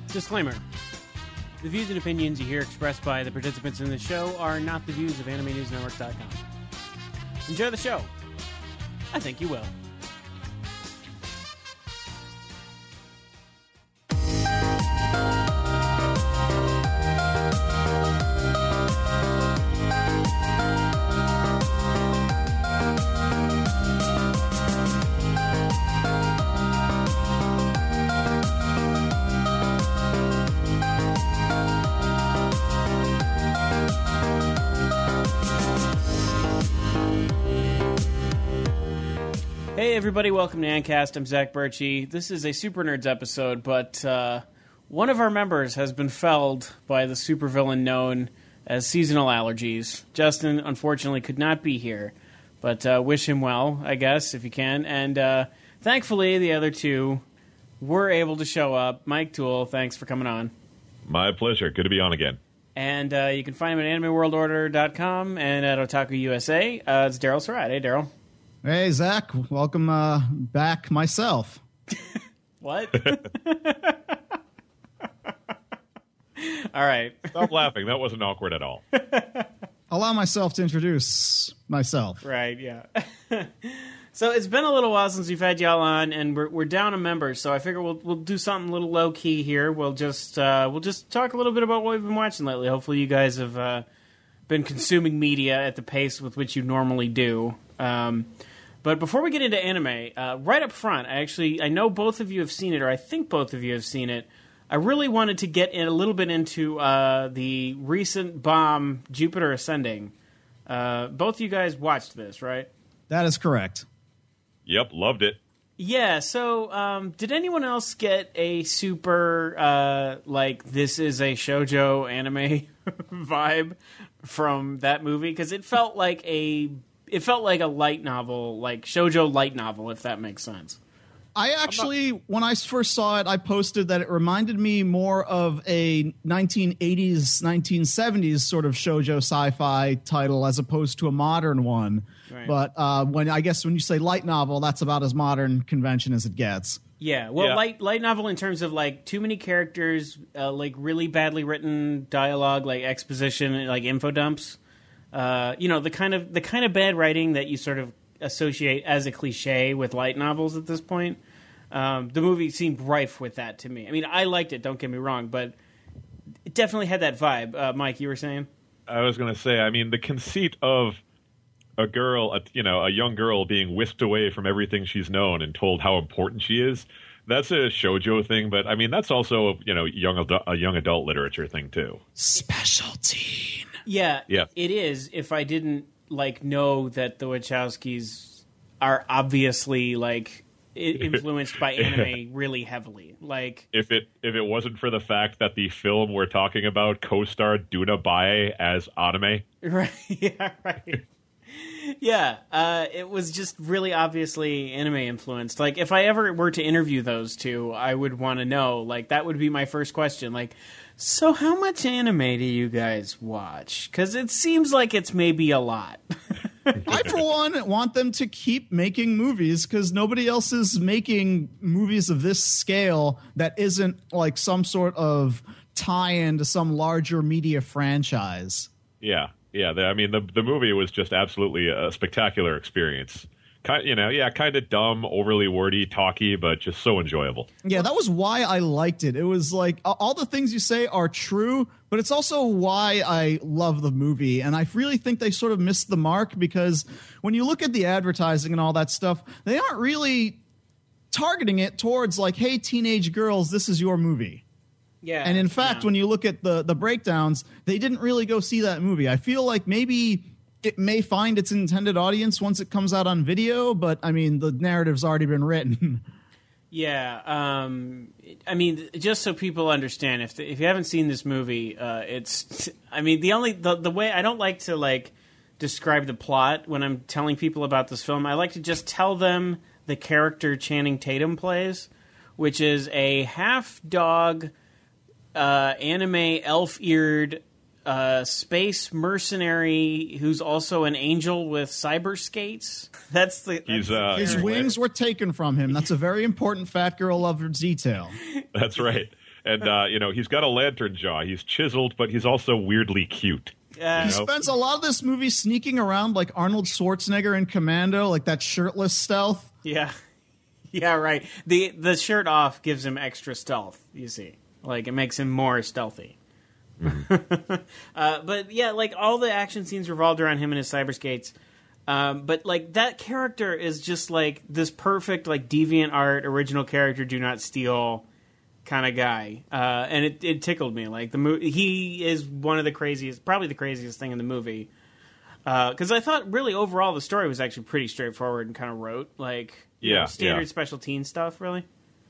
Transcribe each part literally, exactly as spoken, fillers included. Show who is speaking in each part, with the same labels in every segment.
Speaker 1: Disclaimer. The views and opinions you hear expressed by the participants in the show are not the views of Anime News Network dot com. Enjoy the show. I think you will. Hey everybody, welcome to Ancast. I'm Zach Birchie. This is a Super Nerds episode, but uh, one of our members has been felled by the supervillain known as seasonal allergies. Justin, unfortunately, could not be here, but uh, wish him well, I guess, if you can. And uh, thankfully, the other two were able to show up. Mike Toole, thanks for coming on.
Speaker 2: My pleasure. Good to be on again.
Speaker 1: And uh, you can find him at anime world order dot com and at Otaku U S A. Uh, it's Daryl Surratt. Hey, Daryl.
Speaker 3: Hey, Zach. Welcome uh, back myself.
Speaker 1: What? All right.
Speaker 2: Stop laughing. That wasn't awkward at all.
Speaker 3: Allow myself to introduce myself.
Speaker 1: Right, yeah. So it's been a little while since we've had y'all on, and we're we're down a member, so I figure we'll we'll do something a little low key here. We'll just uh, we'll just talk a little bit about what we've been watching lately. Hopefully you guys have uh, been consuming media at the pace with which you normally do. Um, but before we get into anime, uh, right up front, I actually, I know both of you have seen it, or I think both of you have seen it. I really wanted to get in a little bit into uh, the recent bomb, Jupiter Ascending. Uh, both of you guys watched this, right?
Speaker 3: That is correct.
Speaker 2: Yep, loved it.
Speaker 1: Yeah, so um, did anyone else get a super, uh, like, this is a shoujo anime vibe from that movie? Because it felt like a... It felt like a light novel, like shoujo light novel, if that makes sense.
Speaker 3: I actually, when I first saw it, I posted that it reminded me more of a nineteen eighties, nineteen seventies sort of shoujo sci-fi title as opposed to a modern one. Right. But uh, when I guess when you say light novel, that's about as modern convention as it gets.
Speaker 1: Yeah, well,
Speaker 2: yeah.
Speaker 1: light light novel in terms of like too many characters, uh, like really badly written dialogue, like exposition, like info dumps. Uh, you know, the kind of the kind of bad writing that you sort of associate as a cliche with light novels at this point. Um, the movie seemed rife with that to me. I mean, I liked it, don't get me wrong, but it definitely had that vibe. Uh, Mike, you were saying?
Speaker 2: I was going to say, I mean, the conceit of a girl, a, you know, a young girl being whisked away from everything she's known and told how important she is, that's a shoujo thing, but I mean, that's also, you know, young adu- a young adult literature thing, too.
Speaker 3: Specialty.
Speaker 1: Yeah,
Speaker 2: yeah,
Speaker 1: it is. If I didn't like know that the Wachowskis are obviously like influenced by anime really heavily, like
Speaker 2: if it if it wasn't for the fact that the film we're talking about co-starred Duna Bae as anime,
Speaker 1: right? Yeah, right. Yeah, uh, it was just really obviously anime influenced. Like, if I ever were to interview those two, I would want to know. Like, that would be my first question. Like, so how much anime do you guys watch? Because it seems like it's maybe a lot.
Speaker 3: I, for one, want them to keep making movies because nobody else is making movies of this scale that isn't like some sort of tie-in to some larger media franchise.
Speaker 2: Yeah. Yeah, the, I mean, the the movie was just absolutely a spectacular experience. Kind, you know, yeah, kind of dumb, overly wordy, talky, but just so enjoyable.
Speaker 3: Yeah, that was why I liked it. It was like all the things you say are true, but it's also why I love the movie. And I really think they sort of missed the mark because when you look at the advertising and all that stuff, they aren't really targeting it towards like, hey, teenage girls, this is your movie.
Speaker 1: Yeah,
Speaker 3: and in fact,
Speaker 1: no.
Speaker 3: when you look at the, the breakdowns, they didn't really go see that movie. I feel like maybe it may find its intended audience once it comes out on video, but I mean, the narrative's already been written.
Speaker 1: Yeah, um, I mean, just so people understand, if the, if you haven't seen this movie, uh, it's, I mean, the only the the way I don't like to like describe the plot when I'm telling people about this film. I like to just tell them the character Channing Tatum plays, which is a half dog. Uh, anime elf-eared uh, space mercenary who's also an angel with cyber skates. That's the that's
Speaker 2: He's, uh,
Speaker 3: his wings were taken from him. That's a very important fat girl lover detail.
Speaker 2: That's right. And, uh, you know, he's got a lantern jaw. He's chiseled, but he's also weirdly cute.
Speaker 1: Uh,
Speaker 3: He
Speaker 2: know?
Speaker 3: spends a lot of this movie sneaking around like Arnold Schwarzenegger in Commando, like that shirtless stealth.
Speaker 1: Yeah. Yeah, right. The the shirt off gives him extra stealth, you see. Like, it makes him more stealthy. Mm-hmm. uh, but, yeah, like, all the action scenes revolved around him and his cyber skates. Um, but, like, that character is just, like, this perfect, like, deviant art, original character, do not steal kind of guy. Uh, and it, it tickled me. Like, the mo- he is one of the craziest, probably the craziest thing in the movie. Because uh, I thought, really, overall, the story was actually pretty straightforward and kind of rote. Like, you
Speaker 2: Yeah,
Speaker 1: know, standard
Speaker 2: yeah.
Speaker 1: special teen stuff, really.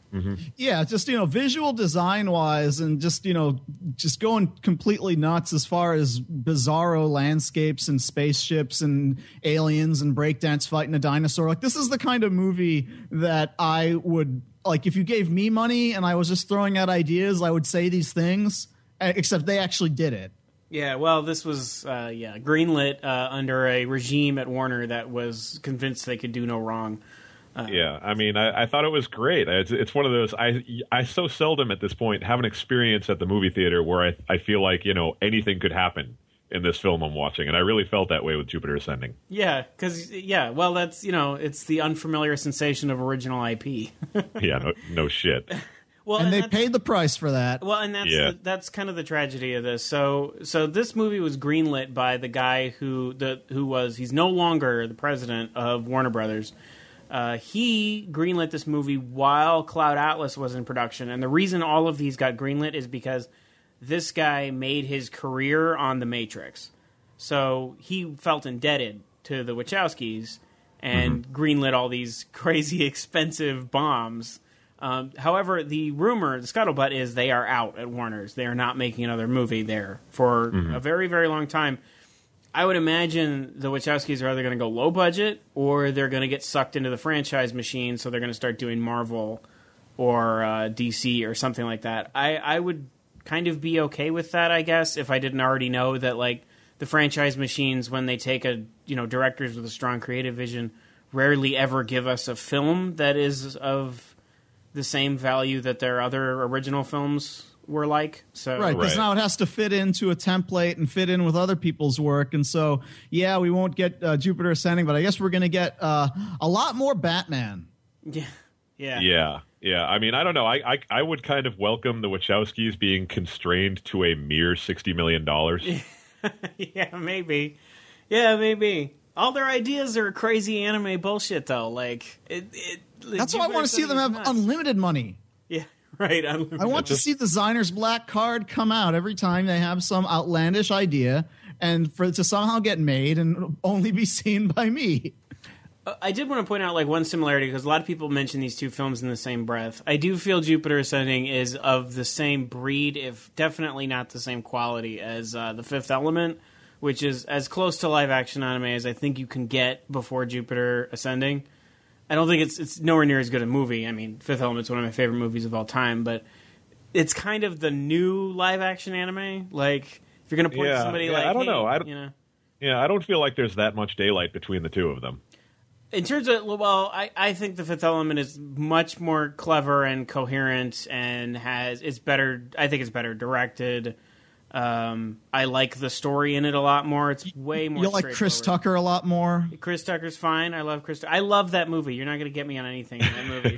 Speaker 3: Yeah, just, you know, visual design wise and just, you know, just going completely nuts as far as bizarro landscapes and spaceships and aliens and breakdance fighting a dinosaur. Like, this is the kind of movie that I would, like, if you gave me money and I was just throwing out ideas, I would say these things, except they actually did it.
Speaker 1: Yeah, well, this was, uh, yeah, greenlit uh, under a regime at Warner that was convinced they could do no wrong. Uh,
Speaker 2: Yeah, I mean, I, I thought it was great. It's, it's one of those, I I so seldom at this point have an experience at the movie theater where I, I feel like, you know, anything could happen in this film I'm watching. And I really felt that way with Jupiter Ascending.
Speaker 1: Yeah, because, yeah, well, that's, you know, it's the unfamiliar sensation of original I P.
Speaker 2: Yeah, no, no shit.
Speaker 1: Well,
Speaker 3: And they
Speaker 1: that's-
Speaker 3: paid the price for that.
Speaker 1: Well, and that's
Speaker 2: Yeah.
Speaker 1: the, that's kind of the tragedy of this. So, so this movie was greenlit by the guy who the who was he's no longer the president of Warner Brothers. Uh, he greenlit this movie while Cloud Atlas was in production, and the reason all of these got greenlit is because this guy made his career on The Matrix. So he felt indebted to the Wachowskis and mm-hmm. greenlit all these crazy expensive bombs. Um, however, the rumor, the scuttlebutt is they are out at Warner's. They are not making another movie there for mm-hmm. a very, very long time. I would imagine the Wachowskis are either going to go low budget or they're going to get sucked into the franchise machine, so they're going to start doing Marvel or uh, D C or something like that. I, I would kind of be okay with that, I guess, if I didn't already know that, like, the franchise machines, when they take a, you know, directors with a strong creative vision, rarely ever give us a film that is of the same value that their other original films were like. So
Speaker 3: right, because
Speaker 2: Right.
Speaker 3: now it has to fit into a template and fit in with other people's work. And so, yeah, we won't get uh, Jupiter Ascending, but I guess we're going to get uh, a lot more Batman.
Speaker 1: Yeah. Yeah.
Speaker 2: Yeah, yeah. I mean, I don't know. I, I I would kind of welcome the Wachowskis being constrained to a mere sixty million dollars.
Speaker 1: Yeah, maybe. Yeah, maybe. All their ideas are crazy anime bullshit, though. Like, it, it,
Speaker 3: That's why I want to see them have
Speaker 1: nuts.
Speaker 3: unlimited money.
Speaker 1: Yeah, right. Unlimited.
Speaker 3: I want to see Designer's Black Card come out every time they have some outlandish idea and for it to somehow get made and only be seen by me.
Speaker 1: I did want to point out, like, one similarity, because a lot of people mention these two films in the same breath. I do feel Jupiter Ascending is of the same breed, if definitely not the same quality, as uh, The Fifth Element, which is as close to live-action anime as I think you can get before Jupiter Ascending. I don't think it's it's nowhere near as good a movie. I mean, Fifth Element's one of my favorite movies of all time, but it's kind of the new live-action anime. Like, if you're going to point
Speaker 2: Yeah,
Speaker 1: to somebody
Speaker 2: yeah,
Speaker 1: like,
Speaker 2: I don't
Speaker 1: hey,
Speaker 2: know. I don't-
Speaker 1: you know...
Speaker 2: Yeah, I don't feel like there's that much daylight between the two of them.
Speaker 1: In terms of, well, I, I think The Fifth Element is much more clever and coherent and has, it's better, I think it's better directed. Um, I like the story in it a lot more. It's way more
Speaker 3: You'll like Chris
Speaker 1: straightforward.
Speaker 3: Tucker a lot more.
Speaker 1: Chris Tucker's fine. I love Chris. I love that movie. You're not going to get me on anything in that movie.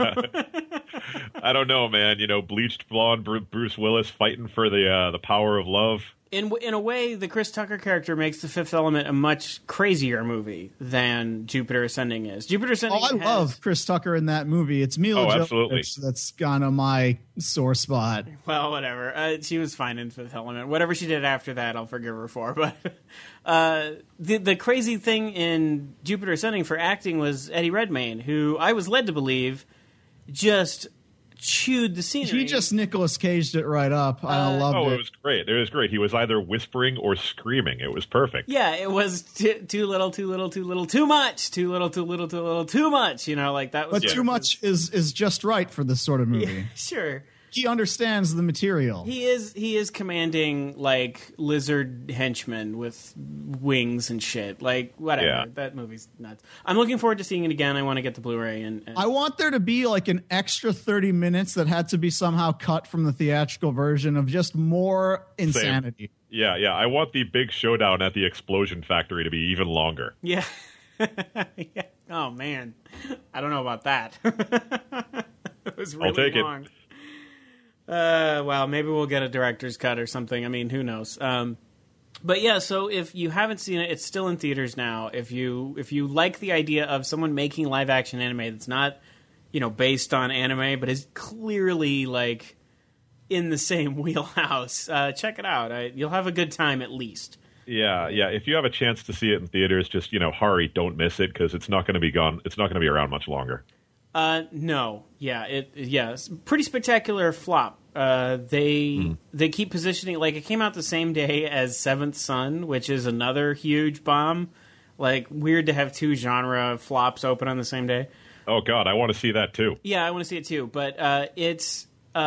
Speaker 1: So.
Speaker 2: I don't know, man. You know, bleached blonde Bru- Bruce Willis fighting for the uh, the power of love.
Speaker 1: In in a way, the Chris Tucker character makes The Fifth Element a much crazier movie than Jupiter Ascending is. Jupiter Ascending.
Speaker 3: Oh, I
Speaker 1: has,
Speaker 3: love Chris Tucker in that movie. It's Mila
Speaker 2: Oh, absolutely.
Speaker 3: Jovovich that's kind of my sore spot.
Speaker 1: Well, whatever. Uh, she was fine in Fifth Element. Whatever she did after that, I'll forgive her for. But uh, the the crazy thing in Jupiter Ascending for acting was Eddie Redmayne, who I was led to believe just chewed the scenery.
Speaker 3: He just Nicolas Caged it right up. I
Speaker 1: Uh,
Speaker 3: loved
Speaker 2: Oh,
Speaker 3: it.
Speaker 2: it was great. It was great. He was either whispering or screaming. It was perfect.
Speaker 1: Yeah, it was too, too little, too little, too little, too much, too little, too little, too little, too much. You know, like that was.
Speaker 3: But
Speaker 2: Yeah.
Speaker 3: too much is is just right for this sort of movie.
Speaker 1: Yeah, sure.
Speaker 3: he understands the material.
Speaker 1: He is he is commanding like lizard henchmen with wings and shit. Like whatever.
Speaker 2: Yeah.
Speaker 1: That movie's nuts. I'm looking forward to seeing it again. I want to get the Blu-ray and, and
Speaker 3: I want there to be like an extra thirty minutes that had to be somehow cut from the theatrical version of just more insanity.
Speaker 2: Same. Yeah, yeah. I want the big showdown at the explosion factory to be even longer.
Speaker 1: Yeah. yeah. Oh man, I don't know about that. It was really
Speaker 2: I'll take
Speaker 1: long. It. Uh, well, maybe we'll get a director's cut or something. I mean, who knows? Um, but yeah, so if you haven't seen it, it's still in theaters now. If you if you like the idea of someone making live action anime that's not, you know, based on anime, but is clearly like in the same wheelhouse, uh, check it out. I, you'll have a good time at least.
Speaker 2: Yeah, yeah. If you have a chance to see it in theaters, just, you know, hurry, don't miss it, because it's not going to be gone. It's not going to be around much longer.
Speaker 1: Uh, no, yeah, it, yeah, it's pretty spectacular flop. Uh, they mm. they keep positioning like it came out the same day as Seventh Son, which is another huge bomb. Like weird to have two genre flops open on the same day.
Speaker 2: Oh God, I want to see that too.
Speaker 1: Yeah, I want to see it too, but uh, it's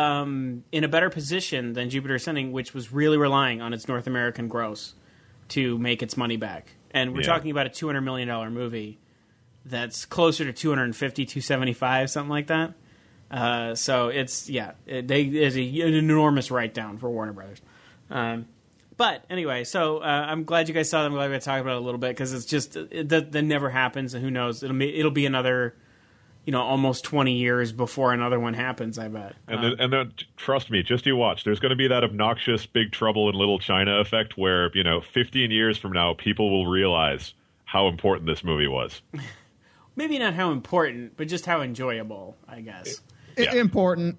Speaker 1: um, in a better position than Jupiter Ascending, which was really relying on its North American gross to make its money back. And we're
Speaker 2: yeah.
Speaker 1: talking about a two hundred million dollars movie that's closer to two hundred fifty, two seventy-five, something like that. Uh, so it's, yeah, it, they, it's a, an enormous write-down for Warner Brothers. Um, but anyway, so uh, I'm glad you guys saw that. I'm glad we got to talk about it a little bit because it's just, it, that, that never happens, and who knows, it'll be, it'll be another, you know, almost twenty years before another one happens, I bet.
Speaker 2: And
Speaker 1: um,
Speaker 2: then, and then, trust me, just you watch. There's going to be that obnoxious Big Trouble in Little China effect where, you know, fifteen years from now, people will realize how important this movie was.
Speaker 1: Maybe not how important, but just how enjoyable, I guess.
Speaker 2: Yeah.
Speaker 3: Important.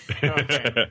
Speaker 1: Okay.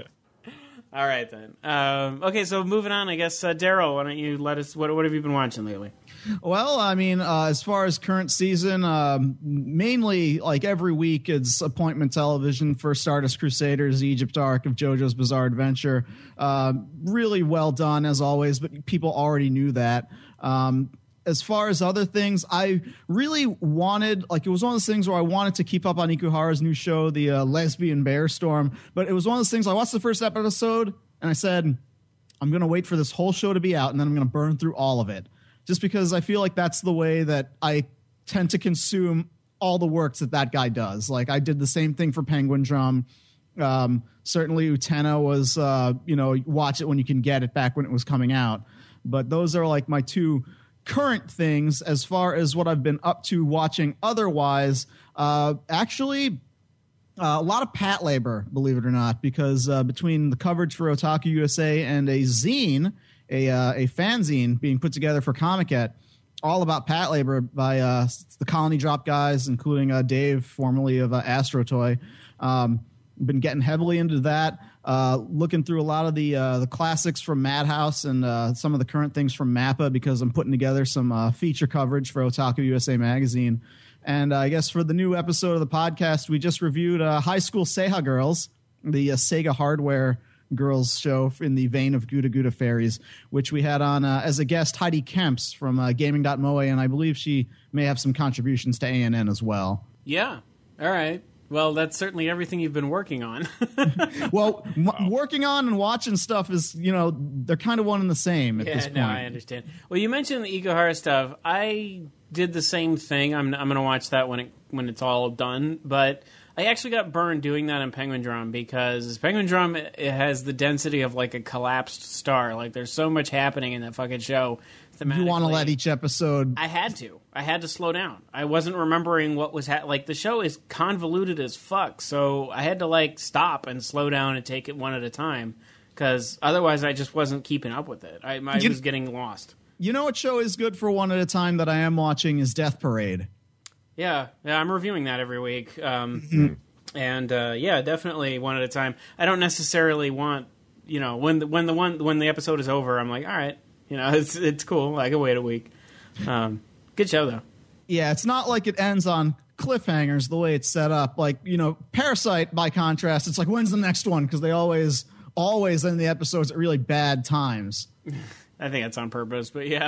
Speaker 1: All right, then. Um, okay, so moving on, I guess, uh, Daryl, why don't you let us, what, what have you been watching lately?
Speaker 3: Well, I mean, uh, as far as current season, um, mainly like every week it's appointment television for Stardust Crusaders, Egypt Arc of JoJo's Bizarre Adventure. Uh, really well done, as always, but people already knew that. Um, as far as other things, I really wanted, like, it was one of those things where I wanted to keep up on Ikuhara's new show, the uh, Lesbian Bear Storm, but it was one of those things, I watched the first episode, and I said, I'm going to wait for this whole show to be out, and then I'm going to burn through all of it. Just because I feel like that's the way that I tend to consume all the works that that guy does. Like, I did the same thing for Penguin Drum. Um, certainly Utena was, uh, you know, watch it when you can get it, back when it was coming out. But those are like my two current things. As far as what I've been up to watching otherwise, uh, actually uh, a lot of Pat labor, believe it or not, because uh, between the coverage for Otaku U S A and a zine, a uh, a fanzine being put together for Comiket, all about Pat labor by uh, the Colony Drop guys, including uh, Dave, formerly of uh, Astro Toy. Um, been getting heavily into that, uh, looking through a lot of the uh, the classics from Madhouse and uh, some of the current things from MAPPA, because I'm putting together some uh, feature coverage for Otaku U S A magazine. And uh, I guess for the new episode of the podcast, we just reviewed uh, High School Seiha Girls, the uh, Sega Hardware girls show in the vein of Gouda Gouda Fairies, which we had on uh, as a guest Heidi Kemps from uh, Gaming dot moe, and I believe she may have some contributions to A N N as well.
Speaker 1: Yeah. All right. Well, that's certainly everything you've been working on.
Speaker 3: Well, m- working on and watching stuff is, you know, they're kind of one and the same at
Speaker 1: yeah,
Speaker 3: this point.
Speaker 1: no, I understand. Well, you mentioned the Ikuhara stuff. I did the same thing. I'm I'm going to watch that when it when it's all done, but I actually got burned doing that in Penguin Drum, because Penguin Drum, it has the density of like a collapsed star. Like, there's so much happening in that fucking show.
Speaker 3: You want to let each episode...
Speaker 1: I had to. I had to slow down. I wasn't remembering what was... Ha- like, the show is convoluted as fuck, so I had to, like, stop and slow down and take it one at a time, because otherwise I just wasn't keeping up with it. I, I
Speaker 3: you,
Speaker 1: was getting lost.
Speaker 3: You know what show is good for one at a time that I am watching is Death Parade.
Speaker 1: Yeah, yeah, I'm reviewing that every week. Um,
Speaker 3: mm-hmm.
Speaker 1: And, uh, yeah, definitely one at a time. I don't necessarily want... You know, when the, when the one when the episode is over, I'm like, all right... You know, it's it's cool. I can wait a week. Um, good show, though.
Speaker 3: Yeah, it's not like it ends on cliffhangers the way it's set up. Like, you know, Parasite, by contrast, it's like, when's the next one? Because they always, always end the episodes at really bad times.
Speaker 1: I think that's on purpose, but yeah.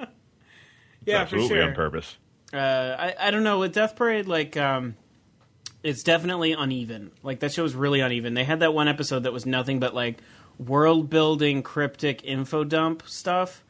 Speaker 2: yeah, absolutely
Speaker 1: for sure.
Speaker 2: on purpose.
Speaker 1: Uh, I, I don't know. With Death Parade, like, um, it's definitely uneven. Like, that show is really uneven. They had that one episode that was nothing but, like, world-building, cryptic info dump stuff,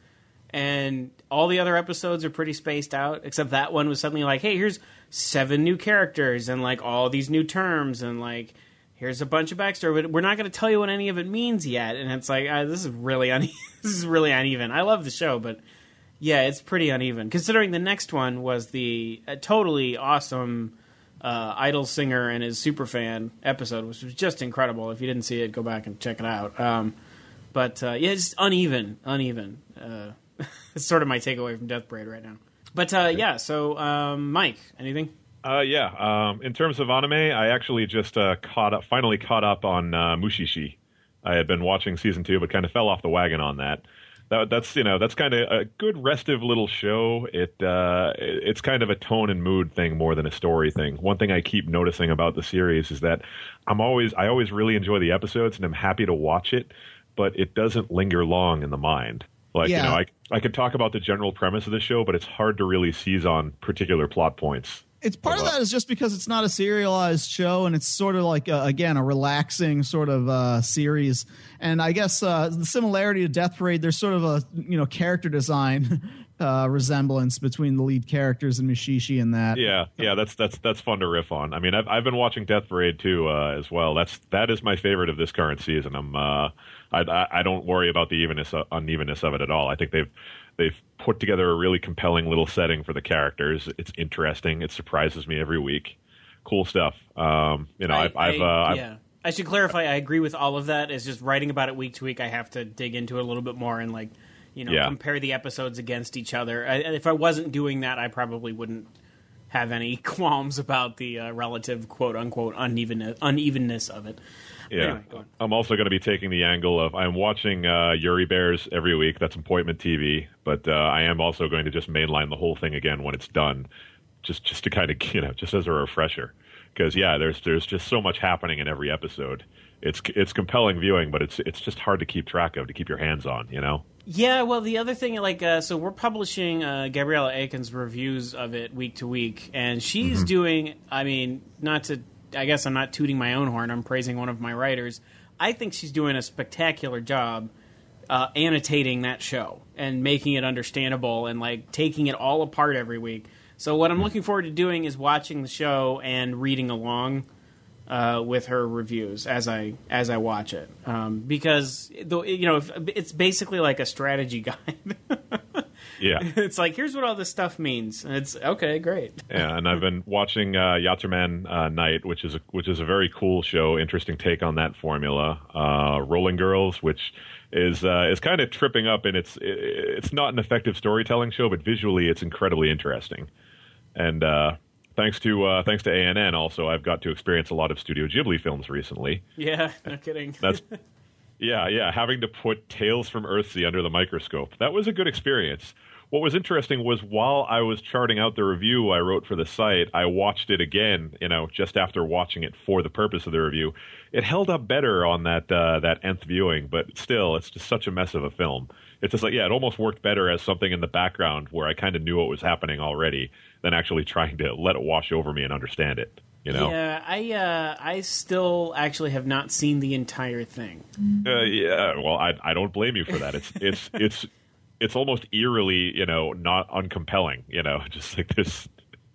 Speaker 1: and all the other episodes are pretty spaced out, except that one was suddenly like, hey, here's seven new characters, and, like, all these new terms, and, like, here's a bunch of backstory, but we're not going to tell you what any of it means yet, and it's like, uh, this is really une- this is really uneven. I love the show, but, yeah, it's pretty uneven, considering the next one was the uh, totally awesome Uh, Idol singer and his superfan episode, which was just incredible. If you didn't see it, go back and check it out. Um, but uh, yeah, it's uneven, uneven. Uh, it's sort of my takeaway from Death Parade right now. But uh, yeah, so um, Mike, anything?
Speaker 2: Uh, yeah. Um, in terms of anime, I actually just uh, caught up, finally caught up on uh, Mushishi. I had been watching season two, but kind of fell off the wagon on that. That, that's you know that's kind of a good restive little show. It uh, it's kind of a tone and mood thing more than a story thing. One thing I keep noticing about the series is that I'm always I always really enjoy the episodes and I'm happy to watch it, but it doesn't linger long in the mind. Like
Speaker 3: Yeah.
Speaker 2: you know I I could talk about the general premise of the show, but it's hard to really seize on particular plot points.
Speaker 3: It's part of that is just because it's not a serialized show, and it's sort of like a, again a relaxing sort of uh, series. And I guess uh, the similarity to Death Parade, there's sort of a you know character design uh, resemblance between the lead characters and Mushishi and that.
Speaker 2: Yeah, yeah, that's that's that's fun to riff on. I mean, I've I've been watching Death Parade too uh, as well. That's that is my favorite of this current season. I'm uh, I, I I don't worry about the evenness uh, unevenness of it at all. I think they've they've put together a really compelling little setting for the characters. It's interesting. It surprises me every week. Cool stuff. Um, you know,
Speaker 1: I,
Speaker 2: I've, I've,
Speaker 1: I,
Speaker 2: uh, I've
Speaker 1: yeah. I should clarify. I agree with all of that. It's just writing about it week to week. I have to dig into it a little bit more and like, you know,
Speaker 2: Yeah.
Speaker 1: compare the episodes against each other. I, if I wasn't doing that, I probably wouldn't have any qualms about the uh, relative quote unquote unevenness, unevenness of it.
Speaker 2: Yeah,
Speaker 1: Anyway, go on.
Speaker 2: I'm also going to be taking the angle of I'm watching uh, Yuri Bears every week. That's appointment T V, but uh, I am also going to just mainline the whole thing again when it's done, just just to kind of you know just as a refresher. Because yeah, there's there's just so much happening in every episode. It's it's compelling viewing, but it's it's just hard to keep track of, to keep your hands on. You know.
Speaker 1: Yeah, well, the other thing, like, uh, so we're publishing uh, Gabriella Aiken's reviews of it week to week, and she's
Speaker 2: Mm-hmm.
Speaker 1: doing, I mean, not to, I guess I'm not tooting my own horn, I'm praising one of my writers. I think she's doing a spectacular job uh, annotating that show and making it understandable and, like, taking it all apart every week. So what I'm looking forward to doing is watching the show and reading along Uh, with her reviews as I as I watch it, um, because the, you know if, it's basically like a strategy guide.
Speaker 2: Yeah.
Speaker 1: It's like, here's what all this stuff means. And it's okay, great.
Speaker 2: Yeah, and I've been watching uh, Yatterman uh, Night, which is a, which is a very cool show. Interesting take on that formula. Uh, Rolling Girls, which is uh, is kind of tripping up, and it's it's not an effective storytelling show, but visually it's incredibly interesting. And uh, thanks to uh, thanks to A N N, also I've got to experience a lot of Studio Ghibli films recently.
Speaker 1: Yeah, no kidding.
Speaker 2: That's yeah, yeah. Having to put Tales from Earthsea under the microscope, that was a good experience. What was interesting was while I was charting out the review I wrote for the site, I watched it again, you know, just after watching it for the purpose of the review. It held up better on that uh, that nth viewing, but still, it's just such a mess of a film. It's just like, yeah, it almost worked better as something in the background where I kind of knew what was happening already than actually trying to let it wash over me and understand it, you know?
Speaker 1: Yeah, I uh, I still actually have not seen the entire thing.
Speaker 2: Uh, yeah, well, I I don't blame you for that. It's it's it's it's almost eerily, you know, not uncompelling, you know, just like this.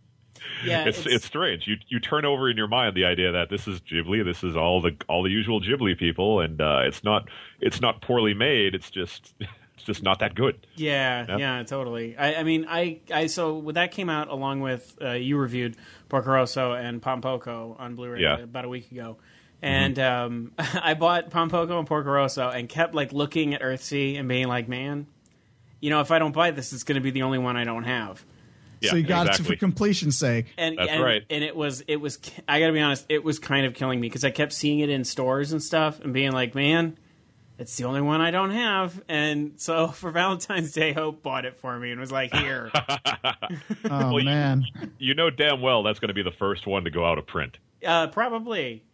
Speaker 1: Yeah,
Speaker 2: it's, it's it's strange. You you turn over in your mind the idea that this is Ghibli, this is all the all the usual Ghibli people, and uh, it's not it's not poorly made. It's just it's just not that good.
Speaker 1: Yeah,
Speaker 2: Yeah.
Speaker 1: yeah, totally. I, I mean, I, I so when that came out along with uh, you reviewed Porco Rosso and Pompoko on Blu-ray
Speaker 2: Yeah.
Speaker 1: about a week ago, and um, I bought Pompoko and Porco Rosso and kept like looking at Earthsea and being like, man, you know, if I don't buy this, it's going to be the only one I don't have.
Speaker 2: Yeah,
Speaker 3: so you got
Speaker 2: exactly.
Speaker 3: it for completion's sake.
Speaker 1: And,
Speaker 2: That's
Speaker 1: and,
Speaker 2: right.
Speaker 1: And it was, it was. I got to be honest, it was kind of killing me because I kept seeing it in stores and stuff and being like, man, it's the only one I don't have. And so for Valentine's Day, Hope bought it for me and was like, here.
Speaker 3: Oh
Speaker 2: Well, you-
Speaker 3: man.
Speaker 2: You know damn well that's going to be the first one to go out of print.
Speaker 1: Uh, probably.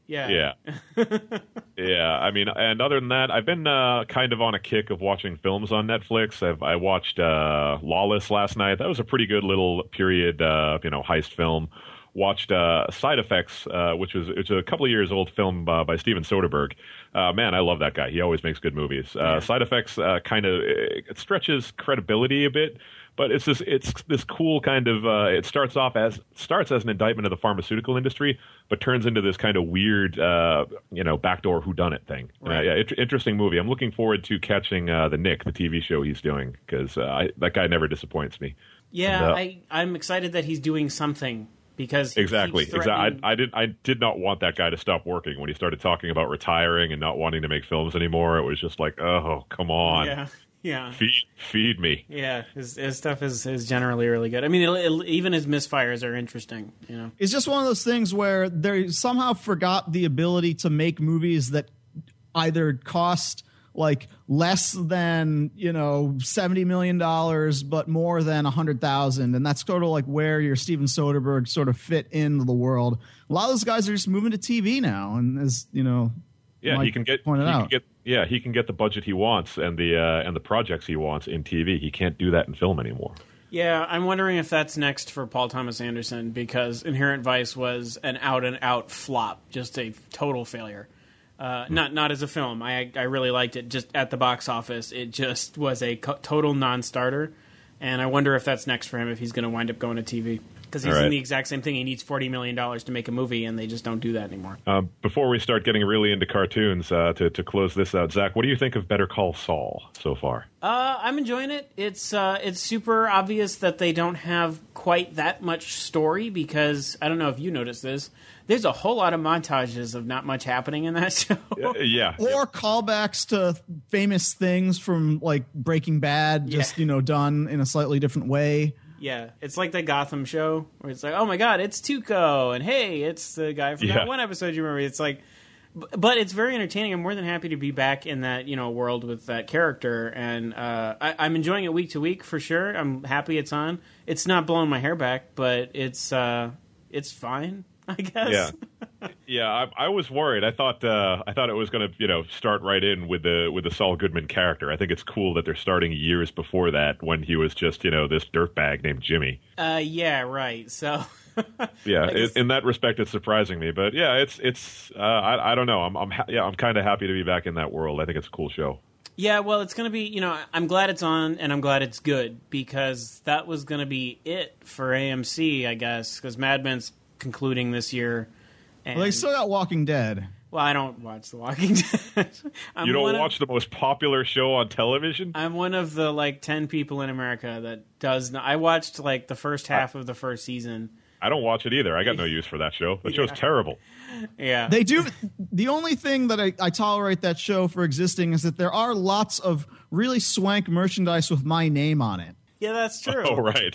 Speaker 1: Yeah.
Speaker 2: Yeah. Yeah. I mean, and other than that, I've been uh, kind of on a kick of watching films on Netflix. I've, I watched uh, Lawless last night. That was a pretty good little period, uh, you know, heist film. Watched uh, Side Effects, uh, which was it's a couple of years old film uh, by Steven Soderbergh. Uh, man, I love that guy. He always makes good movies. Uh,
Speaker 1: Yeah.
Speaker 2: Side Effects uh, kind of it stretches credibility a bit, but it's this it's this cool kind of. Uh, it starts off as starts as an indictment of the pharmaceutical industry, but turns into this kind of weird, uh, you know, backdoor whodunit thing.
Speaker 1: Right.
Speaker 2: Uh, yeah, it, interesting movie. I'm looking forward to catching uh, the Nick, the T V show he's doing, because uh, I- that guy never disappoints me.
Speaker 1: Yeah,
Speaker 2: And, uh,
Speaker 1: I, I'm excited that he's doing something because he
Speaker 2: Exactly.
Speaker 1: keeps
Speaker 2: Exactly.
Speaker 1: threatening-
Speaker 2: I, I did. I did not want that guy to stop working when he started talking about retiring and not wanting to make films anymore. It was just like, oh, come on,
Speaker 1: Yeah, yeah,
Speaker 2: feed, feed me.
Speaker 1: yeah. His, his stuff is, is generally really good. I mean, it'll, it'll, even his misfires are interesting. You know.
Speaker 3: It's just one of those things where they somehow forgot the ability to make movies that either cost like less than, you know, seventy million dollars, but more than a hundred thousand. And that's sort of like where your Steven Soderbergh sort of fit into the world. A lot of those guys are just moving to T V now. And as you know,
Speaker 2: Yeah,
Speaker 3: Mike
Speaker 2: he can get. He
Speaker 3: pointed
Speaker 2: can
Speaker 3: out.
Speaker 2: get. Yeah, he can get the budget he wants and the uh, and the projects he wants in T V. He can't do that in film anymore.
Speaker 1: Yeah, I'm wondering if that's next for Paul Thomas Anderson because Inherent Vice was an out and out flop, just a total failure. Uh, not not as a film. I I really liked it. Just at the box office, it just was a co- total non-starter. And I wonder if that's next for him. If he's going to wind up going to T V because he's
Speaker 2: All right.
Speaker 1: in the exact same thing. He needs forty million dollars to make a movie, and they just don't do that anymore.
Speaker 2: Um, before we start getting really into cartoons, uh, to to close this out, Zach, what do you think of Better Call Saul so far?
Speaker 1: Uh, I'm enjoying it. It's uh, it's super obvious that they don't have quite that much story because I don't know if you noticed this. There's a whole lot of montages of not much happening in that show.
Speaker 2: Uh, yeah.
Speaker 3: or callbacks to famous things from like Breaking Bad, just,
Speaker 1: Yeah.
Speaker 3: you know, done in a slightly different way.
Speaker 1: Yeah, it's like the Gotham show where it's like, oh my god, it's Tuco, and hey, it's the guy from
Speaker 2: Yeah.
Speaker 1: that one episode you remember. It's like, b- but it's very entertaining. I'm more than happy to be back in that you know world with that character, and uh, I, I'm enjoying it week to week for sure. I'm happy it's on. It's not blowing my hair back, but it's uh, it's fine, I guess.
Speaker 2: Yeah. Yeah, I, I was worried. I thought uh, I thought it was going to, you know, start right in with the with the Saul Goodman character. I think it's cool that they're starting years before that when he was just, you know, this dirtbag named Jimmy.
Speaker 1: Uh, yeah, right. So.
Speaker 2: Yeah,
Speaker 1: I
Speaker 2: in,
Speaker 1: guess-
Speaker 2: in that respect, it's surprising me. But yeah, it's it's uh, I I don't know. I'm I'm ha- yeah I'm kind of happy to be back in that world. I think it's a cool show.
Speaker 1: Yeah, well, it's going to be, you know, I'm glad it's on and I'm glad it's good because that was going to be it for A M C, I guess, because Mad Men's concluding this year. And,
Speaker 3: Well, they still got Walking Dead.
Speaker 1: well, I don't watch The Walking Dead. I'm
Speaker 2: You
Speaker 1: one
Speaker 2: don't
Speaker 1: of-
Speaker 2: watch the most popular show on television?
Speaker 1: I'm one of the, like, ten people in America that does not. I watched, like, the first half of the first season.
Speaker 2: I don't watch it either. I got no use for that show. That show's
Speaker 1: Yeah.
Speaker 2: terrible.
Speaker 1: Yeah.
Speaker 3: They do. The only thing that I, I tolerate that show for existing is that there are lots of really swank merchandise with my name on it.
Speaker 1: yeah, that's true.
Speaker 2: Oh, right.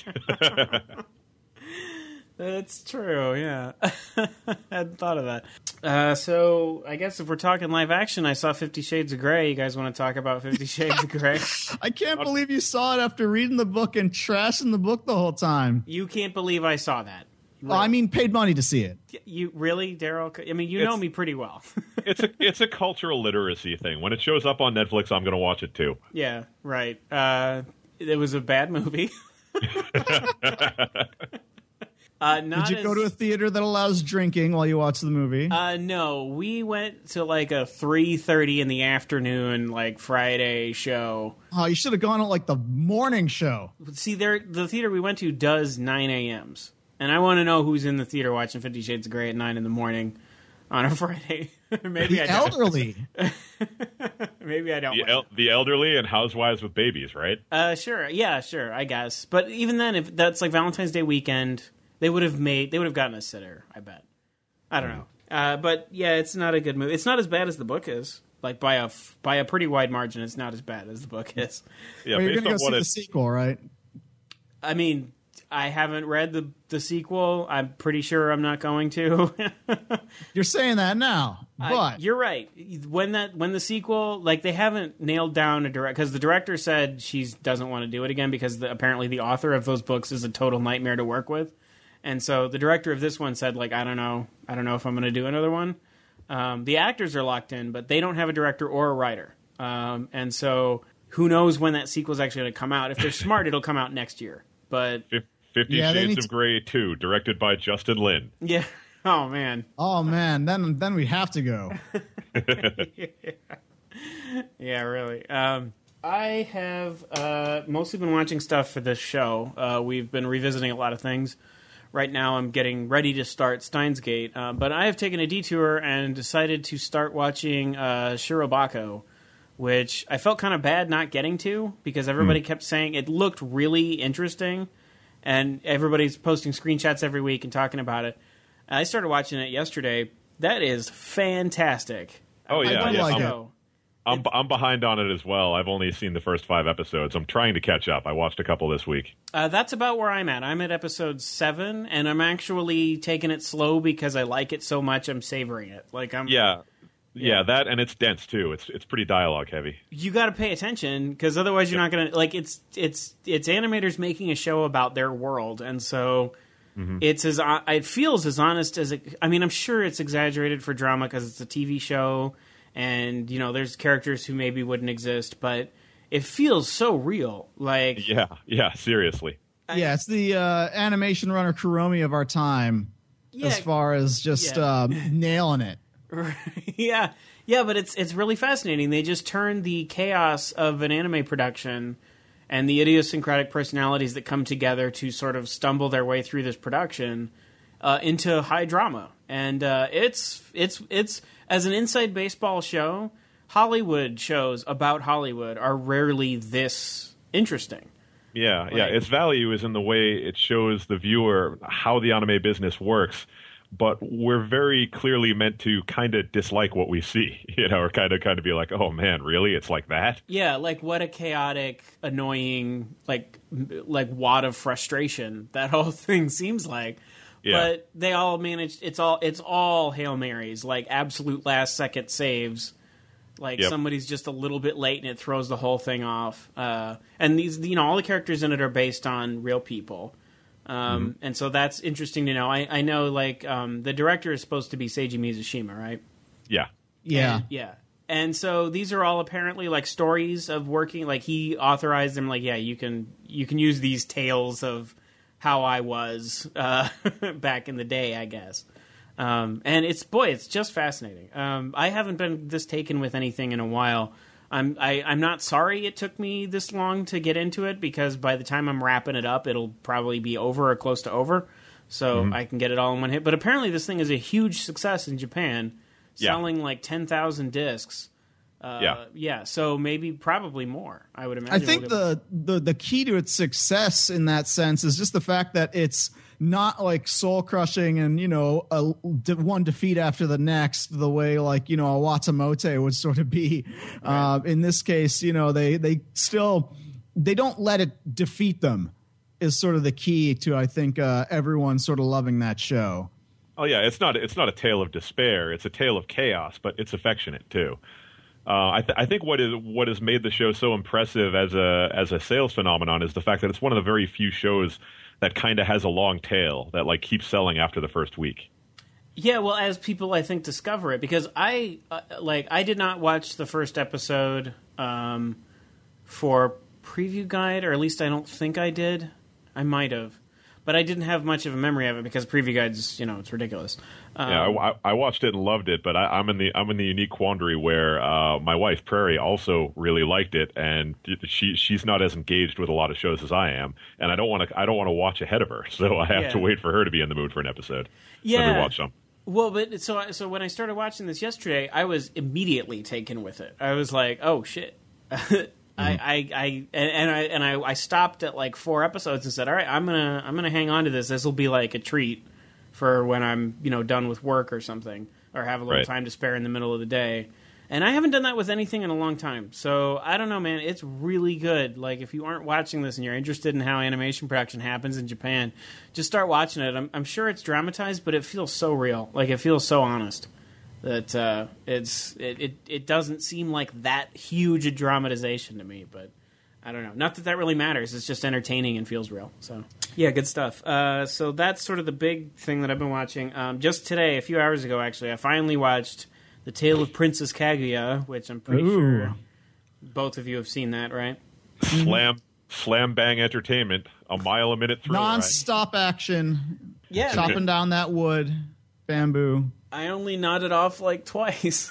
Speaker 1: That's true, yeah. I hadn't thought of that. Uh, so, I guess if we're talking live action, I saw Fifty Shades of Grey. You guys want to talk about Fifty Shades of Grey?
Speaker 3: I can't believe you saw it after reading the book and trashing the book the whole time.
Speaker 1: You can't believe I saw that.
Speaker 3: Well, I mean, paid money to see it.
Speaker 1: You really, Daryl? I mean, you know
Speaker 2: It's-
Speaker 1: me pretty well.
Speaker 2: it's a it's a cultural literacy thing. When it shows up on Netflix, I'm going to watch it too.
Speaker 1: Yeah, right. Uh, it was a bad movie. uh, not
Speaker 3: Did you
Speaker 1: as,
Speaker 3: go to a theater that allows drinking while you watch the movie?
Speaker 1: Uh, no, we went to like a three thirty in the afternoon, like Friday show.
Speaker 3: Oh, you should have gone at like the morning show.
Speaker 1: See, there the theater we went to does nine a.m.s, and I want to know who's in the theater watching Fifty Shades of Grey at nine in the morning on a Friday. Maybe
Speaker 3: The
Speaker 1: I don't.
Speaker 3: elderly.
Speaker 1: Maybe I don't.
Speaker 2: The,
Speaker 1: want
Speaker 2: el- the elderly and housewives with babies, right?
Speaker 1: Uh, sure, yeah, sure, I guess. But even then, if that's like Valentine's Day weekend, they would have made, they would have gotten a sitter. I bet. I don't know. Uh, but yeah, it's not a good movie. It's not as bad as the book is. Like by a f- by a pretty wide margin, it's not as bad as the book is.
Speaker 2: Yeah,
Speaker 3: Well, you're
Speaker 2: based
Speaker 3: going
Speaker 2: on
Speaker 3: to go
Speaker 2: what
Speaker 3: see
Speaker 2: it,
Speaker 3: the sequel, right?
Speaker 1: I mean, I haven't read the the sequel. I'm pretty sure I'm not going to.
Speaker 3: You're saying that now,
Speaker 1: I-
Speaker 3: but
Speaker 1: you're right. When that when the sequel, like they haven't nailed down a direct because the director said she doesn't want to do it again because the, apparently the author of those books is a total nightmare to work with, and so the director of this one said like I don't know, I don't know if I'm going to do another one. Um, the actors are locked in, but they don't have a director or a writer. Um, and so who knows when that sequel is actually going to come out. If they're smart, it'll come out next year. But
Speaker 2: Fifty
Speaker 3: Yeah, they
Speaker 2: Shades
Speaker 3: need
Speaker 2: of
Speaker 3: to-
Speaker 2: Grey two, directed by Justin Lin.
Speaker 1: yeah. Oh, man.
Speaker 3: Oh man, then then we have to go.
Speaker 1: Yeah, really. Um, I have uh, mostly been watching stuff for this show. Uh, we've been revisiting a lot of things. Right now I'm getting ready to start Steins Gate. Uh, but I have taken a detour and decided to start watching uh, Shirobako, which I felt kind of bad not getting to because everybody mm. kept saying it looked really interesting. And everybody's posting screenshots every week and talking about it. I started watching it yesterday. That is fantastic.
Speaker 2: Oh, yeah.
Speaker 3: I
Speaker 2: yeah.
Speaker 3: like
Speaker 2: I'm,
Speaker 3: it.
Speaker 2: I'm, I'm behind on it as well. I've only seen the first five episodes. I'm trying to catch up. I watched a couple this week.
Speaker 1: Uh, that's about where I'm at. I'm at episode seven, and I'm actually taking it slow because I like it so much. I'm savoring it. Like I'm.
Speaker 2: Yeah. Yeah,
Speaker 1: Yeah.
Speaker 2: that, and it's dense, too. It's it's pretty dialogue heavy.
Speaker 1: You got to pay attention because otherwise you're not going to like. It's it's it's animators making a show about their world, and so mm-hmm. it's as it feels as honest as it. I mean, I'm sure it's exaggerated for drama because it's a T V show, and you know, there's characters who maybe wouldn't exist, but it feels so real. Like
Speaker 2: Yeah, yeah, seriously.
Speaker 3: Yeah, it's the uh, animation runner Kuromi of our time,
Speaker 1: Yeah.
Speaker 3: as far as just
Speaker 1: Yeah.
Speaker 3: uh, nailing it.
Speaker 1: yeah, yeah, but it's it's really fascinating. They just turn the chaos of an anime production and the idiosyncratic personalities that come together to sort of stumble their way through this production uh, into high drama, and uh, it's it's it's as an inside baseball show. Hollywood shows about Hollywood are rarely this interesting.
Speaker 2: Yeah, yeah.
Speaker 1: Like-
Speaker 2: Its value is in the way it shows the viewer how the anime business works. But we're very clearly meant to kind of dislike what we see, you know, or kind of kind of be like, oh man, really? It's like that?
Speaker 1: Yeah, like what a chaotic, annoying, like like wad of frustration that whole thing seems like.
Speaker 2: Yeah.
Speaker 1: But they all managed. It's all it's all Hail Marys, like absolute last second saves. Like
Speaker 2: Yep.
Speaker 1: somebody's just a little bit late and it throws the whole thing off. Uh, and these, you know, all the characters in it are based on real people. Um, mm-hmm. And so that's interesting to know. I, I know, like, um, the director is supposed to be Seiji Mizushima, right?
Speaker 2: Yeah.
Speaker 3: Yeah.
Speaker 1: And, yeah. And so these are all apparently, like, stories of working. Like, he authorized them, like, yeah, you can you can use these tales of how I was uh, back in the day, I guess. Um, and it's, boy, it's just fascinating. Um, I haven't been this taken with anything in a while. I'm I, I'm not sorry it took me this long to get into it because by the time I'm wrapping it up, it'll probably be over or close to over, so mm-hmm. I can get it all in one hit. But apparently, this thing is a huge success in Japan,
Speaker 2: Yeah.
Speaker 1: selling like ten thousand discs. Uh,
Speaker 2: Yeah.
Speaker 1: yeah. So maybe probably more. I would imagine.
Speaker 3: I think
Speaker 1: we'll
Speaker 3: the, the the key to its success in that sense is just the fact that it's not like soul crushing and, you know, a, de- one defeat after the next, the way like, you know, a Watamote would sort of be. Right. Uh, in this case, you know, they, they still, they don't let it defeat them is sort of the key to, I think, uh, everyone sort of loving that show.
Speaker 2: Oh yeah, it's not it's not a tale of despair. It's a tale of chaos, but it's affectionate too. Uh, I, th- I think what is what has made the show so impressive as a as a sales phenomenon is the fact that it's one of the very few shows that kind of has a long tail that like keeps selling after the first week.
Speaker 1: Yeah, well, as people I think discover it, because I uh, like I did not watch the first episode um, for preview guide, or at least I don't think I did. I might have, but I didn't have much of a memory of it because preview guides, you know, it's ridiculous. Um,
Speaker 2: yeah, I, I watched it and loved it, but I, I'm in the I'm in the unique quandary where uh, my wife Prairie also really liked it, and she she's not as engaged with a lot of shows as I am, and I don't want to I don't want to watch ahead of her, so I have
Speaker 1: Yeah.
Speaker 2: to wait for her to be in the mood for an episode.
Speaker 1: Yeah.
Speaker 2: Let me watch some.
Speaker 1: Well, but so so when I started watching this yesterday, I was immediately taken with it. I was like, "Oh shit!" mm-hmm. I, I, I and, and I and I, I stopped at like four episodes and said, "All right, I'm gonna I'm gonna hang on to this. This will be like a treat for when I'm you know done with work or something, or have a little
Speaker 2: Right.
Speaker 1: time to spare in the middle of the day." And I haven't done that with anything in a long time. So I don't know, man. It's really good. Like if you aren't watching this and you're interested in how animation production happens in Japan, just start watching it. I'm, I'm sure it's dramatized, but it feels so real. Like it feels so honest that uh, it's it, it it doesn't seem like that huge a dramatization to me. But I don't know. Not that that really matters. It's just entertaining and feels real. So yeah, good stuff. Uh, so that's sort of the big thing that I've been watching. Um, just today, a few hours ago, actually, I finally watched The Tale of Princess Kaguya, which I'm pretty
Speaker 3: Ooh.
Speaker 1: sure both of you have seen that, right?
Speaker 2: Slam, slam bang entertainment, a mile a minute thrill ride.
Speaker 3: Non-stop action.
Speaker 1: Yeah,
Speaker 3: chopping
Speaker 1: man.
Speaker 3: down that wood, bamboo.
Speaker 1: I only nodded off like twice.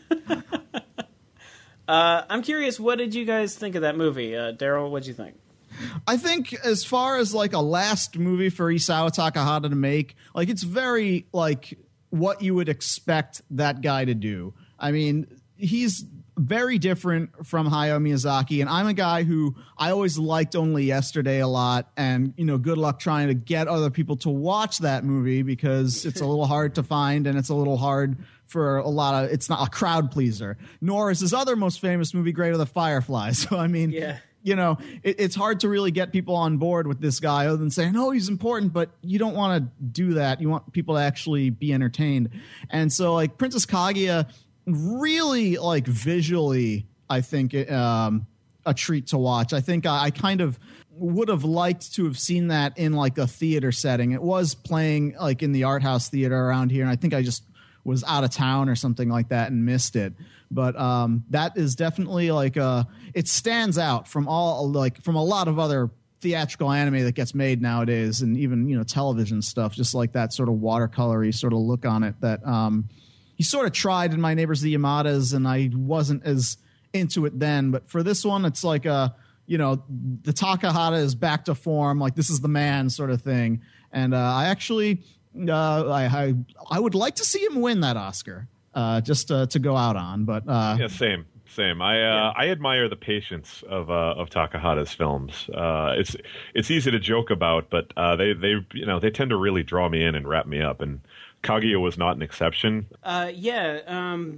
Speaker 1: uh, I'm curious, what did you guys think of that movie? Uh, Daryl, what'd you think?
Speaker 3: I think as far as like a last movie for Isao Takahata to make, like it's very like what you would expect that guy to do. I mean, he's very different from Hayao Miyazaki, and I'm a guy who I always liked Only Yesterday a lot, and you know, good luck trying to get other people to watch that movie because it's a little hard to find and it's a little hard for a lot of, it's not a crowd pleaser. Nor is his other most famous movie, Grave of the Fireflies. So I mean,
Speaker 1: Yeah.
Speaker 3: you know, it, it's hard to really get people on board with this guy other than saying, oh, he's important, but you don't want to do that. You want people to actually be entertained. And so like Princess Kaguya, really like visually, I think um, a treat to watch. I think I, I kind of would have liked to have seen that in like a theater setting. It was playing like in the art house theater around here, and I think I just was out of town or something like that and missed it. But um, that is definitely like a, it stands out from all like from a lot of other theatrical anime that gets made nowadays, and even you know television stuff, just like that sort of watercolory sort of look on it that um, he sort of tried in My Neighbors the Yamadas, and I wasn't as into it then. But for this one, it's like a you know the Takahata is back to form, like this is the man sort of thing, and uh, I actually uh, I, I I would like to see him win that Oscar. Uh, just uh, to go out on, but uh,
Speaker 2: yeah, same, same. I uh,
Speaker 1: Yeah.
Speaker 2: I admire the patience of uh, of Takahata's films. Uh, it's it's easy to joke about, but uh, they they you know they tend to really draw me in and wrap me up. And Kaguya was not an exception.
Speaker 1: Uh, yeah. Um,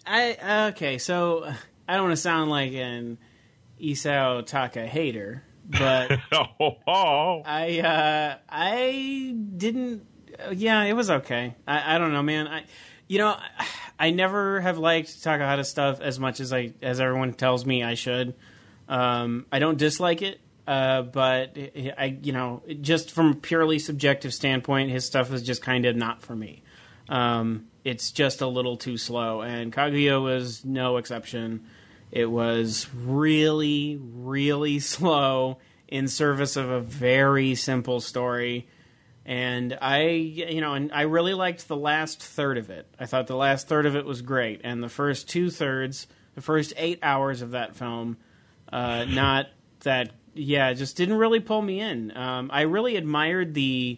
Speaker 1: I okay. So I don't want to sound like an Isao Taka hater, but
Speaker 2: oh, oh.
Speaker 1: I uh, I didn't. Uh, yeah, it was okay. I, I don't know, man. I you know I, I never have liked Takahata stuff as much as I as everyone tells me I should. Um, I don't dislike it, uh, but I you know just from a purely subjective standpoint, his stuff is just kind of not for me. Um, it's just a little too slow, and Kaguya was no exception. It was really, really slow in service of a very simple story. And I, you know, and I really liked the last third of it. I thought the last third of it was great. And the first two thirds, the first eight hours of that film, uh, not that, yeah, just didn't really pull me in. Um, I really admired the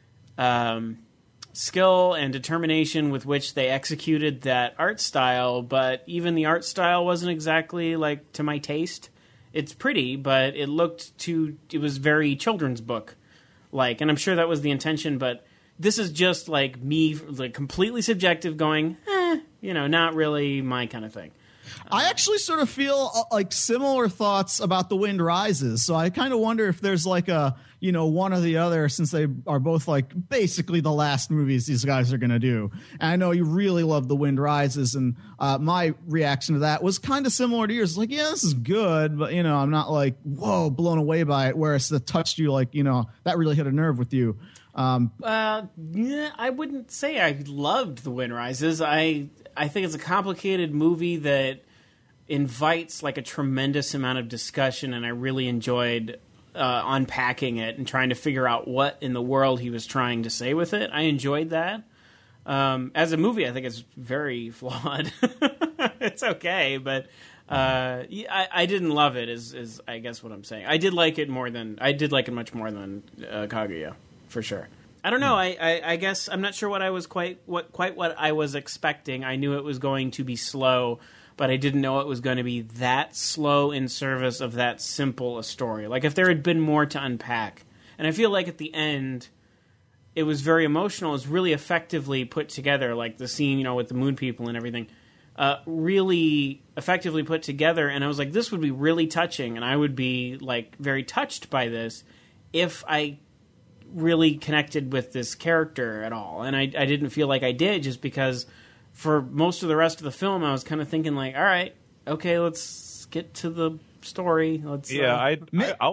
Speaker 1: um, skill and determination with which they executed that art style, but even the art style wasn't exactly, like, to my taste. It's pretty, but it looked too, it was very children's book. Like, and I'm sure that was the intention, but this is just like me, like completely subjective, going, eh, you know, not really my kind of thing.
Speaker 3: I actually sort of feel uh, like similar thoughts about The Wind Rises. So I kind of wonder if there's like a, you know, one or the other, since they are both like basically the last movies these guys are going to do. And I know you really love The Wind Rises. And uh, my reaction to that was kind of similar to yours. Like, yeah, this is good, but, you know, I'm not like, whoa, blown away by it. Whereas that touched you, like, you know, that really hit a nerve with you. Um,
Speaker 1: Uh, yeah, I wouldn't say I loved The Wind Rises. I I think it's a complicated movie that invites like a tremendous amount of discussion, and I really enjoyed uh, unpacking it and trying to figure out what in the world he was trying to say with it. I enjoyed that. Um, as a movie, I think it's very flawed. It's okay, but uh, yeah, I, I didn't love it. Is is I guess what I'm saying. I did like it more than I did like it much more than uh, Kaguya. For sure. I don't know. I, I, I guess I'm not sure what I was quite what quite what I was expecting. I knew it was going to be slow, but I didn't know it was going to be that slow in service of that simple a story. Like if there had been more to unpack. And I feel like at the end, it was very emotional. It was really effectively put together, like the scene, you know, with the moon people and everything. Uh, really effectively put together. And I was like, this would be really touching, and I would be like very touched by this if I really connected with this character at all. And I, I didn't feel like I did, just because for most of the rest of the film I was kind of thinking like, all right, okay, let's get to the story. Let's
Speaker 2: Yeah,
Speaker 1: uh,
Speaker 2: I, I I'll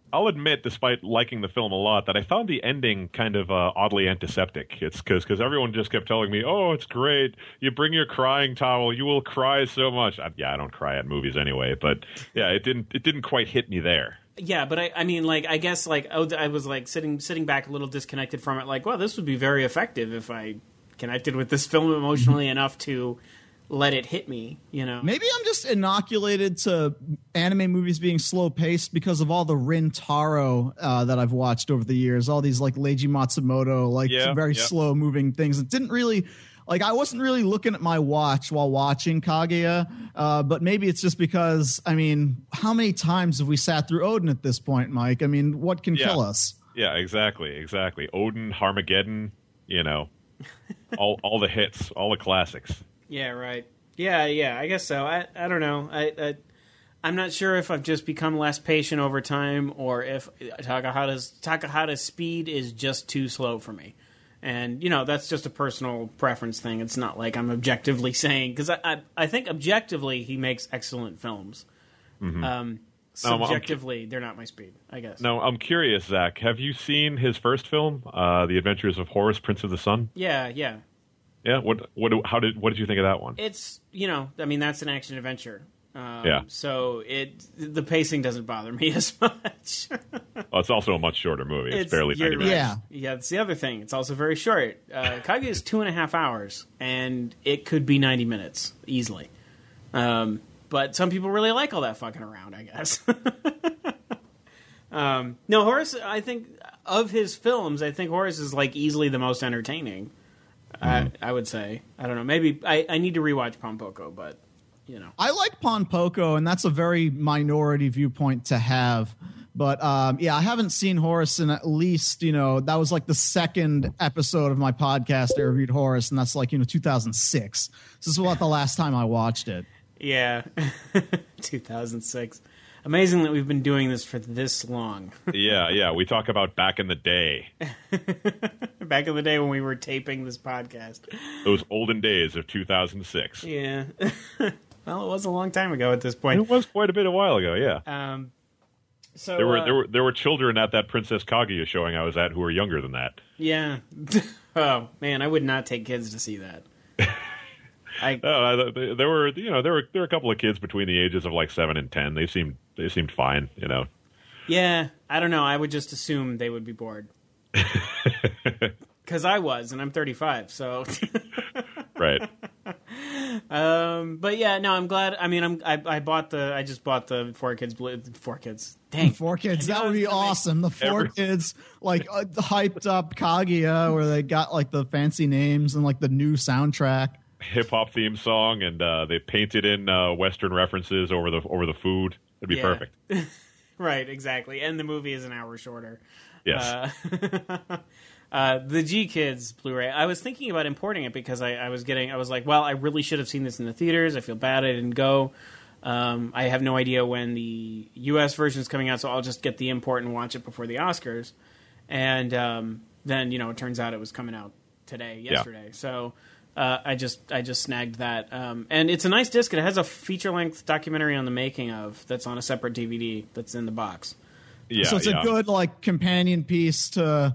Speaker 2: I'll admit, despite liking the film a lot, that I found the ending kind of uh, oddly antiseptic. It's because because everyone just kept telling me, "Oh, it's great. You bring your crying towel. You will cry so much." I, yeah, I don't cry at movies anyway, but yeah, it didn't it didn't quite hit me there.
Speaker 1: Yeah, but I, I mean, like, I guess, like, oh, I was like sitting sitting back a little disconnected from it. Like, well, this would be very effective if I connected with this film emotionally enough to let it hit me, you know.
Speaker 3: Maybe I'm just inoculated to anime movies being slow paced because of all the Rin Taro uh, that I've watched over the years. All these like Leiji Matsumoto, like
Speaker 2: yeah,
Speaker 3: very
Speaker 2: yeah.
Speaker 3: slow moving things. It didn't really like I wasn't really looking at my watch while watching Kaguya. Uh, but maybe it's just because I mean, how many times have we sat through Odin at this point, Mike? I mean, what can
Speaker 2: yeah.
Speaker 3: kill us?
Speaker 2: Yeah, exactly, exactly. Odin, Harmageddon, you know, all all the hits, all the classics.
Speaker 1: Yeah, right. Yeah, yeah, I guess so. I, I don't know. I, I, I'm not sure if I've just become less patient over time or if Takahata's, Takahata's speed is just too slow for me. And, you know, that's just a personal preference thing. It's not like I'm objectively saying... Because I, I, I think objectively he makes excellent films. Mm-hmm. Um, subjectively, um, they're not my speed, I guess.
Speaker 2: No, I'm curious, Zach. Have you seen his first film, uh, The Adventures of Horus, Prince of the Sun?
Speaker 1: Yeah, yeah.
Speaker 2: Yeah, what what how did what did you think of that one?
Speaker 1: It's you know, I mean that's an action adventure. Um,
Speaker 2: yeah.
Speaker 1: So it the pacing doesn't bother me as much.
Speaker 2: Well, it's also a much shorter movie. It's, it's barely ninety minutes.
Speaker 3: Yeah,
Speaker 1: yeah. That's the other thing. It's also very short. Uh, Kaguya is two and a half hours, and it could be ninety minutes easily. Um, but some people really like all that fucking around, I guess. um, no, Horus. I think of his films, I think Horus is like easily the most entertaining. I, I would say. I don't know. Maybe I, I need to rewatch Ponpoko, but, you know.
Speaker 3: I like Ponpoko, and that's a very minority viewpoint to have. But, um, yeah, I haven't seen Horus in at least, you know, that was like the second episode of my podcast I reviewed Horus, and that's like, you know, two thousand six. So this is about the last time I watched it.
Speaker 1: Yeah. two thousand six. Amazing that we've been doing this for this long.
Speaker 2: yeah, yeah. We talk about back in the day.
Speaker 1: Back in the day when we were taping this podcast.
Speaker 2: Those olden days of two thousand six.
Speaker 1: Yeah. Well, it was a long time ago at this point.
Speaker 2: It was quite a bit a while ago, yeah.
Speaker 1: Um, so
Speaker 2: there were
Speaker 1: uh,
Speaker 2: there were there were children at that Princess Kaguya showing I was at who were younger than that.
Speaker 1: Yeah. Oh, man, I would not take kids to see that. I,
Speaker 2: uh, there were, you know, there were there were a couple of kids between the ages of like seven and ten. They seemed they seemed fine, you know.
Speaker 1: Yeah, I don't know. I would just assume they would be bored. Because I was, and I'm thirty-five, so.
Speaker 2: Right.
Speaker 1: Um, but yeah, no, I'm glad. I mean, I'm I, I bought the I just bought the Four Kids Blue Four Kids. Dang,
Speaker 3: Four Kids. That would be awesome. The Four
Speaker 2: Every-
Speaker 3: Kids, like uh, hyped up Kaguya, where they got like the fancy names and like the new soundtrack.
Speaker 2: Hip hop theme song, and uh, they painted in uh, Western references over the over the food. It'd be
Speaker 1: yeah.
Speaker 2: perfect.
Speaker 1: Right, exactly. And the movie is an hour shorter.
Speaker 2: Yes.
Speaker 1: Uh, uh, the G Kids Blu-ray. I was thinking about importing it because I, I was getting. I was like, well, I really should have seen this in the theaters. I feel bad I didn't go. Um, I have no idea when the U S version is coming out, so I'll just get the import and watch it before the Oscars. And um, then, you know, it turns out it was coming out today, yesterday. Yeah. So. Uh, I just I just snagged that, um, and it's a nice disc. It has a feature length documentary on the making of that's on a separate D V D that's in the box.
Speaker 2: Yeah,
Speaker 3: so it's
Speaker 2: yeah.
Speaker 3: a good like companion piece to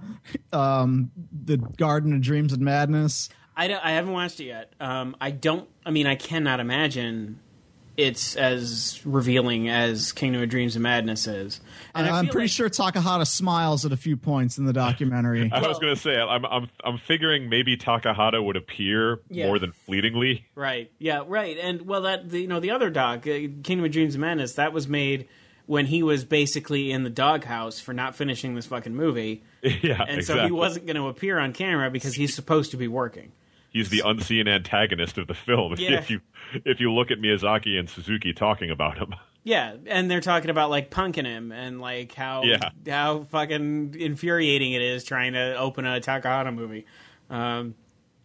Speaker 3: um, the Garden of Dreams and Madness.
Speaker 1: I, don't, I haven't watched it yet. Um, I don't. I mean, I cannot imagine it's as revealing as Kingdom of Dreams and Madness is. And
Speaker 3: I'm pretty
Speaker 1: like,
Speaker 3: sure Takahata smiles at a few points in the documentary.
Speaker 2: I
Speaker 1: well,
Speaker 2: was going to say, I'm I'm I'm figuring maybe Takahata would appear
Speaker 1: yeah.
Speaker 2: more than fleetingly.
Speaker 1: Right. Yeah. Right. And well, that the, you know the other doc, uh, Kingdom of Dreams and Madness, that was made when he was basically in the doghouse for not finishing this fucking movie.
Speaker 2: Yeah.
Speaker 1: And
Speaker 2: exactly.
Speaker 1: so he wasn't going to appear on camera because he's supposed to be working.
Speaker 2: He's the unseen antagonist of the film.
Speaker 1: Yeah.
Speaker 2: If you if you look at Miyazaki and Suzuki talking about him.
Speaker 1: Yeah, and they're talking about like punking him and like how
Speaker 2: yeah.
Speaker 1: how fucking infuriating it is trying to open a Takahata movie. Um,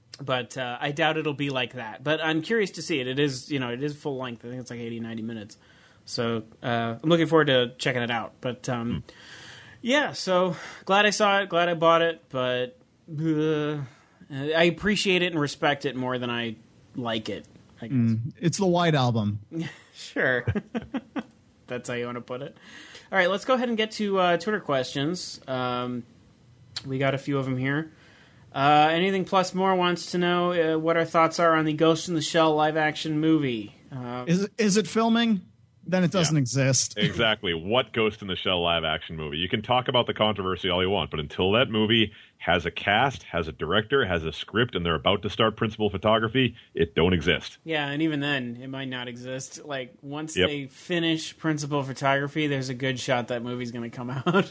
Speaker 1: but uh, I doubt it'll be like that. But I'm curious to see it. It is, you know, it is full length. I think it's like eighty, ninety minutes. So uh, I'm looking forward to checking it out. But um, mm. yeah, so glad I saw it. Glad I bought it. But uh, I appreciate it and respect it more than I like it. I guess.
Speaker 3: Mm, it's the White Album.
Speaker 1: Sure. that's how you want to put it. All right, let's go ahead and get to uh, Twitter questions. Um, we got a few of them here. Uh, anything Plus More wants to know uh, what our thoughts are on the Ghost in the Shell live-action movie. Uh,
Speaker 3: Is it, is it filming? Then it doesn't
Speaker 2: Yeah.
Speaker 3: exist.
Speaker 2: Exactly. What Ghost in the Shell live action movie? You can talk about the controversy all you want, but until that movie has a cast, has a director, has a script, and they're about to start principal photography, it don't exist.
Speaker 1: yeah, and even then, it might not exist. Like, once
Speaker 2: Yep.
Speaker 1: they finish principal photography, there's a good shot that movie's going to come out.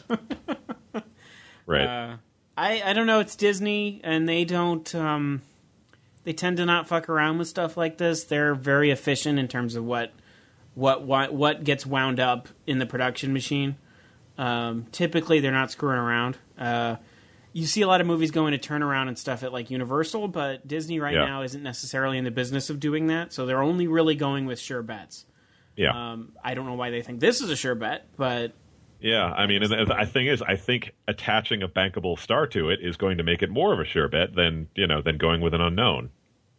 Speaker 2: Right.
Speaker 1: Uh, I, I don't know, it's Disney, and they don't, um, they tend to not fuck around with stuff like this. They're very efficient in terms of what, what, what, what gets wound up in the production machine. Um, typically, they're not screwing around. Uh, you see a lot of movies going to turnaround and stuff at, like, Universal, but Disney right
Speaker 2: Yeah.
Speaker 1: now isn't necessarily in the business of doing that, so they're only really going with sure bets.
Speaker 2: yeah.
Speaker 1: Um, I don't know why they think this is a sure bet, but
Speaker 2: Yeah, I mean, and the the thing is, I think attaching a bankable star to it is going to make it more of a sure bet than you know than going with an unknown.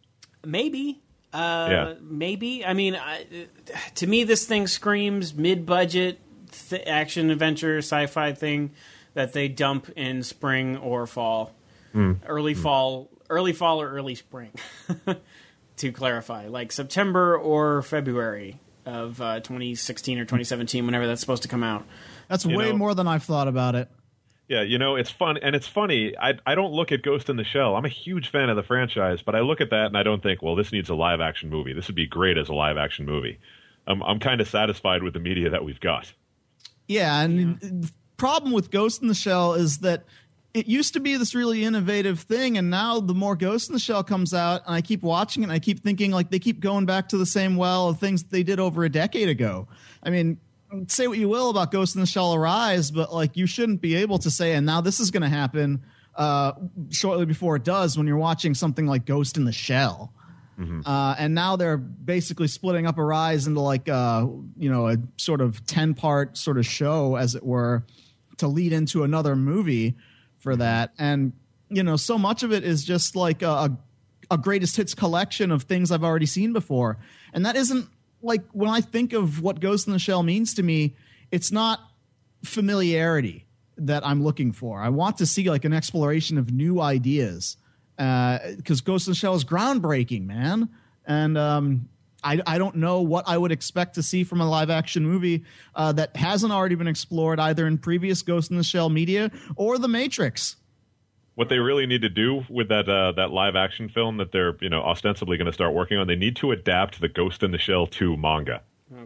Speaker 1: maybe. Uh,
Speaker 2: Yeah.
Speaker 1: Maybe. I mean, I, to me, this thing screams mid-budget th- action adventure sci-fi thing that they dump in spring or fall, early fall, early fall or early spring. To clarify, like September or February of uh, twenty sixteen or twenty seventeen, whenever that's supposed to come out.
Speaker 3: That's
Speaker 2: You
Speaker 3: way
Speaker 2: know-
Speaker 3: more than I've thought about it.
Speaker 2: Yeah, you know, it's fun, and it's funny. I I don't look at Ghost in the Shell. I'm a huge fan of the franchise, but I look at that and I don't think, well, this needs a live action movie. This would be great as a live action movie. I'm I'm kind of satisfied with the media that we've got.
Speaker 3: Yeah, and the problem with Ghost in the Shell is that it used to be this really innovative thing, and now the more Ghost in the Shell comes out, and I keep watching it, and I keep thinking like they keep going back to the same well of things they did over a decade ago. I mean, say what you will about Ghost in the Shell Arise, but like you shouldn't be able to say, and now this is going to happen uh, shortly before it does when you're watching something like Ghost in the Shell. Uh, and now they're basically splitting up Arise into like uh, you know a sort of ten part sort of show, as it were, to lead into another movie for that. And you know, so much of it is just like a, a greatest hits collection of things I've already seen before, and that isn't like when I think of what Ghost in the Shell means to me. It's not familiarity that I'm looking for. I want to see like an exploration of new ideas. Because uh, Ghost in the Shell is groundbreaking, man. And um, I, I don't know what I would expect to see from a live action movie uh, that hasn't already been explored either in previous Ghost in the Shell media or The Matrix.
Speaker 2: What they really need to do with that uh, that live action film that they're you know ostensibly going to start working on, they need to adapt the Ghost in the Shell two manga.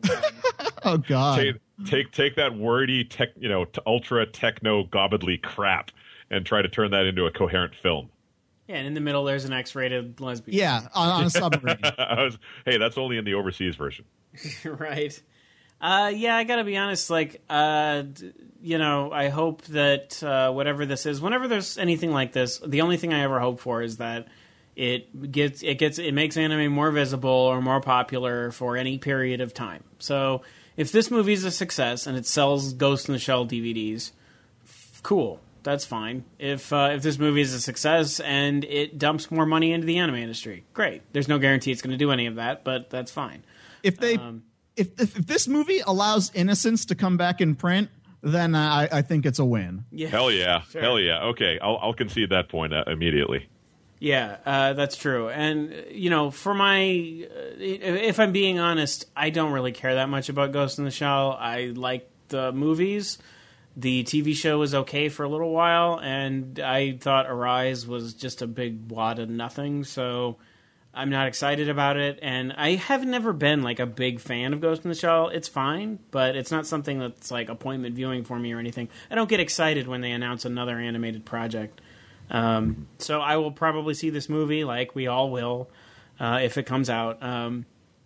Speaker 3: Oh, God.
Speaker 2: Take take take that wordy tech, you know, t- ultra techno gobbly crap and try to turn that into a coherent film.
Speaker 1: Yeah, and in the middle, there's an X-rated lesbian.
Speaker 3: Yeah, on, on a submarine.
Speaker 2: I was, hey, that's only in the overseas version.
Speaker 1: Right. Uh, yeah, I gotta be honest. Like, uh, d- you know, I hope that uh, whatever this is, whenever there's anything like this, the only thing I ever hope for is that it gets, it gets, it makes anime more visible or more popular for any period of time. So, if this movie is a success and it sells Ghost in the Shell D V Ds, f- cool. That's fine. If uh, if this movie is a success and it dumps more money into the anime industry, great. There's no guarantee it's going to do any of that, but that's fine.
Speaker 3: If they,
Speaker 1: Um,
Speaker 3: if, if if this movie allows Innocence to come back in print, then I, I think it's a win.
Speaker 1: Yeah.
Speaker 2: Hell yeah,
Speaker 1: Sure.
Speaker 2: hell yeah. Okay, I'll I'll concede that point uh, immediately.
Speaker 1: Yeah, uh, that's true. And, uh, you know, for my, uh, if I'm being honest, I don't really care that much about Ghost in the Shell. I like the movies. The T V show was okay for a little while, and I thought Arise was just a big wad of nothing, so I'm not excited about it. And I have never been, like, a big fan of Ghost in the Shell. It's fine, but it's not something that's, like, appointment viewing for me or anything. I don't get excited when they announce another animated project. Um, so I will probably see this movie, like we all will, uh, if it comes out. Um,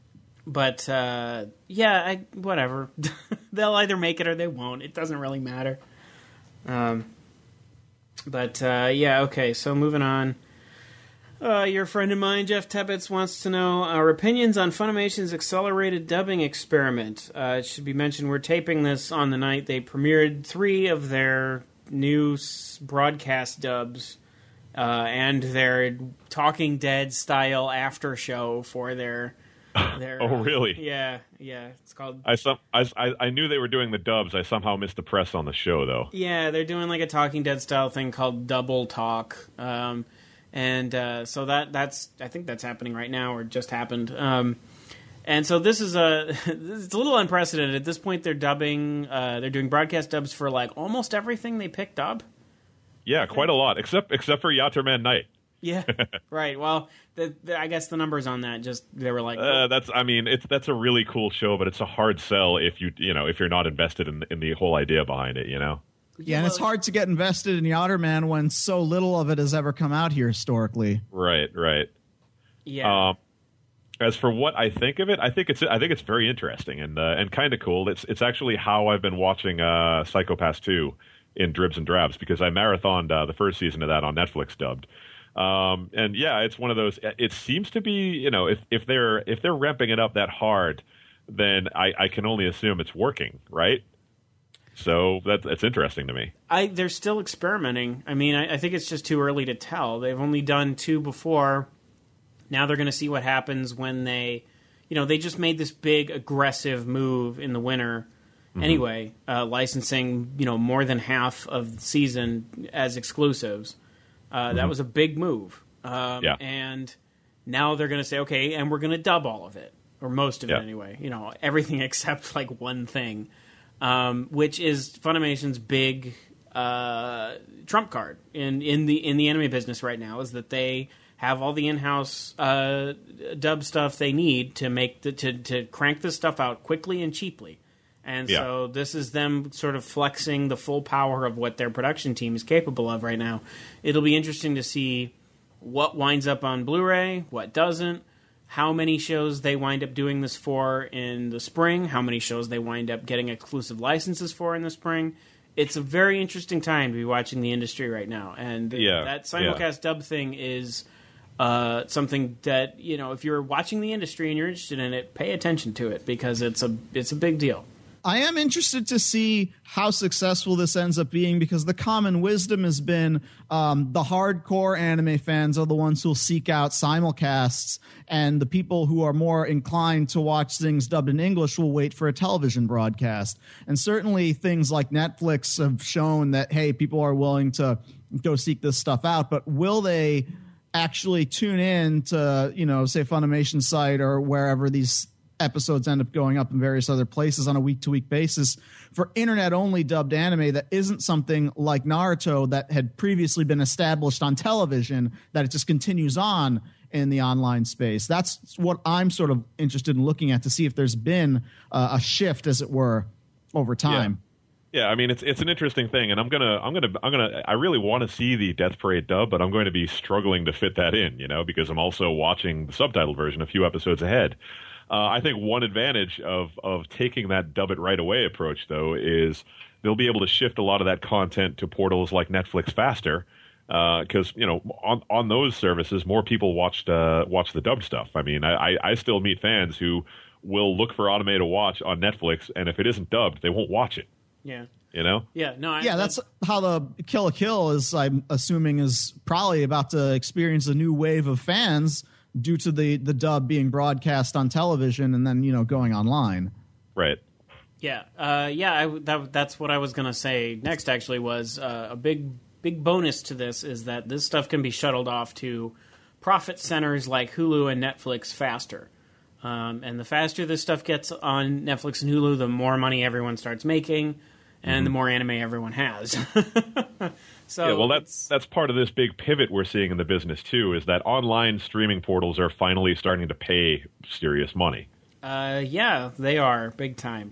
Speaker 1: but uh, yeah, I, whatever. They'll either make it or they won't. It doesn't really matter. Um, but uh, yeah, okay. So moving on. Uh, your friend of mine, Jeff Tebbets, wants to know our opinions on Funimation's accelerated dubbing experiment. Uh, it should be mentioned we're taping this on the night they premiered three of their new s- broadcast dubs uh, and their Talking Dead style after show for their They're,
Speaker 2: Oh,
Speaker 1: uh,
Speaker 2: really?
Speaker 1: Yeah, yeah. It's called.
Speaker 2: I some I, I I knew they were doing the dubs. I somehow missed the press on the show, though.
Speaker 1: Yeah, they're doing like a Talking Dead style thing called Double Talk, um, and uh, so that that's I think that's happening right now or just happened. Um, and so this is a it's a little unprecedented at this point. They're dubbing, uh, they're doing broadcast dubs for like almost everything they picked up.
Speaker 2: Yeah, quite a lot, except except for Yatterman Night.
Speaker 1: Yeah, right. Well, the, the, I guess the numbers on that just they were like,
Speaker 2: Uh, that's I mean, it's that's a really cool show, but it's a hard sell if you you know if you're not invested in in the whole idea behind it. You know.
Speaker 3: Yeah, and it's hard to get invested in Yatterman when so little of it has ever come out here historically.
Speaker 2: Right. Right.
Speaker 1: yeah,
Speaker 2: Um, as for what I think of it, I think it's I think it's very interesting and uh, and kind of cool. It's it's actually how I've been watching uh, Psycho Pass two in dribs and drabs because I marathoned uh, the first season of that on Netflix dubbed. Um, and yeah, it's one of those. It seems to be, you know, if if they're if they're ramping it up that hard, then I, I can only assume it's working, right? So that that's interesting to me.
Speaker 1: I they're still experimenting. I mean, I, I think it's just too early to tell. They've only done two before. Now they're going to see what happens when they, you know, they just made this big aggressive move in the winter. Mm-hmm. Anyway, uh, licensing, you know, more than half of the season as exclusives. Uh, mm-hmm. That was a big move. Um,
Speaker 2: yeah.
Speaker 1: And now they're going to say, okay, and we're going to dub all of it, or most of
Speaker 2: yeah.
Speaker 1: it anyway. You know, everything except like one thing, um, which is Funimation's big uh, trump card in, in the in the anime business right now, is that they have all the in-house uh, dub stuff they need to make the, to to crank this stuff out quickly and cheaply. And
Speaker 2: yeah.
Speaker 1: so this is them sort of flexing the full power of what their production team is capable of right now. It'll be interesting to see what winds up on Blu-ray, what doesn't, how many shows they wind up doing this for in the spring, how many shows they wind up getting exclusive licenses for in the spring. It's a very interesting time to be watching the industry right now. And
Speaker 2: yeah.
Speaker 1: that simulcast yeah. dub thing is uh, something that, you know, if you're watching the industry and you're interested in it, pay attention to it because it's a it's a big deal.
Speaker 3: I am interested to see how successful this ends up being because the common wisdom has been um, the hardcore anime fans are the ones who will seek out simulcasts, and the people who are more inclined to watch things dubbed in English will wait for a television broadcast. And certainly things like Netflix have shown that, hey, people are willing to go seek this stuff out, but will they actually tune in to, you know, say Funimation site or wherever these episodes end up going up in various other places on a week-to-week basis for internet-only dubbed anime that isn't something like Naruto that had previously been established on television, that it just continues on in the online space. That's what I'm sort of interested in looking at to see if there's been uh, a shift, as it were, over time.
Speaker 2: Yeah. yeah, I mean, it's it's an interesting thing, and I'm gonna I'm gonna I'm gonna I really want to see the Death Parade dub, but I'm going to be struggling to fit that in, you know, because I'm also watching the subtitled version a few episodes ahead. Uh, I think one advantage of of taking that dub it right away approach, though, is they'll be able to shift a lot of that content to portals like Netflix faster, because uh, you know on on those services more people watched uh, watch the dub stuff. I mean, I, I still meet fans who will look for anime to watch on Netflix, and if it isn't dubbed, they won't watch it.
Speaker 1: Yeah.
Speaker 2: You know?
Speaker 1: Yeah, no, I,
Speaker 3: yeah, that's how the Kill la Kill is, I'm assuming, is probably about to experience a new wave of fans due to the, the dub being broadcast on television and then, you know, going online.
Speaker 2: Right.
Speaker 1: Yeah. Uh, yeah, I, that, that's what I was going to say next, actually, was uh, a big, big bonus to this is that this stuff can be shuttled off to profit centers like Hulu and Netflix faster. Um, and the faster this stuff gets on Netflix and Hulu, the more money everyone starts making, and mm-hmm. the more anime everyone has. So
Speaker 2: yeah, well, that's that's part of this big pivot we're seeing in the business too. Is that online streaming portals are finally starting to pay serious money?
Speaker 1: Uh, yeah, they are big time.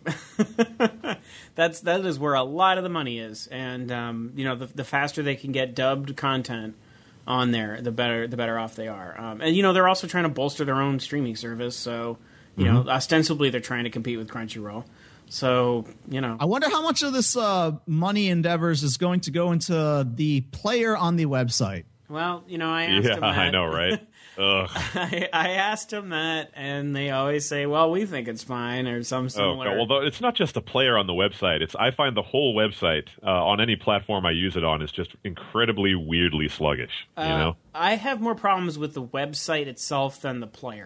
Speaker 1: That's that is where a lot of the money is, and um, you know, the, the faster they can get dubbed content on there, the better the better off they are. Um, and you know, they're also trying to bolster their own streaming service, so you mm-hmm. know, ostensibly they're trying to compete with Crunchyroll. So, you know. I
Speaker 3: wonder how much of this uh, money endeavors is going to go into the player on the website.
Speaker 1: Well, you know, I asked
Speaker 2: yeah,
Speaker 1: him that.
Speaker 2: I know, right? Ugh.
Speaker 1: I, I asked him that, and they always say, well, we think it's fine, or some similar.
Speaker 2: Oh, well, it's not just the player on the website. It's I find the whole website, uh, on any platform I use it on, is just incredibly weirdly sluggish, you
Speaker 1: uh,
Speaker 2: know?
Speaker 1: I have more problems with the website itself than the player.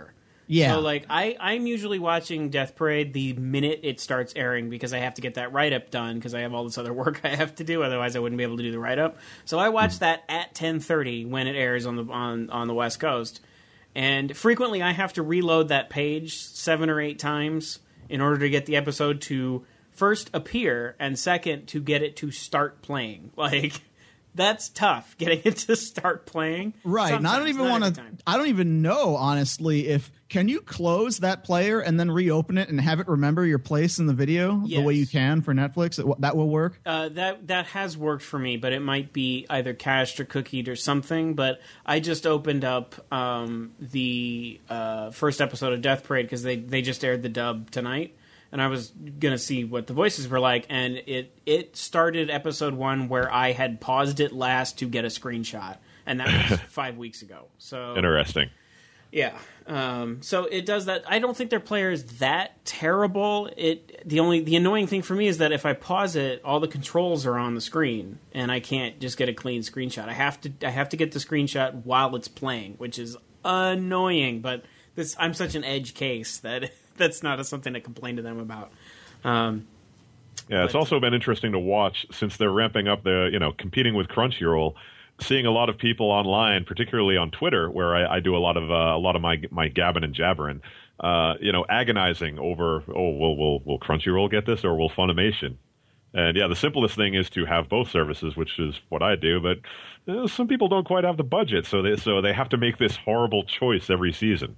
Speaker 3: Yeah.
Speaker 1: So, like, I, I'm usually watching Death Parade the minute it starts airing because I have to get that write-up done because I have all this other work I have to do. Otherwise, I wouldn't be able to do the write-up. So I watch that at ten thirty when it airs on the on, on the West Coast. And frequently, I have to reload that page seven or eight times in order to get the episode to first appear and second to get it to start playing. Like... That's tough, getting it to start playing.
Speaker 3: Right. And I don't even want to, I don't even know, honestly, if, can you close that player and then reopen it and have it remember your place in the video
Speaker 1: yes.
Speaker 3: the way you can for Netflix? That will work?
Speaker 1: Uh, that that has worked for me, but it might be either cached or cookied or something. But I just opened up um, the uh, first episode of Death Parade because they, they just aired the dub tonight. And I was going to see what the voices were like, and it, it started episode one where I had paused it last to get a screenshot, and that was five weeks ago. So
Speaker 2: interesting.
Speaker 1: Yeah. Um, so it does that. I don't think their player is that terrible. It the only the annoying thing for me is that if I pause it, all the controls are on the screen, and I can't just get a clean screenshot. I have to I have to get the screenshot while it's playing, which is annoying. But this I'm such an edge case that. That's not a, something to complain to them about. Um,
Speaker 2: yeah, it's but, also been interesting to watch since they're ramping up the, you know, competing with Crunchyroll, seeing a lot of people online, particularly on Twitter, where I, I do a lot of uh, a lot of my my gabbing and jabbering, uh, you know, agonizing over, oh, will will will Crunchyroll get this or will Funimation? And yeah, the simplest thing is to have both services, which is what I do. But uh, some people don't quite have the budget, so they so they have to make this horrible choice every season.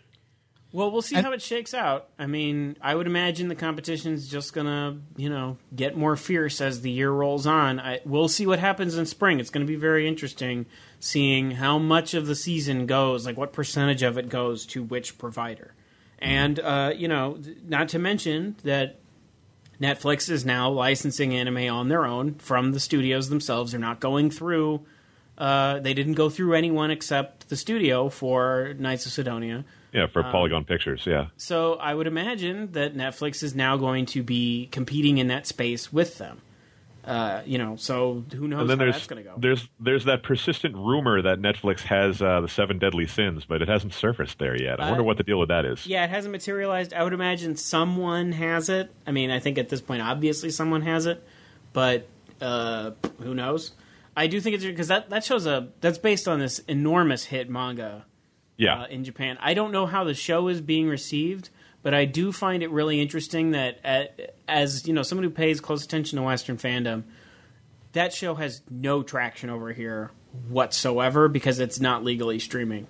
Speaker 1: Well, we'll see
Speaker 3: and,
Speaker 1: how it shakes out. I mean, I would imagine the competition's just going to, you know, get more fierce as the year rolls on. I, we'll see what happens in spring. It's going to be very interesting seeing how much of the season goes, like what percentage of it goes to which provider. And, uh, you know, not to mention that Netflix is now licensing anime on their own from the studios themselves. They're not going through, uh, they didn't go through anyone except the studio for Knights of Sidonia.
Speaker 2: Yeah, for Polygon
Speaker 1: um,
Speaker 2: Pictures, yeah.
Speaker 1: So I would imagine that Netflix is now going to be competing in that space with them. Uh, you know, so who knows
Speaker 2: and then
Speaker 1: how
Speaker 2: there's,
Speaker 1: that's going to go.
Speaker 2: There's there's that persistent rumor that Netflix has uh, the Seven Deadly Sins, but it hasn't surfaced there yet. I uh, wonder what the deal with that is.
Speaker 1: Yeah, it hasn't materialized. I would imagine someone has it. I mean, I think at this point, obviously someone has it, but uh, who knows? I do think it's because that that shows a that's based on this enormous hit manga.
Speaker 2: Yeah.
Speaker 1: Uh, in Japan. I don't know how the show is being received, but I do find it really interesting that at, as, you know, someone who pays close attention to Western fandom, that show has no traction over here whatsoever because it's not legally streaming.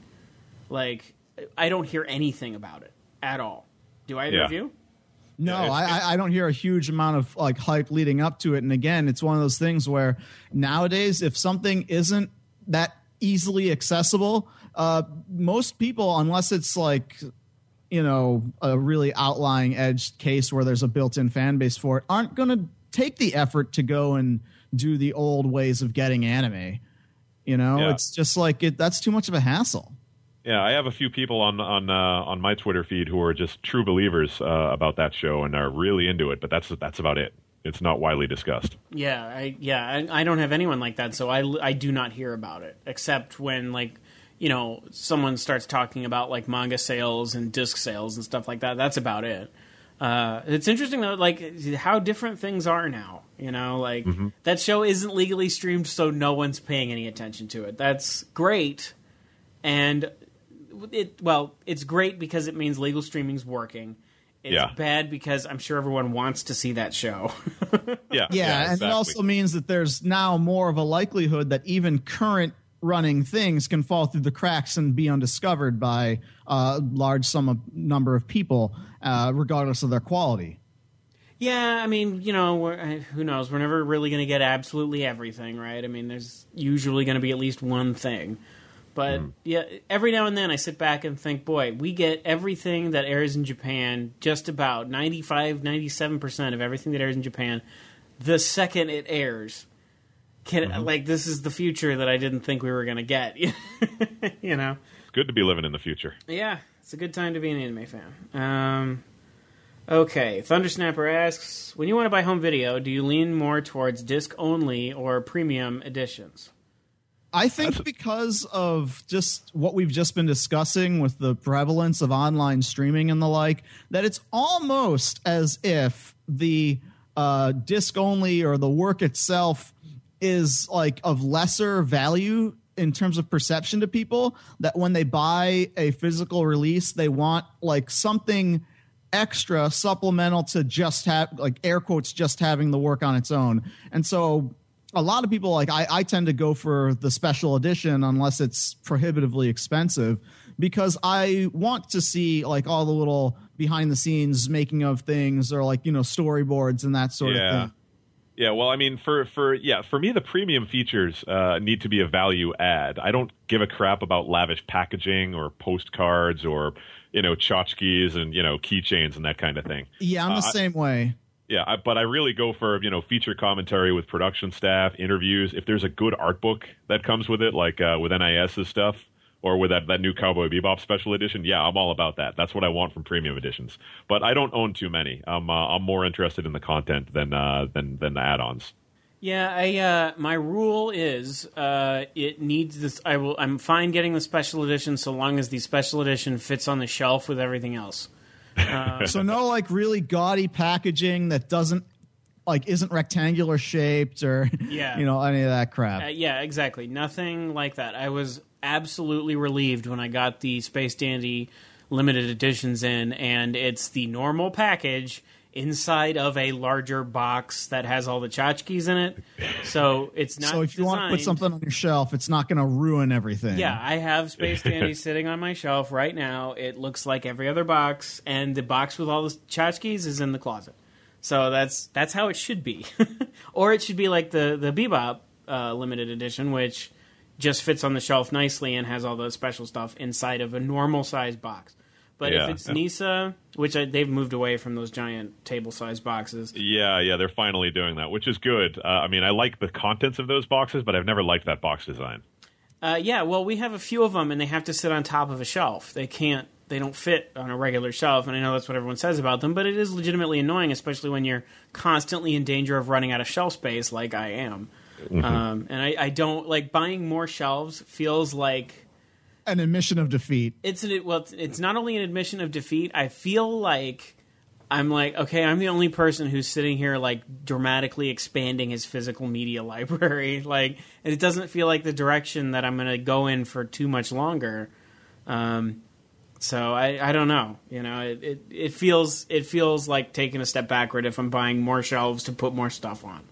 Speaker 1: Like, I don't hear anything about it at all. Do either
Speaker 2: yeah.
Speaker 1: of you?
Speaker 3: No,
Speaker 2: yeah, it's,
Speaker 3: I,
Speaker 2: it's,
Speaker 3: I don't hear a huge amount of like hype leading up to it. And again, it's one of those things where nowadays, if something isn't that easily accessible, Uh, most people, unless it's like, you know, a really outlying edge case where there's a built-in fan base for it, aren't going to take the effort to go and do the old ways of getting anime. You know,
Speaker 2: yeah.
Speaker 3: it's just like it. That's too much of a hassle.
Speaker 2: Yeah, I have a few people on on uh, on my Twitter feed who are just true believers uh, about that show and are really into it, but that's that's about it. It's not widely discussed.
Speaker 1: Yeah, I, yeah, I, I don't have anyone like that, so I, I do not hear about it, except when, like, you know, someone starts talking about like manga sales and disc sales and stuff like that. That's about it. Uh, it's interesting though, like how different things are now. You know, like mm-hmm. that show isn't legally streamed, so no one's paying any attention to it. That's great, and it well, it's great because it means legal streaming's working. It's
Speaker 2: yeah.
Speaker 1: bad because I'm sure everyone wants to see that show.
Speaker 2: yeah,
Speaker 3: yeah,
Speaker 2: yeah
Speaker 3: and
Speaker 2: exactly.
Speaker 3: it also means that there's now more of a likelihood that even current running things can fall through the cracks and be undiscovered by a large sum of number of people, uh, regardless of their quality.
Speaker 1: Yeah, I mean, you know, we're, who knows? We're never really going to get absolutely everything, right? I mean, there's usually going to be at least one thing. But, mm. yeah, every now and then I sit back and think, boy, we get everything that airs in Japan, just about ninety-five, ninety-seven percent of everything that airs in Japan, the second it airs. Can, mm-hmm. Like, this is the future that I didn't think we were going to get, you know?
Speaker 2: It's good to be living in the future.
Speaker 1: Yeah, it's a good time to be an anime fan. Um, okay, Thundersnapper asks, when you want to buy home video, do you lean more towards disc-only or premium editions?
Speaker 3: I think
Speaker 2: That's-
Speaker 3: because of just what we've just been discussing with the prevalence of online streaming and the like, that it's almost as if the uh, disc only or the work itself is like of lesser value in terms of perception to people, that when they buy a physical release, they want like something extra supplemental to just have, like, air quotes, just having the work on its own. And so a lot of people, like I, I tend to go for the special edition unless it's prohibitively expensive, because I want to see like all the little behind the scenes making of things, or like, you know, storyboards and that sort
Speaker 2: yeah.
Speaker 3: of thing.
Speaker 2: Yeah, well, I mean, for, for yeah, for me, the premium features uh, need to be a value add. I don't give a crap about lavish packaging or postcards or, you know, tchotchkes and, you know, keychains and that kind of thing.
Speaker 3: Yeah, I'm the
Speaker 2: uh,
Speaker 3: same way.
Speaker 2: Yeah, I, but I really go for, you know, feature commentary with production staff, interviews. If there's a good art book that cocomes with it, like uh, with NIS's stuff, or with that, that new Cowboy Bebop special edition, yeah, I'm all about that. That's what I want from premium editions. But I don't own too many. I'm uh, I'm more interested in the content than uh, than than the add-ons.
Speaker 1: Yeah, I uh, my rule is uh, it needs this. I will. I'm fine getting the special edition so long as the special edition fits on the shelf with everything else. Uh,
Speaker 3: So no like really gaudy packaging that doesn't like isn't rectangular shaped, or
Speaker 1: Yeah.
Speaker 3: you know, any of that crap.
Speaker 1: Uh, yeah, exactly. Nothing like that. I was absolutely relieved when I got the Space Dandy limited editions in, and it's the normal package inside of a larger box that has all the tchotchkes in it. So it's not
Speaker 3: So if you want to put
Speaker 1: designed-
Speaker 3: something on your shelf, it's not going to ruin everything.
Speaker 1: Yeah, I have Space Dandy sitting on my shelf right now. It looks like every other box, and the box with all the tchotchkes is in the closet. So that's that's how it should be. Or it should be like the, the Bebop uh, limited edition, which just fits on the shelf nicely and has all the special stuff inside of a normal-sized box. But
Speaker 2: Yeah.
Speaker 1: if it's Nisa, which I, they've moved away from those giant table-sized boxes.
Speaker 2: Yeah, yeah, they're finally doing that, which is good. Uh, I mean, I like the contents of those boxes, but I've never liked that box design.
Speaker 1: Uh, yeah, well, we have a few of them, and they have to sit on top of a shelf. They can't, they don't fit on a regular shelf, and I know that's what everyone says about them, but it is legitimately annoying, especially when you're constantly in danger of running out of shelf space, like I am.
Speaker 2: Mm-hmm.
Speaker 1: Um, and I, I don't, like, buying more shelves feels like
Speaker 3: An admission of defeat.
Speaker 1: it's an, well, it's, it's not only an admission of defeat. I feel like I'm like, okay, I'm the only person who's sitting here like dramatically expanding his physical media library. Like, and it doesn't feel like the direction that I'm going to go in for too much longer. Um, so I, I don't know. You know, it, it it feels it feels like taking a step backward if I'm buying more shelves to put more stuff on.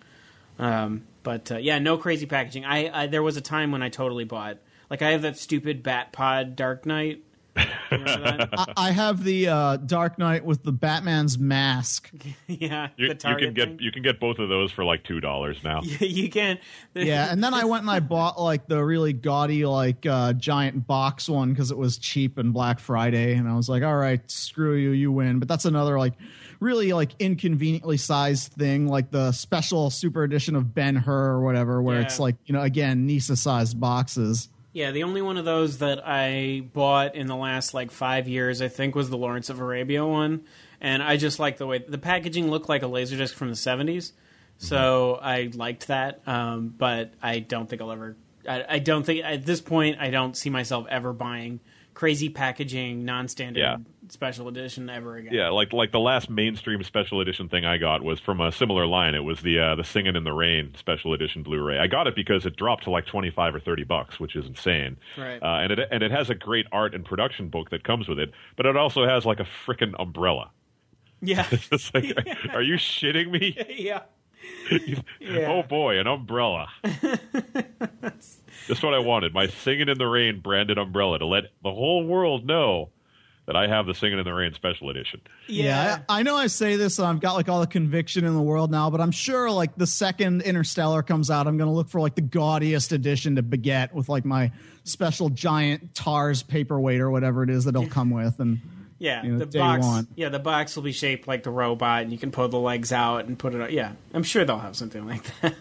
Speaker 1: Um, but uh, yeah, no crazy packaging. I, I there was a time when I totally bought. Like, I have that stupid Batpod Dark Knight. Remember that?
Speaker 3: I, I have the uh, Dark Knight with the Batman's mask.
Speaker 1: Yeah,
Speaker 2: You,
Speaker 1: the
Speaker 2: you
Speaker 1: Target
Speaker 2: can get
Speaker 1: thing.
Speaker 2: you can get both of those for like two dollars now.
Speaker 1: You can.
Speaker 3: Yeah, and then I went and I bought like the really gaudy like uh, giant box one because it was cheap and Black Friday, and I was like, all right, screw you, you win. But that's another like really like inconveniently sized thing, like the special super edition of Ben-Hur or whatever, where
Speaker 1: Yeah.
Speaker 3: it's like, you know, again, Nisa sized boxes.
Speaker 1: Yeah, the only one of those that I bought in the last like five years, I think, was the Lawrence of Arabia one, and I just like the way the packaging looked like a Laserdisc from the seventies, so I liked that. Um, but I don't think I'll ever. I, I don't think at this point I don't see myself ever buying crazy packaging, non-standard
Speaker 2: Yeah.
Speaker 1: special edition ever again.
Speaker 2: Yeah, like like the last mainstream special edition thing I got was from a similar line. It was the uh, the Singin' in the Rain special edition Blu-ray. I got it because it dropped to like twenty-five or thirty bucks, which is insane.
Speaker 1: Right.
Speaker 2: Uh, and it and it has a great art and production book that comes with it, but it also has like a frickin' umbrella.
Speaker 1: Yeah.
Speaker 2: It's like, are you shitting me?
Speaker 1: Yeah. Yeah.
Speaker 2: Oh boy, an umbrella. Just what I wanted. My Singin' in the Rain branded umbrella to let the whole world know that I have the Singin' in the Rain special edition.
Speaker 1: Yeah.
Speaker 3: I, I know I say this and I've got like all the conviction in the world now, but I'm sure like the second Interstellar comes out, I'm going to look for like the gaudiest edition to beget with like my special giant TARS paperweight or whatever it is that it'll come with. And
Speaker 1: Yeah,
Speaker 3: you know,
Speaker 1: the
Speaker 3: day
Speaker 1: box.
Speaker 3: one.
Speaker 1: Yeah, the box will be shaped like the robot, and you can pull the legs out and put it. On. Yeah, I'm sure they'll have something like that.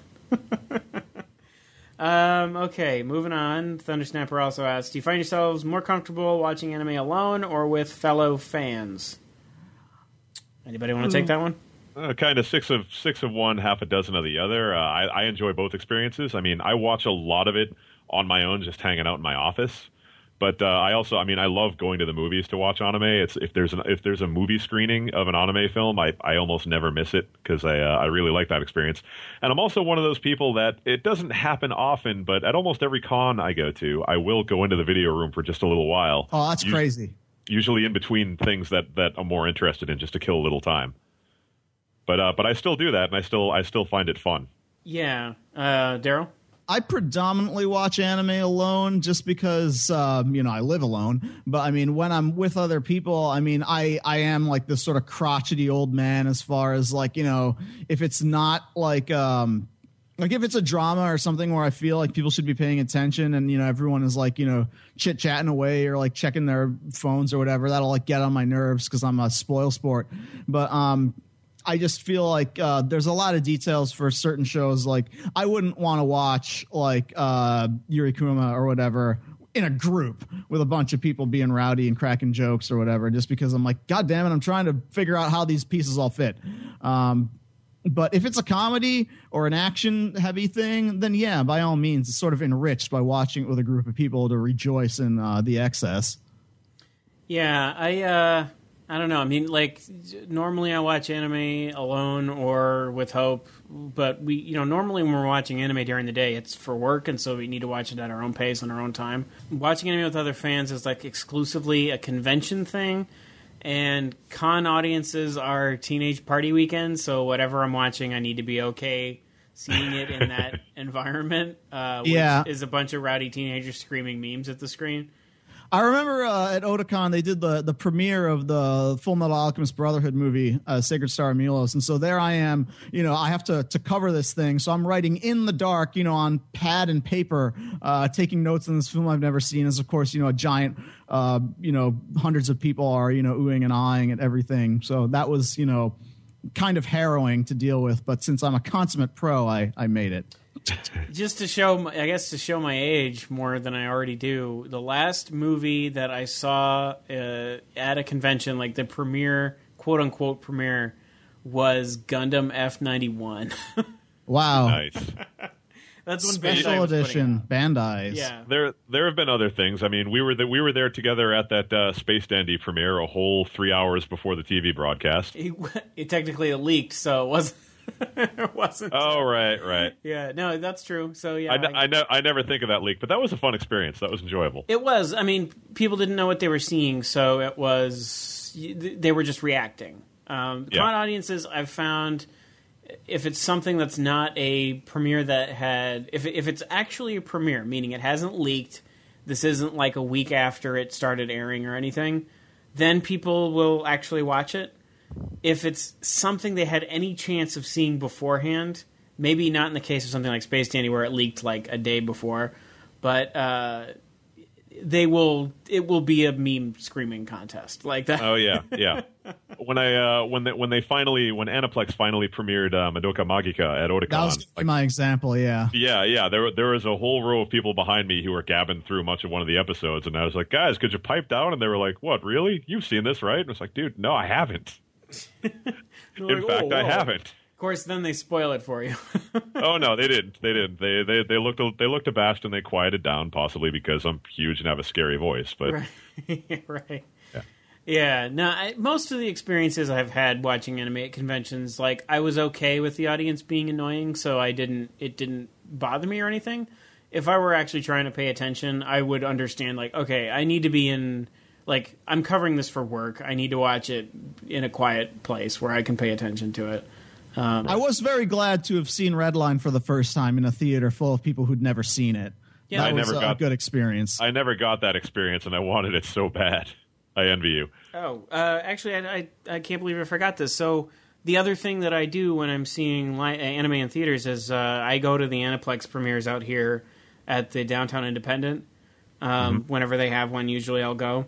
Speaker 1: um, okay, moving on. Thundersnapper also asks: do you find yourselves more comfortable watching anime alone or with fellow fans? Anybody want to take that one?
Speaker 2: Uh, kind of six of six of one, half a dozen of the other. Uh, I, I enjoy both experiences. I mean, I watch a lot of it on my own, just hanging out in my office. But uh, I also, I mean, I love going to the movies to watch anime. It's if there's an if there's a movie screening of an anime film, I, I almost never miss it because I uh, I really like that experience. And I'm also one of those people that it doesn't happen often, but at almost every con I go to, I will go into the video room for just a little while.
Speaker 3: Oh, that's
Speaker 2: U-
Speaker 3: crazy.
Speaker 2: Usually in between things that, that I'm more interested in, just to kill a little time. But uh, but I still do that, and I still I still find it fun.
Speaker 1: Yeah, uh, Daryl.
Speaker 3: I predominantly watch anime alone just because, um, you know, I live alone. But I mean, when I'm with other people, I mean, I, I am like this sort of crotchety old man as far as like, you know, if it's not like, um, like if it's a drama or something where I feel like people should be paying attention and, you know, everyone is like, you know, chit chatting away or like checking their phones or whatever, that'll like get on my nerves because I'm a spoil sport. But, um, I just feel like uh, there's a lot of details for certain shows. Like I wouldn't want to watch like uh, Yuri Kuma or whatever in a group with a bunch of people being rowdy and cracking jokes or whatever, just because I'm like, God damn it, I'm trying to figure out how these pieces all fit. Um, but if it's a comedy or an action heavy thing, then yeah, by all means, it's sort of enriched by watching it with a group of people to rejoice in uh, the excess.
Speaker 1: Yeah, I... Uh... I don't know. I mean, like, normally I watch anime alone or with Hope, but we, you know, normally when we're watching anime during the day, it's for work, and so we need to watch it at our own pace and our own time. Watching anime with other fans is, like, exclusively a convention thing, and con audiences are teenage party weekends, so whatever I'm watching, I need to be okay seeing it in that environment, uh, which
Speaker 3: yeah.
Speaker 1: is a bunch of rowdy teenagers screaming memes at the screen.
Speaker 3: I remember uh, at Otakon they did the the premiere of the Full Metal Alchemist Brotherhood movie, uh, Sacred Star Milos, and so there I am. You know, I have to to cover this thing, so I'm writing in the dark, you know, on pad and paper, uh, taking notes on this film I've never seen. As of course, you know, a giant, uh, you know, hundreds of people are you know oohing and ahhing at everything. So that was you know kind of harrowing to deal with, but since I'm a consummate pro, I I made it.
Speaker 1: Just to show, my, I guess, to show my age more than I already do, the last movie that I saw uh, at a convention, like the premiere, quote unquote premiere, was Gundam F ninety-one.
Speaker 3: Wow!
Speaker 2: Nice.
Speaker 1: That's when
Speaker 3: Special
Speaker 1: Bandai was
Speaker 3: edition Bandai's.
Speaker 1: Yeah.
Speaker 2: There, there have been other things. I mean, we were the, we were there together at that uh, Space Dandy premiere, a whole three hours before the T V broadcast.
Speaker 1: It, it technically it leaked, so it wasn't. It wasn't.
Speaker 2: Oh, right, right.
Speaker 1: Yeah, no, that's true. So yeah,
Speaker 2: I,
Speaker 1: I,
Speaker 2: I, ne- I never think of that leak, but that was a fun experience. That was enjoyable.
Speaker 1: it was. I mean, people didn't know what they were seeing, so it was. They were just reacting. Um,
Speaker 2: Yeah.
Speaker 1: Con audiences, I've found, if it's something that's not a premiere that had, if if it's actually a premiere, meaning it hasn't leaked, this isn't like a week after it started airing or anything, then people will actually watch it. If it's something they had any chance of seeing beforehand, maybe not in the case of something like Space Dandy where it leaked like a day before, but uh, they will. It will be a meme screaming contest like that.
Speaker 2: Oh yeah, yeah. When I uh, when they, when they finally when Aniplex finally premiered uh, Madoka Magica at Otakon,
Speaker 3: That was
Speaker 2: like,
Speaker 3: my example. Yeah.
Speaker 2: yeah, yeah. There there was a whole row of people behind me who were gabbing through much of one of the episodes, and I was like, guys, could you pipe down? And they were like, what? Really? You've seen this, right? And I was like, dude, no, I haven't. In
Speaker 1: like,
Speaker 2: fact,
Speaker 1: "Oh,
Speaker 2: I
Speaker 1: whoa."
Speaker 2: haven't.
Speaker 1: Of course, then they spoil it for you.
Speaker 2: Oh no, they didn't. They didn't. They they they looked they looked abashed and they quieted down, possibly because I'm huge and have a scary voice. But
Speaker 1: Right. Right.
Speaker 2: Yeah.
Speaker 1: Yeah. No, I, most of the experiences I've had watching anime at conventions, like I was okay with the audience being annoying, so I didn't. It didn't bother me or anything. If I were actually trying to pay attention, I would understand. Like, okay, I need to be in. Like, I'm covering this for work. I need to watch it in a quiet place where I can pay attention to it. Um,
Speaker 3: I was very glad to have seen Redline for the first time in a theater full of people who'd never seen it.
Speaker 1: Yeah.
Speaker 3: that
Speaker 2: I
Speaker 3: was
Speaker 2: never
Speaker 3: a
Speaker 2: got-
Speaker 3: good experience.
Speaker 2: I never got that experience, and I wanted it so bad. I envy you.
Speaker 1: Oh, uh, actually, I, I I can't believe I forgot this. So the other thing that I do when I'm seeing li- anime in theaters is uh, I go to the Aniplex premieres out here at the Downtown Independent. Um,
Speaker 2: Mm-hmm.
Speaker 1: Whenever they have one, usually I'll go.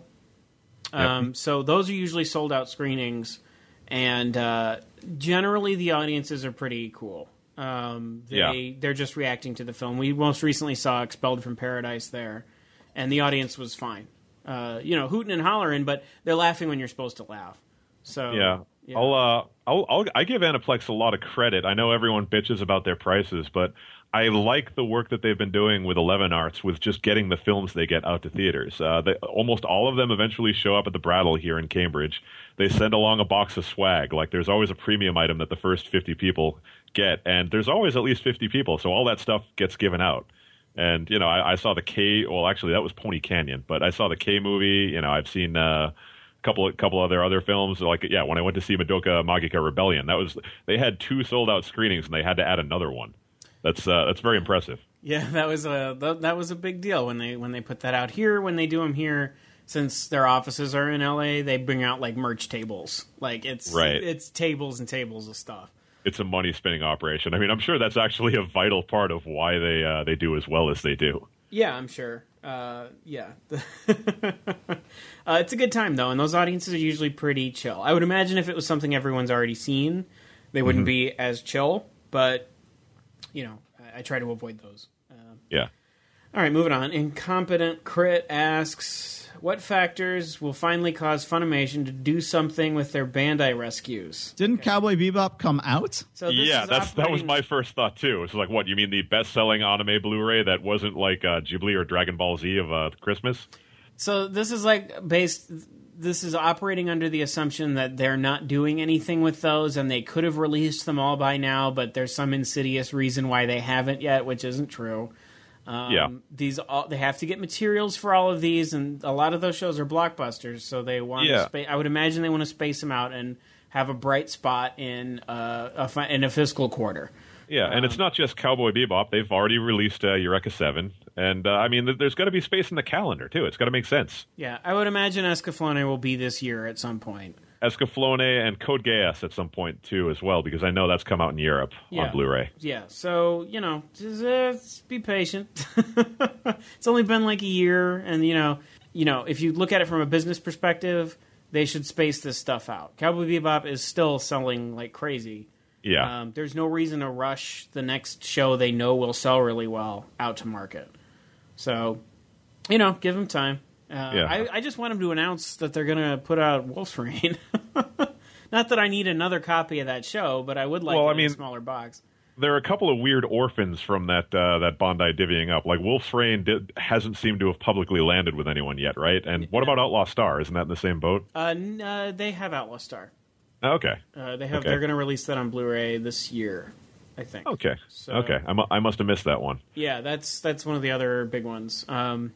Speaker 1: Um, So those are usually sold out screenings, and uh, generally the audiences are pretty cool. Um, they
Speaker 2: Yeah.
Speaker 1: they're just reacting to the film. We most recently saw Expelled from Paradise there, and the audience was fine. Uh, you know, hooting and hollering, but they're laughing when you're supposed to laugh. So
Speaker 2: Yeah.
Speaker 1: yeah.
Speaker 2: I'll uh I'll, I'll I give Aniplex a lot of credit. I know everyone bitches about their prices, but I like the work that they've been doing with Eleven Arts with just getting the films they get out to theaters. Uh, they, almost all of them eventually show up at the Brattle here in Cambridge. They send along a box of swag. Like there's always a premium item that the first fifty people get, and there's always at least fifty people, so all that stuff gets given out. And, you know, I, I saw the K, well, actually, that was Pony Canyon, but I saw the K movie. You know, I've seen uh, a couple of couple of their other films. Like, yeah, when I went to see Madoka Magica Rebellion, that was they had two sold out screenings, and they had to add another one. That's uh, that's very impressive.
Speaker 1: Yeah, that was a that was a big deal when they when they put that out here. When they do them here, since their offices are in L A, they bring out like merch tables. Like it's
Speaker 2: right.
Speaker 1: it's tables and tables of stuff.
Speaker 2: It's a money spinning operation. I mean, I'm sure that's actually a vital part of why they uh, they do as well as they do.
Speaker 1: Yeah, I'm sure. Uh, yeah, uh, it's a good time though, and those audiences are usually pretty chill. I would imagine if it was something everyone's already seen, they wouldn't mm-hmm. be as chill, but. You know, I, I try to avoid those. Uh,
Speaker 2: yeah.
Speaker 1: All right, moving on. Incompetent Crit asks, what factors will finally cause Funimation to do something with their Bandai rescues?
Speaker 3: Didn't okay. Cowboy Bebop come out?
Speaker 1: So this
Speaker 2: yeah,
Speaker 1: is
Speaker 2: that's
Speaker 1: operating...
Speaker 2: that was my first thought, too. It's like, what, you mean the best-selling anime Blu-ray that wasn't like uh, Ghibli or Dragon Ball Z of uh, Christmas?
Speaker 1: So this is like based... This is operating under the assumption that they're not doing anything with those, and they could have released them all by now, but there's some insidious reason why they haven't yet, which isn't true. Um,
Speaker 2: yeah.
Speaker 1: These all, they have to get materials for all of these, and a lot of those shows are blockbusters, so they want
Speaker 2: yeah.
Speaker 1: to space. I would imagine they want to space them out and have a bright spot in uh, a fi- in a fiscal quarter.
Speaker 2: Yeah, and um, it's not just Cowboy Bebop. They've already released uh, Eureka seven. And, uh, I mean, th- there's got to be space in the calendar, too. It's got to make sense.
Speaker 1: Yeah, I would imagine Escaflowne will be this year at some point.
Speaker 2: Escaflowne and Code Geass at some point, too, as well, because I know that's come out in Europe
Speaker 1: yeah.
Speaker 2: on Blu-ray.
Speaker 1: Yeah, so, you know, just, uh, just be patient. It's only been like a year, and, you know, you know, if you look at it from a business perspective, they should space this stuff out. Cowboy Bebop is still selling like crazy.
Speaker 2: Yeah.
Speaker 1: Um, there's no reason to rush the next show they know will sell really well out to market. So, you know, give them time. Uh,
Speaker 2: yeah.
Speaker 1: I, I just want them to announce that they're going to put out Wolf's Rain. Not that I need another copy of that show, but I would like
Speaker 2: well,
Speaker 1: it
Speaker 2: I mean,
Speaker 1: in a smaller box.
Speaker 2: There are a couple of weird orphans from that uh, that Bandai divvying up. Like Wolf's Rain did, hasn't seemed to have publicly landed with anyone yet, right? And what about Outlaw Star? Isn't that in the same boat?
Speaker 1: Uh, n- uh, they have Outlaw Star.
Speaker 2: Okay.
Speaker 1: Uh, they have.
Speaker 2: Okay.
Speaker 1: They're going to release that on Blu-ray this year, I think.
Speaker 2: Okay.
Speaker 1: So,
Speaker 2: okay. I, mu- I must have missed that one.
Speaker 1: Yeah, that's that's one of the other big ones. Um,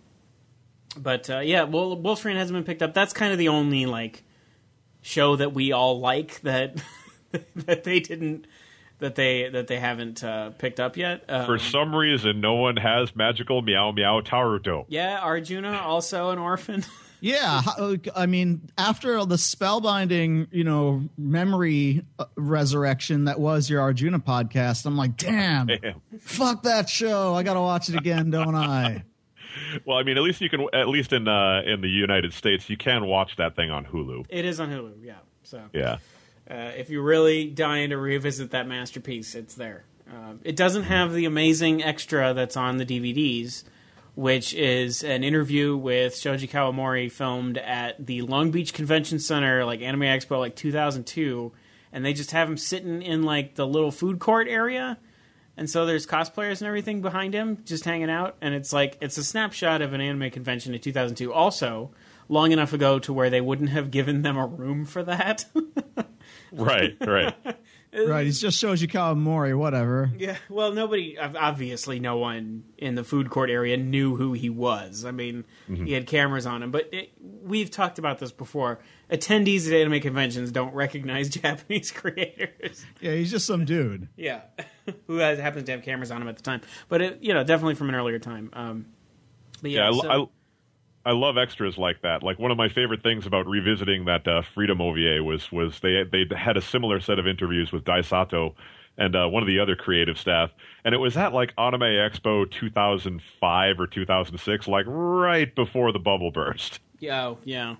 Speaker 1: but uh, yeah, well, Wolf's Rain hasn't been picked up. That's kind of the only like show that we all like that that they didn't that they that they haven't uh, picked up yet. Um,
Speaker 2: For some reason, no one has magical Meow Meow Taruto.
Speaker 1: Yeah, Arjuna, also an orphan.
Speaker 3: Yeah, I mean, after the spellbinding, you know, memory resurrection that was your Arjuna podcast, I'm like, damn, damn. fuck that show. I got to watch it again, don't I?
Speaker 2: Well, I mean, at least you can, at least in uh, in the United States, you can watch that thing on Hulu.
Speaker 1: It is on Hulu, yeah. So
Speaker 2: yeah,
Speaker 1: uh, if you're really dying to revisit that masterpiece, it's there. Uh, it doesn't have the amazing extra that's on the D V Ds, which is an interview with Shoji Kawamori filmed at the Long Beach Convention Center, like Anime Expo, like two thousand two, and they just have him sitting in like the little food court area, and so there's cosplayers and everything behind him just hanging out, and it's like it's a snapshot of an anime convention in two thousand two. Also, long enough ago to where they wouldn't have given them a room for that.
Speaker 2: Right, right.
Speaker 3: Right, he's just Shoji Kawamori, whatever.
Speaker 1: Yeah, well, nobody, obviously no one in the food court area knew who he was. I mean, mm-hmm. he had cameras on him, but it, we've talked about this before. Attendees at anime conventions don't recognize Japanese creators.
Speaker 3: Yeah, he's just some dude.
Speaker 1: Yeah, who has, happens to have cameras on him at the time. But, it, you know, definitely from an earlier time. Um, but yeah,
Speaker 2: yeah I,
Speaker 1: so,
Speaker 2: I, I love extras like that. Like one of my favorite things about revisiting that uh, Freedom O V A was was they they had a similar set of interviews with Dai Sato and uh, one of the other creative staff, and it was at like Anime Expo two thousand five or two thousand six, like right before the bubble burst.
Speaker 1: Yeah, oh, yeah.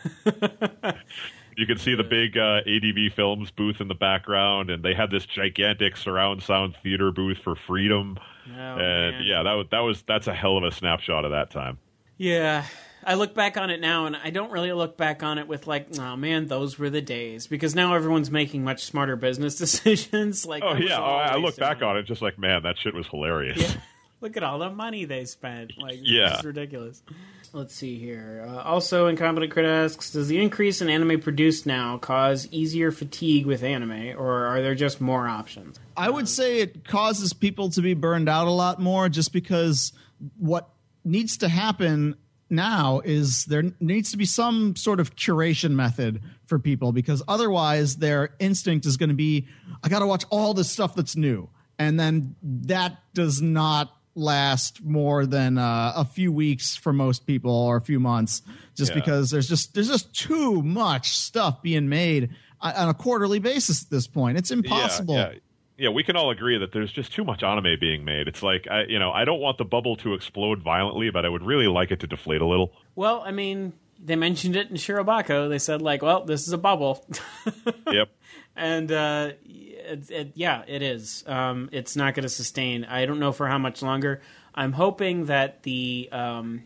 Speaker 2: You could see the big uh, A D V Films booth in the background, and they had this gigantic surround sound theater booth for Freedom.
Speaker 1: Oh,
Speaker 2: and
Speaker 1: man.
Speaker 2: yeah, that was that was that's a hell of a snapshot of that time.
Speaker 1: Yeah. I look back on it now, and I don't really look back on it with like, oh man, those were the days. Because now everyone's making much smarter business decisions. Like,
Speaker 2: oh yeah, oh, I look back on it just like, man, that shit was hilarious.
Speaker 1: Yeah. Look at all the money they spent. Like,
Speaker 2: yeah,
Speaker 1: it's ridiculous. Let's see here. Uh, also, Incompetent Crit asks, does the increase in anime produced now cause easier fatigue with anime, or are there just more options?
Speaker 3: I would say it causes people to be burned out a lot more, just because what needs to happen now is there needs to be some sort of curation method for people, because otherwise their instinct is going to be, I got to watch all this stuff that's new. And then that does not last more than uh, a few weeks for most people, or a few months, just yeah. because there's just there's just too much stuff being made on a quarterly basis at this point. It's impossible.
Speaker 2: Yeah, yeah. yeah, we can all agree that there's just too much anime being made. It's like, I, you know, I don't want the bubble to explode violently, but I would really like it to deflate a little.
Speaker 1: Well, I mean, they mentioned it in Shirobako. They said, like, well, this is a bubble.
Speaker 2: Yep.
Speaker 1: And, uh, it, it, yeah, it is. Um, it's not going to sustain. I don't know for how much longer. I'm hoping that the um,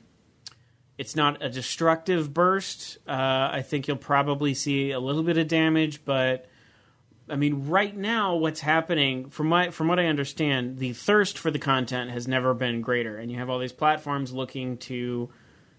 Speaker 1: it's not a destructive burst. Uh, I think you'll probably see a little bit of damage, but I mean, right now, what's happening, from my from what I understand, the thirst for the content has never been greater, and you have all these platforms looking to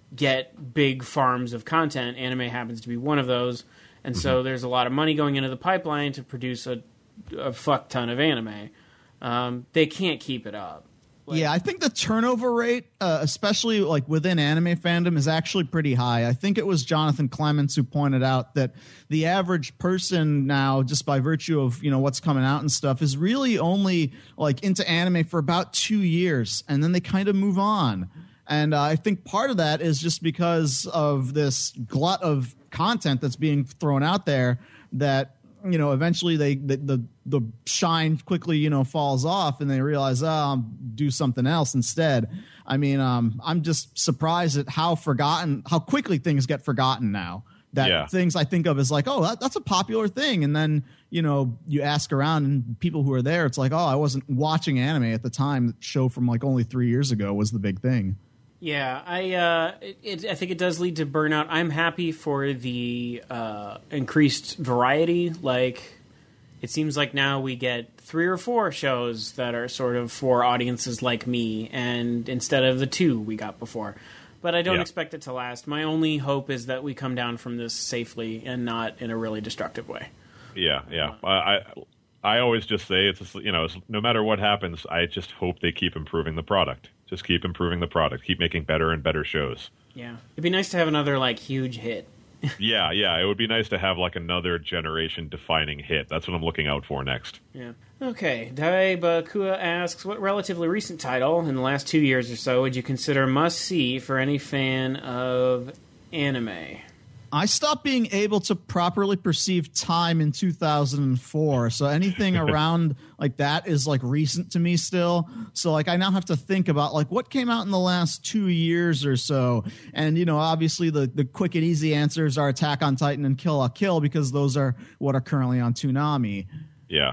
Speaker 1: get big farms of content. Anime happens to be one of those, and so there's a lot of money going into the pipeline to produce a, a fuck ton of anime. Um, they can't keep it up. Like,
Speaker 3: yeah, I think the turnover rate, uh, especially like within anime fandom, is actually pretty high. I think it was Jonathan Clements who pointed out that the average person now, just by virtue of, you know, what's coming out and stuff, is really only like into anime for about two years, and then they kind of move on. And uh, I think part of that is just because of this glut of content that's being thrown out there that, you know, eventually they the, the the shine quickly, you know, falls off, and they realize, oh, I'll do something else instead. I mean, um, I'm just surprised at how forgotten, how quickly things get forgotten now. That
Speaker 2: yeah.
Speaker 3: things I think of as like, oh, that, that's a popular thing, and then, you know, you ask around and people who are there, it's like, oh, I wasn't watching anime at the time. The show from like only three years ago was the big thing.
Speaker 1: Yeah, I uh, it, I think it does lead to burnout. I'm happy for the uh, increased variety. Like, it seems like now we get three or four shows that are sort of for audiences like me, and instead of the two we got before. But I don't yeah. expect it to last. My only hope is that we come down from this safely and not in a really destructive way.
Speaker 2: Yeah, yeah. Uh, I I always just say, it's, you know, no matter what happens, I just hope they keep improving the product. Just keep improving the product. Keep making better and better shows.
Speaker 1: Yeah. It'd be nice to have another, like, huge hit.
Speaker 2: yeah, yeah. It would be nice to have, like, another generation-defining hit. That's what I'm looking out for next.
Speaker 1: Yeah. Okay. Daibakua asks, what relatively recent title in the last two years or so would you consider must-see for any fan of anime?
Speaker 3: I stopped being able to properly perceive time in two thousand four, so anything around like that is like recent to me still. So like I now have to think about like what came out in the last two years or so, and you know obviously the the quick and easy answers are Attack on Titan and Kill la Kill, because those are what are currently on Toonami.
Speaker 2: Yeah,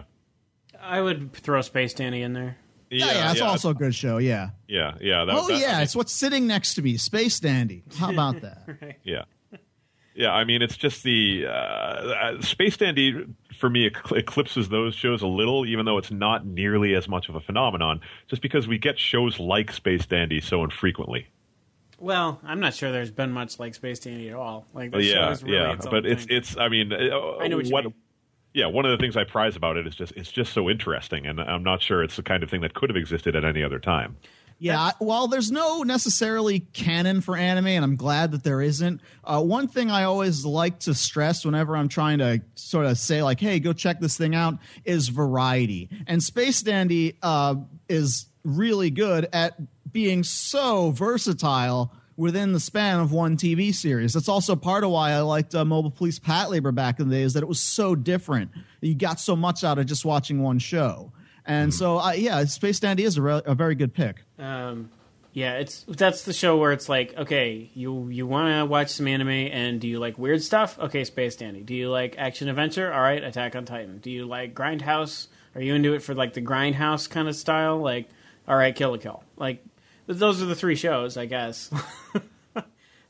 Speaker 1: I would throw Space Dandy in there.
Speaker 3: Yeah, yeah, yeah it's yeah. also a good show. Yeah,
Speaker 2: yeah, yeah. That,
Speaker 3: oh
Speaker 2: that,
Speaker 3: yeah,
Speaker 2: I mean,
Speaker 3: it's what's sitting next to me, Space Dandy. How about that?
Speaker 1: Right.
Speaker 2: Yeah. Yeah, I mean, it's just the uh, Space Dandy, for me, eclipses those shows a little, even though it's not nearly as much of a phenomenon, just because we get shows like Space Dandy so infrequently.
Speaker 1: Well, I'm not sure there's been much like Space Dandy at all. Like, the
Speaker 2: yeah,
Speaker 1: show is really
Speaker 2: yeah,
Speaker 1: its
Speaker 2: but
Speaker 1: own
Speaker 2: it's
Speaker 1: thing.
Speaker 2: it's. I mean, uh,
Speaker 1: I know what you
Speaker 2: what,
Speaker 1: mean.
Speaker 2: Yeah, one of the things I prize about it is just it's just so interesting, and I'm not sure it's the kind of thing that could have existed at any other time.
Speaker 3: Yeah, I, well, there's no necessarily canon for anime, and I'm glad that there isn't. Uh, one thing I always like to stress whenever I'm trying to sort of say, like, hey, go check this thing out, is variety. And Space Dandy uh, is really good at being so versatile within the span of one T V series. That's also part of why I liked uh, Mobile Police Patlabor back in the day, is that it was so different. You got so much out of just watching one show. And so, uh, yeah, Space Dandy is a, re- a very good pick.
Speaker 1: Um, yeah, it's that's the show where it's like, okay, you you want to watch some anime, and do you like weird stuff? Okay, Space Dandy. Do you like action adventure? All right, Attack on Titan. Do you like Grindhouse? Are you into it for like the Grindhouse kind of style? Like, all right, Kill la Kill. Like, those are the three shows, I guess.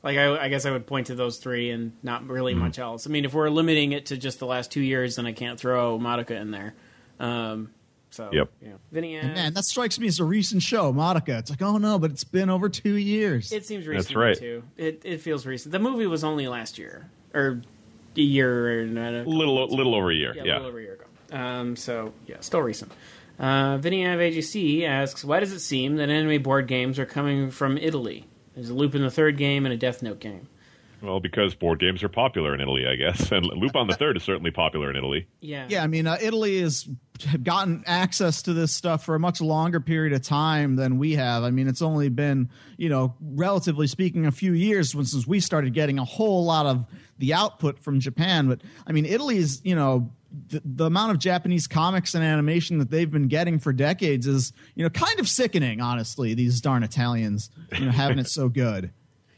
Speaker 1: Like, I, I guess I would point to those three and not really mm. much else. I mean, if we're limiting it to just the last two years, then I can't throw Madoka in there. Um, so,
Speaker 2: yep.
Speaker 1: Yeah. Vinny,
Speaker 3: and man, that strikes me as a recent show, Madoka. It's like, oh no, but it's been over two years.
Speaker 1: It seems recent.
Speaker 2: That's right.
Speaker 1: Too. It it feels recent. The movie was only last year, or a year, or a
Speaker 2: little little over a year.
Speaker 1: Yeah,
Speaker 2: yeah.
Speaker 1: a little over a year ago. Um, so yeah, still recent. Uh, Vinny of A G C asks, why does it seem that anime board games are coming from Italy? There's a Loop in the Third game and a Death Note game.
Speaker 2: Well, because board games are popular in Italy, I guess. And Lupin the Third is certainly popular in Italy.
Speaker 1: Yeah.
Speaker 3: Yeah, I mean, uh, Italy has gotten access to this stuff for a much longer period of time than we have. I mean, it's only been, you know, relatively speaking, a few years since we started getting a whole lot of the output from Japan. But, I mean, Italy's, you know, the, the amount of Japanese comics and animation that they've been getting for decades is, you know, kind of sickening, honestly, these darn Italians, you know, having it so good.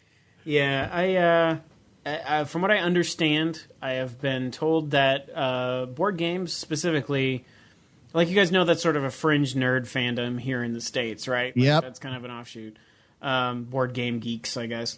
Speaker 1: Yeah, I, uh, I, I, from what I understand, I have been told that uh, board games specifically, like you guys know, that's sort of a fringe nerd fandom here in the States, right? Like,
Speaker 3: yep.
Speaker 1: That's kind of an offshoot. Um, board game geeks, I guess.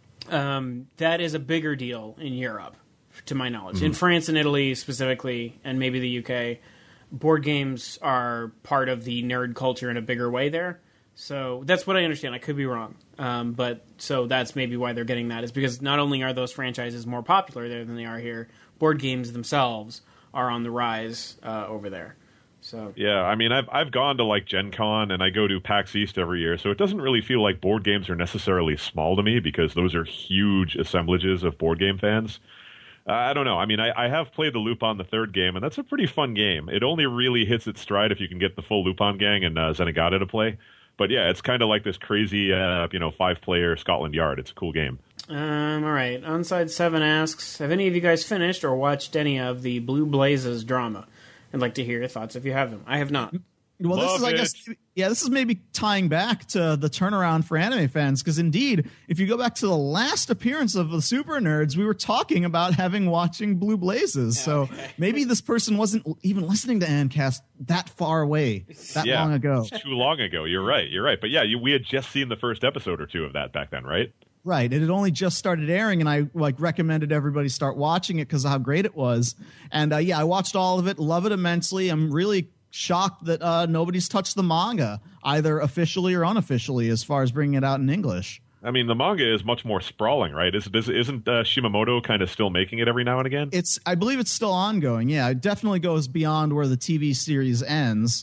Speaker 1: Um, that is a bigger deal in Europe, to my knowledge. Mm-hmm. In France and Italy specifically, and maybe the U K, board games are part of the nerd culture in a bigger way there. So that's what I understand. I could be wrong. Um, but so that's maybe why they're getting that, is because not only are those franchises more popular there than they are here, board games themselves are on the rise uh, over there. So
Speaker 2: yeah, I mean, I've I've gone to like Gen Con and I go to PAX East every year, so it doesn't really feel like board games are necessarily small to me because those are huge assemblages of board game fans. Uh, I don't know. I mean, I, I have played the Lupin the Third game, and that's a pretty fun game. It only really hits its stride if you can get the full Lupin gang and uh, Zenigata to play. But yeah, it's kind of like this crazy, uh, you know, five-player Scotland Yard. It's a cool game.
Speaker 1: Um, all right. Onside seven asks, have any of you guys finished or watched any of the Blue Blazes drama? I'd like to hear your thoughts if you have them. I have not.
Speaker 3: Well,
Speaker 2: Love
Speaker 3: this is, I
Speaker 2: it.
Speaker 3: guess, yeah, this is maybe tying back to the turnaround for anime fans, because indeed, if you go back to the last appearance of the Super Nerds, we were talking about having watching Blue Blazes. So
Speaker 1: okay.
Speaker 3: maybe this person wasn't even listening to Ancast that far away, that
Speaker 2: yeah,
Speaker 3: long ago.
Speaker 2: Too long ago. You're right. You're right. But yeah, you, we had just seen the first episode or two of that back then, right?
Speaker 3: Right. It had only just started airing, and I like recommended everybody start watching it because of how great it was. And uh, yeah, I watched all of it, love it immensely. I'm really shocked that uh, nobody's touched the manga, either officially or unofficially, as far as bringing it out in English.
Speaker 2: I mean, the manga is much more sprawling, right? Is, is, isn't uh, Shimamoto kind of still making it every now and again?
Speaker 3: It's, I believe it's still ongoing. Yeah, it definitely goes beyond where the T V series ends.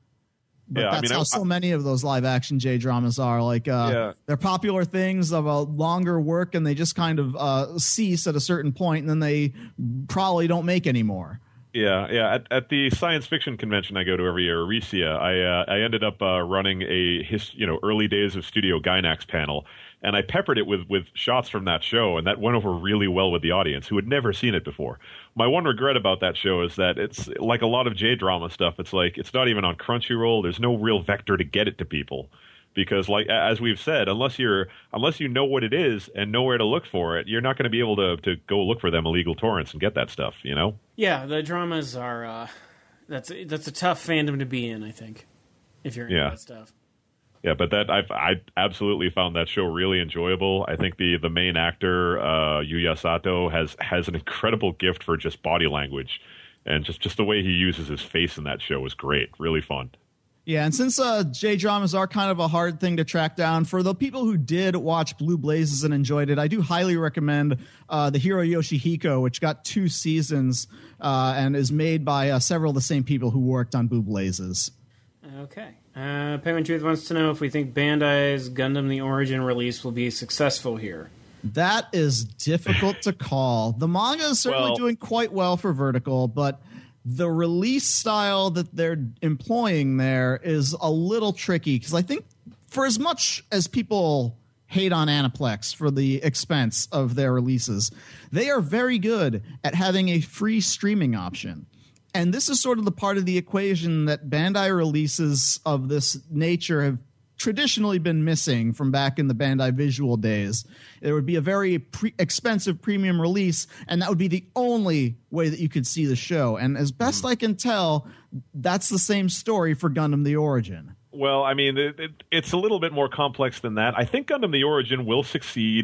Speaker 3: But
Speaker 2: yeah,
Speaker 3: that's
Speaker 2: I mean,
Speaker 3: how
Speaker 2: I,
Speaker 3: so many of those live action J dramas are. Like, uh,
Speaker 2: yeah.
Speaker 3: they're popular things of a longer work, and they just kind of uh, cease at a certain point, and then they probably don't make any more.
Speaker 2: Yeah, yeah. At, at the science fiction convention I go to every year, Aricia, I uh, I ended up uh, running a his, you know early days of Studio Gainax panel, and I peppered it with with shots from that show, and that went over really well with the audience who had never seen it before. My one regret about that show is that it's like a lot of J drama stuff. It's like it's not even on Crunchyroll. There's no real vector to get it to people. Because, like as we've said, unless you're unless you know what it is and know where to look for it, you're not going to be able to to go look for them illegal torrents and get that stuff. You know?
Speaker 1: Yeah, the dramas are uh, that's that's a tough fandom to be in. I think if you're into
Speaker 2: yeah.
Speaker 1: that stuff.
Speaker 2: Yeah, but that I've I absolutely found that show really enjoyable. I think the the main actor uh, Yuya Sato has has an incredible gift for just body language, and just just the way he uses his face in that show is great. Really fun.
Speaker 3: Yeah, and since uh, J-dramas are kind of a hard thing to track down, for the people who did watch Blue Blazes and enjoyed it, I do highly recommend uh, the Hiro Yoshihiko, which got two seasons uh, and is made by uh, several of the same people who worked on Blue Blazes.
Speaker 1: Okay. Uh, Payment Truth wants to know if we think Bandai's Gundam The Origin release will be successful here.
Speaker 3: That is difficult to call. The manga is certainly
Speaker 2: well,
Speaker 3: doing quite well for Vertical, but the release style that they're employing there is a little tricky, because I think for as much as people hate on Aniplex for the expense of their releases, they are very good at having a free streaming option. And this is sort of the part of the equation that Bandai releases of this nature have traditionally been missing from back in the Bandai Visual days. There would be a very pre- expensive premium release, and that would be the only way that you could see the show. And as best I can tell, that's the same story for Gundam The Origin.
Speaker 2: Well, I mean, it, it, it's a little bit more complex than that. I think Gundam The Origin will succeed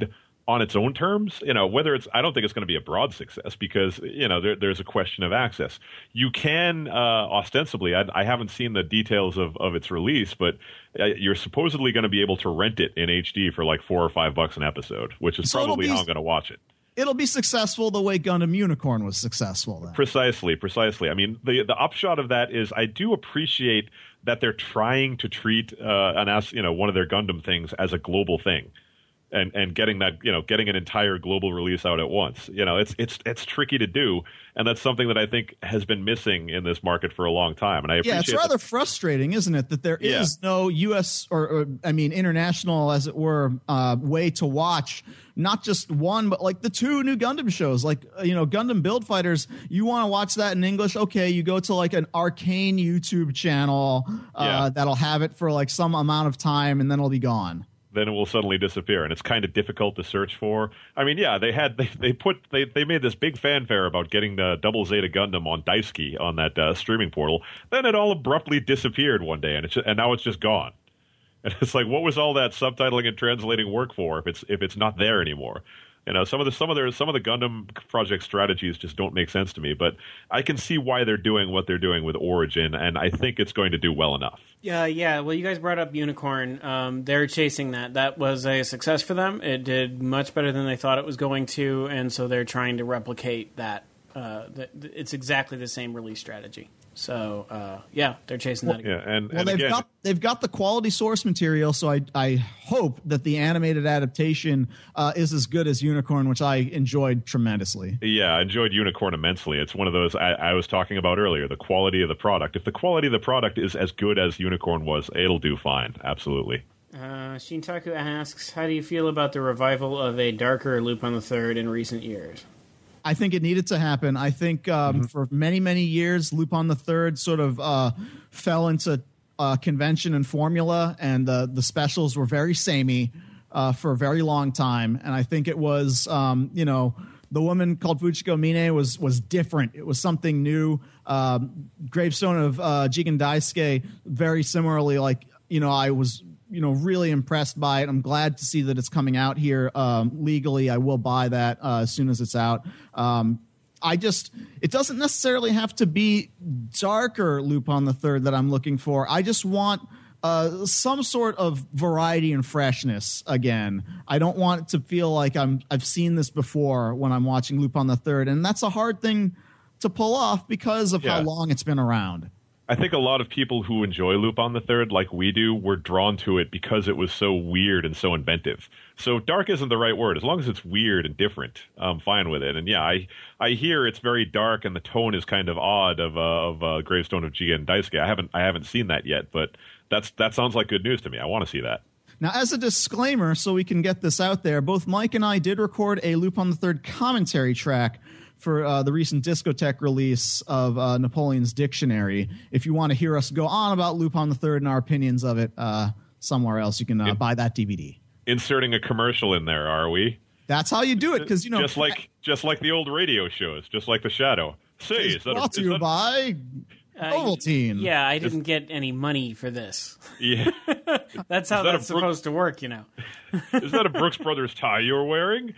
Speaker 2: on its own terms, you know, whether it's, I don't think it's going to be a broad success because, you know, there, there's a question of access. You can, uh, ostensibly, I, I haven't seen the details of, of its release, but uh, you're supposedly going to be able to rent it in H D for like four or five bucks an episode, which is
Speaker 3: so
Speaker 2: probably
Speaker 3: be,
Speaker 2: how I'm going to watch it.
Speaker 3: It'll be successful the way Gundam Unicorn was successful. Then.
Speaker 2: Precisely, precisely. I mean, the the upshot of that is I do appreciate that they're trying to treat uh, an as you know one of their Gundam things as a global thing. And and getting that you know getting an entire global release out at once, you know it's it's it's tricky to do, and that's something that I think has been missing in this market for a long time. And I appreciate
Speaker 3: yeah, it's rather
Speaker 2: that.
Speaker 3: frustrating, isn't it, that there
Speaker 2: Yeah.
Speaker 3: is no U S or, or I mean international, as it were, uh, way to watch not just one, but like the two new Gundam shows, like uh, you know Gundam Build Fighters. You want to watch that in English? Okay, you go to like an Arcane YouTube channel uh,
Speaker 2: Yeah.
Speaker 3: that'll have it for like some amount of time, and then it'll be gone.
Speaker 2: Then it will suddenly disappear, and it's kind of difficult to search for. I mean, yeah, they had they, they put they, they made this big fanfare about getting the Double Zeta Gundam on Daisuke on that uh, streaming portal. Then it all abruptly disappeared one day, and it's and now it's just gone. And it's like, what was all that subtitling and translating work for if it's if it's not there anymore? You know, some of the some of their some of the Gundam project strategies just don't make sense to me. But I can see why they're doing what they're doing with Origin, and I think it's going to do well enough.
Speaker 1: Yeah, yeah. Well, you guys brought up Unicorn. Um, they're chasing that. That was a success for them. It did much better than they thought it was going to, and so they're trying to replicate that. Uh, th- it's exactly the same release strategy. So uh, yeah, they're chasing that again.
Speaker 2: Yeah, and,
Speaker 3: Well,
Speaker 2: and
Speaker 3: they've
Speaker 2: again,
Speaker 3: got they've got the quality source material, so I I hope that the animated adaptation uh, is as good as Unicorn, which I enjoyed tremendously.
Speaker 2: yeah, I enjoyed Unicorn immensely. It's one of those I, I was talking about earlier, the quality of the product. If the quality of the product is as good as Unicorn was, it'll do fine. Absolutely.
Speaker 1: Uh, Shintaku asks, how do you feel about the revival of a darker Lupin the Third in recent years?
Speaker 3: I think it needed to happen. I think um,
Speaker 2: Mm-hmm.
Speaker 3: for many, many years, Lupin the Third sort of uh, fell into uh, convention and formula, and the the specials were very samey uh, for a very long time. And I think it was, um, you know, the woman called Fujiko Mine was was different. It was something new. Um, Gravestone of uh, Jigen Daisuke, very similarly, like, you know, I was you know, really impressed by it. I'm glad to see that it's coming out here um, legally. I will buy that uh, as soon as it's out. Um, I just, it doesn't necessarily have to be darker Lupin the Third that I'm looking for. I just want uh, some sort of variety and freshness again. I don't want it to feel like I'm, I've seen this before when I'm watching Lupin the Third, and that's a hard thing to pull off because of
Speaker 2: Yeah.
Speaker 3: how long it's been around.
Speaker 2: I think a lot of people who enjoy Lupin the Third, like we do, were drawn to it because it was so weird and so inventive. So dark isn't the right word. As long as it's weird and different, I'm fine with it. And yeah, I I hear it's very dark and the tone is kind of odd of uh, of uh, Gravestone of Jigen Daisuke. I haven't I haven't seen that yet, but that's that sounds like good news to me. I want to see that.
Speaker 3: Now, as a disclaimer, so we can get this out there, both Mike and I did record a Lupin the Third commentary track for uh, the recent Discotech release of uh, Napoleon's Dictionary. If you want to hear us go on about Lupin the Third and our opinions of it uh, somewhere else, you can uh,
Speaker 2: In-
Speaker 3: buy that D V D.
Speaker 2: Inserting a commercial in there, are we?
Speaker 3: That's how you do it, because, you know,
Speaker 2: just like just like the old radio shows, just like The Shadow. Say,
Speaker 3: it's
Speaker 2: is that a,
Speaker 3: brought to
Speaker 2: is
Speaker 3: you
Speaker 2: that-
Speaker 3: by
Speaker 1: Uh,
Speaker 3: Ovaltine.
Speaker 1: Yeah, I didn't get any money for this.
Speaker 2: Yeah.
Speaker 1: That's how
Speaker 2: that a
Speaker 1: that's
Speaker 2: Brook-
Speaker 1: supposed to work, you know.
Speaker 2: Is that a Brooks Brothers tie you're wearing?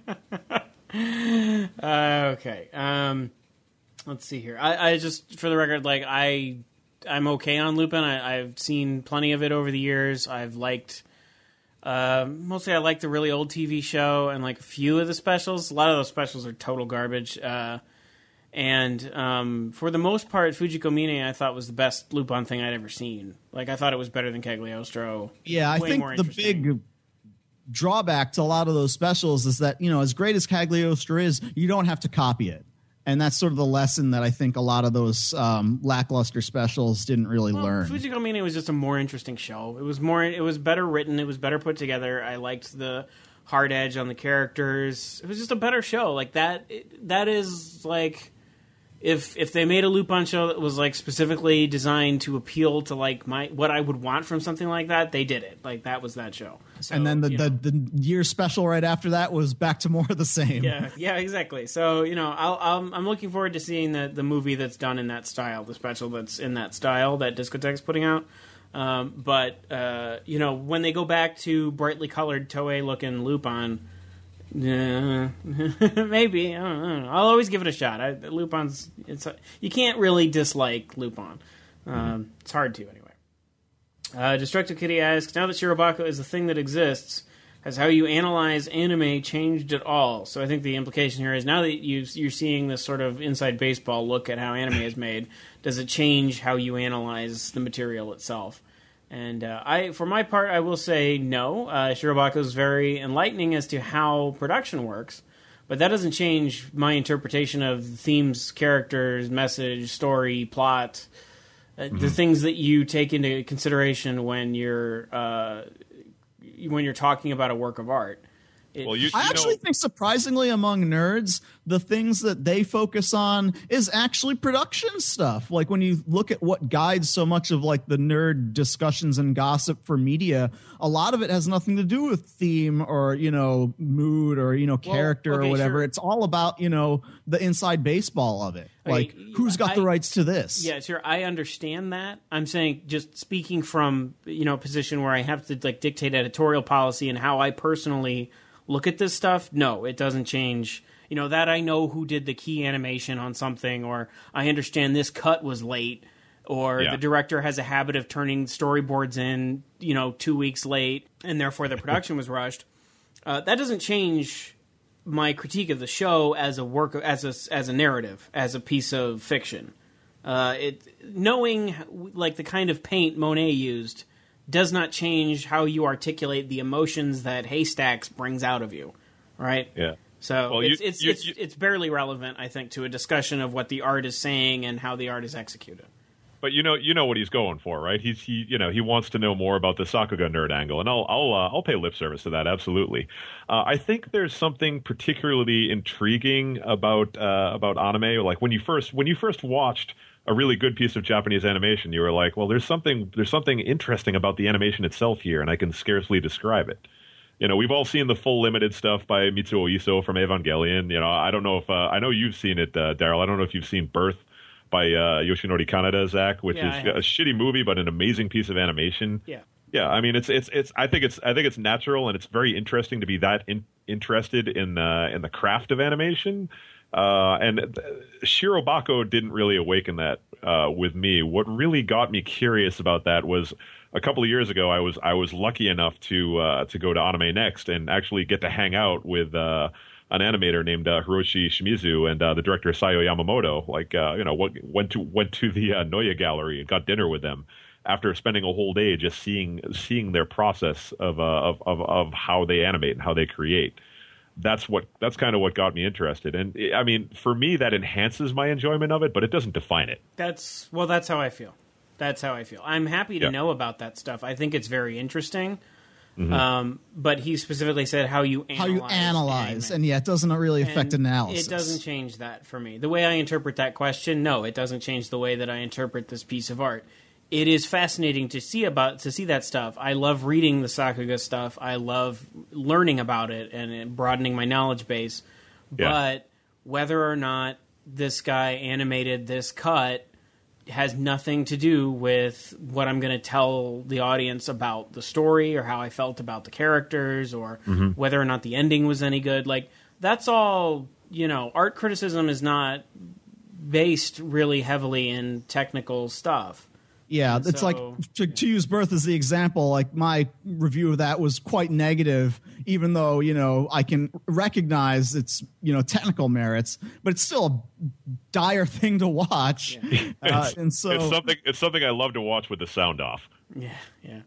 Speaker 1: Uh, okay. Um, let's see here. I, I just, for the record, like I, I'm okay on Lupin. I, I've seen plenty of it over the years. I've liked, uh, mostly I like the really old T V show and like a few of the specials. A lot of those specials are total garbage. Uh, and um, for the most part, Fujiko Mine I thought was the best Lupin thing I'd ever seen. Like I thought it was better than Cagliostro.
Speaker 3: Yeah, I
Speaker 1: Way
Speaker 3: think
Speaker 1: more
Speaker 3: the
Speaker 1: interesting.
Speaker 3: big drawback to a lot of those specials is that, you know, as great as Cagliostro is, you don't have to copy it. And that's sort of the lesson that I think a lot of those um, lackluster specials didn't really
Speaker 1: Well,
Speaker 3: learn.
Speaker 1: Fujiko Mine was just a more interesting show. It was more. It was better written. It was better put together. I liked the hard edge on the characters. It was just a better show. Like that. It, that is like if if they made a Lupin show that was like specifically designed to appeal to like my what I would want from something like that, they did it. Like that was that show. So,
Speaker 3: and then the,
Speaker 1: you
Speaker 3: the,
Speaker 1: know.
Speaker 3: the year special right after that was back to more of the same.
Speaker 1: Yeah, yeah, exactly. So you know, I'll, I'll, I'm looking forward to seeing the the movie that's done in that style, the special that's in that style that Discotech's putting out. Um, but uh, you know, when they go back to brightly colored Toei looking Lupin, Yeah, maybe. I don't, I don't know. I'll always give it a shot. I, Lupin's. It's you can't really dislike Lupin. Um, mm-hmm. It's hard to anyway. Uh, Destructive Kitty asks, now that Shirobako is a thing that exists, has how you analyze anime changed at all? So I think the implication here is now that you, you're seeing this sort of inside baseball look at how anime is made, does it change how you analyze the material itself? And uh, I, for my part, I will say no. Uh, Shirobako is very enlightening as to how production works, but that doesn't change my interpretation of themes, characters, message, story, plot, uh, mm-hmm. the things that you take into consideration when you're uh, when you're talking about a work of art. It,
Speaker 2: well, you, you
Speaker 3: I actually
Speaker 2: know,
Speaker 3: think surprisingly among nerds, the things that they focus on is actually production stuff. Like when you look at what guides so much of like the nerd discussions and gossip for media, a lot of it has nothing to do with theme or, you know, mood or, you know, character well, okay, or whatever. Sure. It's all about, you know, the inside baseball of it. Okay, like who's got I, the rights to this?
Speaker 1: Yeah, sure. I understand that. I'm saying just speaking from, you know, a position where I have to like dictate editorial policy and how I personally look at this stuff. No, it doesn't change. You know, that I know who did the key animation on something, or I understand this cut was late, or yeah. the director has a habit of turning storyboards in, you know, two weeks late, and therefore the production was rushed. Uh, that doesn't change my critique of the show as a work, as a as a narrative, as a piece of fiction. Uh, it knowing like the kind of paint Monet used does not change how you articulate the emotions that Haystacks brings out of you, right?
Speaker 2: Yeah.
Speaker 1: So
Speaker 2: well,
Speaker 1: it's
Speaker 2: you,
Speaker 1: it's
Speaker 2: you,
Speaker 1: it's,
Speaker 2: you,
Speaker 1: it's barely relevant, I think, to a discussion of what the art is saying and how the art is executed.
Speaker 2: But you know, you know what he's going for, right? He's he, you know, he wants to know more about the Sakuga nerd angle, and I'll I'll uh, I'll pay lip service to that, absolutely. Uh, I think there's something particularly intriguing about uh, about anime. Like when you first when you first watched a really good piece of Japanese animation, you were like, well, there's something there's something interesting about the animation itself here, and I can scarcely describe it. You know, we've all seen the full limited stuff by Mitsuo Iso from Evangelion. You know, I don't know if uh, I know you've seen it, uh, Daryl. I don't know if you've seen Birth by uh, Yoshinori Kaneda, Zach, which
Speaker 1: yeah,
Speaker 2: is a shitty movie but an amazing piece of animation.
Speaker 1: Yeah,
Speaker 2: yeah. I mean, it's it's it's. I think it's I think it's natural and it's very interesting to be that in, interested in uh, in the craft of animation. Uh, and Shirobako didn't really awaken that uh, with me. What really got me curious about that was a couple of years ago. I was I was lucky enough to uh, to go to Anime Next and actually get to hang out with uh, an animator named uh, Hiroshi Shimizu and uh, the director Sayo Yamamoto. Like uh, you know, went to went to the uh, Noya Gallery and got dinner with them after spending a whole day just seeing seeing their process of uh, of, of of how they animate and how they create. That's what that's kind of what got me interested. And I mean, for me, that enhances my enjoyment of it, but it doesn't define it.
Speaker 1: That's well, that's how I feel. That's how I feel. I'm happy to
Speaker 2: yeah.
Speaker 1: know about that stuff. I think it's very interesting.
Speaker 2: Mm-hmm.
Speaker 1: Um, but he specifically said how you analyze
Speaker 3: how you analyze,
Speaker 1: anime.
Speaker 3: and yeah, it doesn't really affect
Speaker 1: and
Speaker 3: analysis.
Speaker 1: It doesn't change that for me. The way I interpret that question, no, it doesn't change the way that I interpret this piece of art. It is fascinating to see about to see that stuff. I love reading the Sakuga stuff. I love learning about it and broadening my knowledge base.
Speaker 2: Yeah.
Speaker 1: But whether or not this guy animated this cut has nothing to do with what I'm going to tell the audience about the story or how I felt about the characters or
Speaker 2: mm-hmm.
Speaker 1: whether or not the ending was any good. Like, that's all, you know, art criticism is not based really heavily in technical stuff.
Speaker 3: Yeah,
Speaker 1: and
Speaker 3: it's
Speaker 1: so,
Speaker 3: like, to, to use Birth as the example, like my review of that was quite negative, even though, you know, I can recognize its, you know, technical merits, but it's still a dire thing to watch.
Speaker 1: Yeah.
Speaker 3: Uh, and so
Speaker 2: it's something it's something I love to watch with the sound off.
Speaker 1: Yeah, yeah.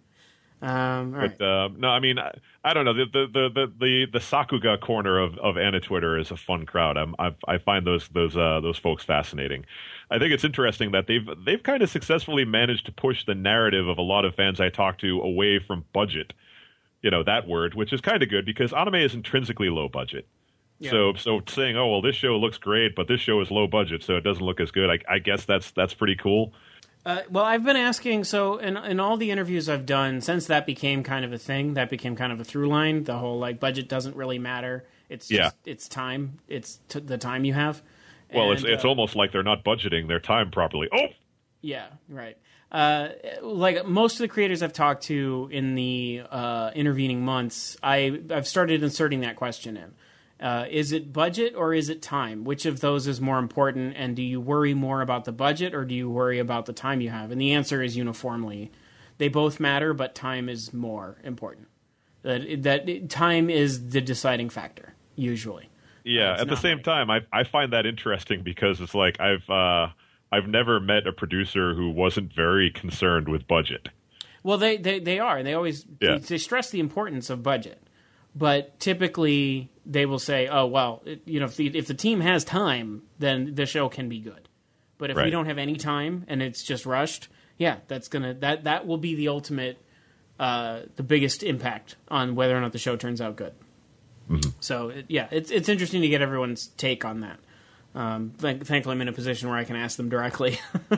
Speaker 1: Um, all
Speaker 2: but
Speaker 1: right.
Speaker 2: uh, no, I mean, I, I don't know. The the, the the the Sakuga corner of of Anna Twitter is a fun crowd. I'm, I I find those those uh, those folks fascinating. I think it's interesting that they've they've kind of successfully managed to push the narrative of a lot of fans I talk to away from budget. You know, that word, which is kind of good because anime is intrinsically low budget.
Speaker 1: Yeah.
Speaker 2: So so saying, oh well, this show looks great, but this show is low budget, so it doesn't look as good. I, I guess that's that's pretty cool.
Speaker 1: Uh, well, I've been asking, so in, in all the interviews I've done, since that became kind of a thing, that became kind of a through line, the whole, like, budget doesn't really matter. It's
Speaker 2: yeah.
Speaker 1: just, it's time. It's t- the time you have.
Speaker 2: Well,
Speaker 1: and,
Speaker 2: it's it's
Speaker 1: uh,
Speaker 2: almost like they're not budgeting their time properly. Oh!
Speaker 1: Yeah, right. Uh, like, most of the creators I've talked to in the uh, intervening months, I, I've started inserting that question in. Uh, is it budget or is it time? Which of those is more important? And do you worry more about the budget or do you worry about the time you have? And the answer is uniformly, they both matter, but time is more important. That that time is the deciding factor usually.
Speaker 2: Yeah.
Speaker 1: Uh,
Speaker 2: at the same
Speaker 1: money.
Speaker 2: time, I I find that interesting because it's like I've uh, I've never met a producer who wasn't very concerned with budget.
Speaker 1: Well, they, they, they are. They always
Speaker 2: Yeah.
Speaker 1: they, they stress the importance of budget. But typically, they will say, "Oh, well, it, you know, if the, if the team has time, then the show can be good. But if we
Speaker 2: Right.
Speaker 1: don't have any time and it's just rushed, yeah, that's gonna that that will be the ultimate, uh, the biggest impact on whether or not the show turns out good."
Speaker 2: Mm-hmm.
Speaker 1: So, it, yeah, it's it's interesting to get everyone's take on that. Um, th- thankfully, I'm in a position where I can ask them directly.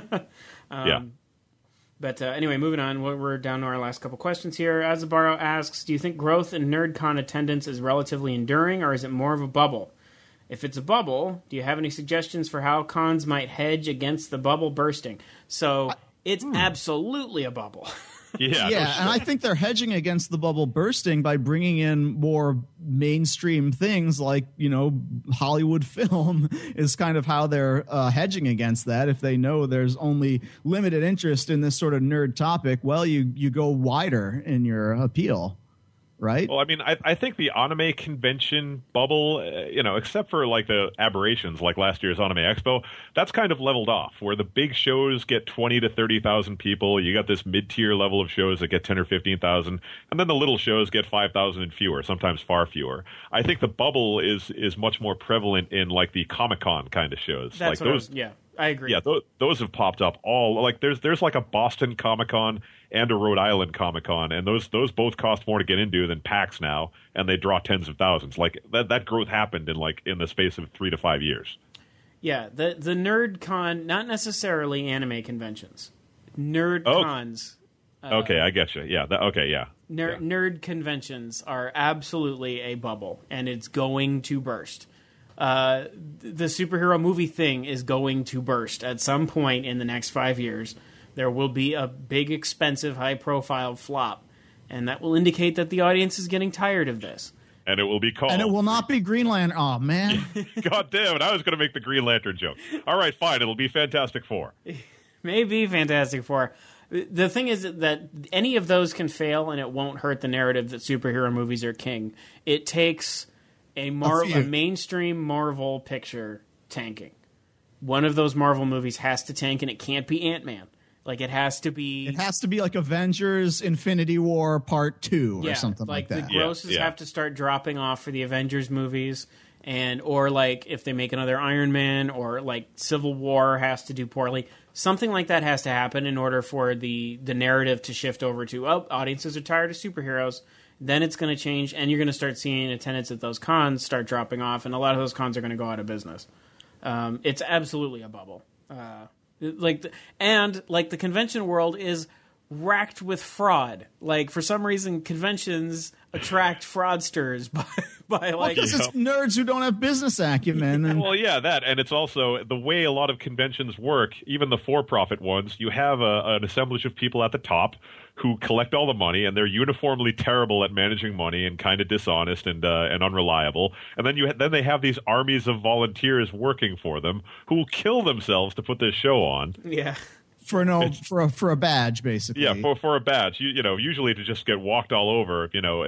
Speaker 1: um,
Speaker 2: yeah.
Speaker 1: But uh, anyway, moving on. We're we're down to our last couple questions here. Azabaro asks, do you think growth in NerdCon attendance is relatively enduring, or is it more of a bubble? If it's a bubble, do you have any suggestions for how cons might hedge against the bubble bursting? So it's absolutely a bubble.
Speaker 2: Yeah.
Speaker 3: Yeah,
Speaker 2: no
Speaker 3: and I
Speaker 2: shit.
Speaker 3: think they're hedging against the bubble bursting by bringing in more mainstream things like, you know, Hollywood film is kind of how they're uh, hedging against that. If they know there's only limited interest in this sort of nerd topic, well, you, you go wider in your appeal, right?
Speaker 2: Well, I mean, I, I think the anime convention bubble, uh, you know, except for like the aberrations like last year's Anime Expo, that's kind of leveled off. Where the big shows get twenty to thirty thousand people, you got this mid-tier level of shows that get ten or fifteen thousand, and then the little shows get five thousand and fewer, sometimes far fewer. I think the bubble is is much more prevalent in like the Comic-Con kind of shows.
Speaker 1: That's
Speaker 2: like
Speaker 1: what I
Speaker 2: those,
Speaker 1: was, yeah, I agree.
Speaker 2: yeah, those, those have popped up all like there's there's like a Boston Comic Con and a Rhode Island Comic Con, and those those both cost more to get into than PAX now, and they draw tens of thousands. Like that that growth happened in like in the space of three to five years.
Speaker 1: Yeah, the the nerd con, not necessarily anime conventions. Nerd
Speaker 2: Oh.
Speaker 1: cons.
Speaker 2: okay, I get you. Yeah. That, okay. Yeah.
Speaker 1: Ner-
Speaker 2: yeah.
Speaker 1: Nerd conventions are absolutely a bubble, and it's going to burst. Uh, the superhero movie thing is going to burst at some point in the next five years. There will be a big, expensive, high-profile flop, and that will indicate that the audience is getting tired of this.
Speaker 2: And it will be called.
Speaker 3: And it will not be Green Lantern. Oh, man.
Speaker 2: God damn it! I was going to make the Green Lantern joke. All right, fine. It'll be Fantastic Four.
Speaker 1: Maybe Fantastic Four. The thing is that any of those can fail, and it won't hurt the narrative that superhero movies are king. It takes a, Mar-
Speaker 3: A few.
Speaker 1: a mainstream Marvel picture tanking. One of those Marvel movies has to tank, and it can't be Ant-Man. Like, it has to be...
Speaker 3: It has to be like Avengers Infinity War Part two or
Speaker 1: yeah,
Speaker 3: something
Speaker 1: like
Speaker 3: like, that.
Speaker 1: the grosses
Speaker 2: Yeah, yeah.
Speaker 1: have to start dropping off for the Avengers movies, and or like if they make another Iron Man, or like Civil War has to do poorly. Something like that has to happen in order for the the narrative to shift over to, oh, audiences are tired of superheroes. Then it's going to change, and you're going to start seeing attendance at those cons start dropping off, and a lot of those cons are going to go out of business. Um, it's absolutely a bubble. Uh, like the, and like the convention world is racked with fraud. Like for some reason, conventions attract fraudsters by by like
Speaker 3: Because it's nerds who don't have business acumen. And
Speaker 2: Well, yeah, that, and it's also the way a lot of conventions work. Even the for-profit ones, you have a, an assemblage of people at the top who collect all the money, and they're uniformly terrible at managing money and kind of dishonest and uh, and unreliable. And then you ha- then they have these armies of volunteers working for them who will kill themselves to put this show on.
Speaker 1: yeah.
Speaker 3: for no for a for a badge, basically.
Speaker 2: Yeah, for for a badge, you you know, usually to just get walked all over, you know, uh,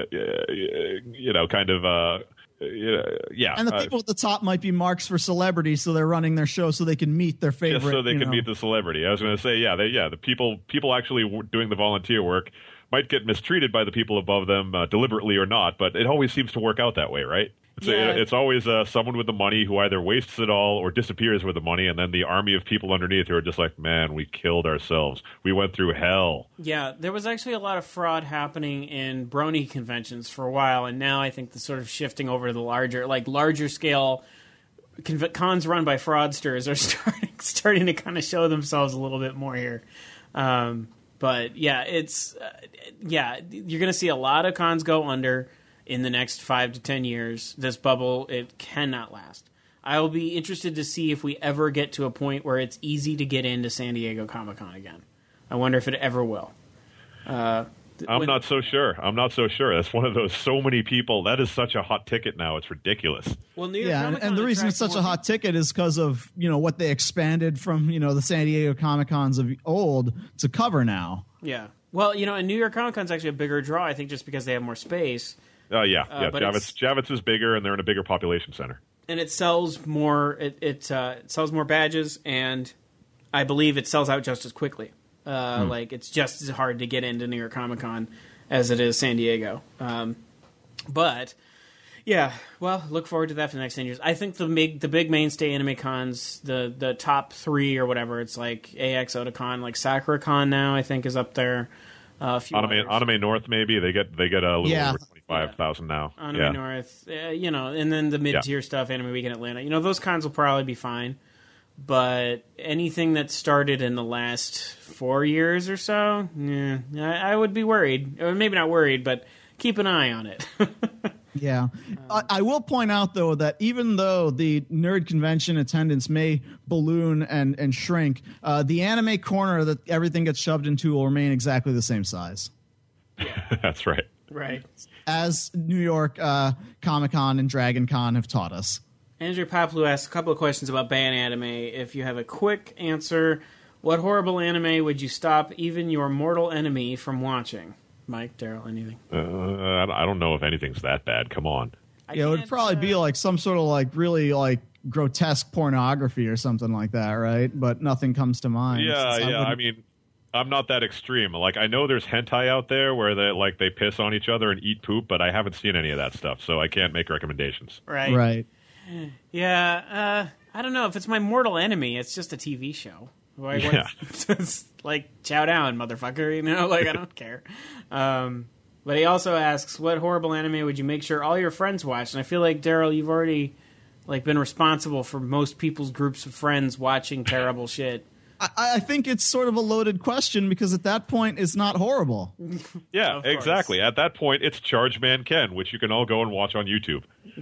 Speaker 2: you know, kind of, uh, yeah.
Speaker 3: And the
Speaker 2: uh,
Speaker 3: people at the top might be marks for celebrity, so they're running their show so they can meet their favorite.
Speaker 2: just so they
Speaker 3: you
Speaker 2: can
Speaker 3: know.
Speaker 2: meet the celebrity. I was going to say, yeah, they, yeah, the people people actually w- doing the volunteer work might get mistreated by the people above them, uh, deliberately or not, but it always seems to work out that way, right? It's,
Speaker 1: Yeah.
Speaker 2: it's always uh, someone with the money who either wastes it all or disappears with the money, and then the army of people underneath who are just like, man, we killed ourselves. We went through hell.
Speaker 1: Yeah, there was actually a lot of fraud happening in brony conventions for a while, and now I think the sort of shifting over to the larger, like larger scale conv- cons run by fraudsters are starting starting to kind of show themselves a little bit more here. Um, but yeah, it's uh, yeah, you're going to see a lot of cons go under in the next five to ten years. This bubble, it cannot last. I will be interested to see if we ever get to a point where it's easy to get into San Diego Comic-Con again. I wonder if it ever will. Uh,
Speaker 2: I'm
Speaker 1: When-
Speaker 2: not so sure. I'm not so sure. That's one of those so many people. That is such a hot ticket now. It's ridiculous.
Speaker 1: Well, New York
Speaker 3: Yeah, and,
Speaker 1: Comic-Con
Speaker 3: and the reason it's
Speaker 1: attracts
Speaker 3: such a
Speaker 1: more
Speaker 3: hot ticket is because of, you know, what they expanded from, you know, the San Diego Comic Cons of old to cover now.
Speaker 1: people. Yeah. Well, you know, and New York Comic Con's actually a bigger draw, I think, just because they have more space.
Speaker 2: Oh, uh, yeah.
Speaker 1: Uh,
Speaker 2: yeah.
Speaker 1: but
Speaker 2: Javits, Javits is bigger, and they're in a bigger population center.
Speaker 1: And it sells more. It it, uh, it sells more badges, and I believe it sells out just as quickly. Uh,
Speaker 2: Hmm.
Speaker 1: Like it's just as hard to get into New York Comic Con as it is San Diego. Um, but yeah, well, look forward to that for the next ten years. I think the big the big mainstay anime cons, the the top three or whatever, it's like A X Otakon, like SakuraCon now. I think is up there. Uh, a few
Speaker 2: Anime,
Speaker 1: others.
Speaker 2: Anime North, maybe they get they get a little
Speaker 3: Yeah.
Speaker 2: over twenty-five thousand now.
Speaker 1: Anime
Speaker 2: yeah.
Speaker 1: North, uh, you know, and then the mid tier stuff, Anime Week in Atlanta. You know, those cons will probably be fine. But anything that started in the last four years or so, yeah, I, I would be worried. Or maybe not worried, but keep an eye on it.
Speaker 3: Yeah. I, I will point out, though, that even though the nerd convention attendance may balloon and, and shrink, uh, the anime corner that everything gets shoved into will remain exactly the same size
Speaker 2: That's right.
Speaker 1: Right.
Speaker 3: as New York uh, Comic Con and Dragon Con have taught us.
Speaker 1: Andrew Paplou asked a couple of questions about ban anime. If you have a quick answer, what horrible anime would you stop even your mortal enemy from watching? Mike, Daryl, anything?
Speaker 2: Uh, I don't know if anything's that bad. Come on.
Speaker 1: I
Speaker 3: Yeah, it would
Speaker 1: can't,
Speaker 3: probably
Speaker 1: uh,
Speaker 3: be like some sort of like really like grotesque pornography or something like that, right? But nothing comes to mind.
Speaker 2: Yeah,
Speaker 3: since
Speaker 2: yeah. I,
Speaker 3: wouldn't-
Speaker 2: mean, I'm not that extreme. Like, I know there's hentai out there where they like they piss on each other and eat poop, but I haven't seen any of that stuff, so I can't make recommendations.
Speaker 1: Right.
Speaker 3: right.
Speaker 1: Yeah, uh, I don't know. If it's my mortal enemy, it's just a T V show. Why, what-
Speaker 2: Yeah.
Speaker 1: it's like, chow down, motherfucker. You know, like, I don't care. Um, but he also asks, what horrible anime would you make sure all your friends watch? And I feel like, Daryl, you've already like been responsible for most people's groups of friends watching terrible shit.
Speaker 3: I, I think it's sort of a loaded question because at that point it's not horrible.
Speaker 2: Yeah,
Speaker 1: Of course.
Speaker 2: exactly. At that point, it's Charge Man Ken, which you can all go and watch on YouTube.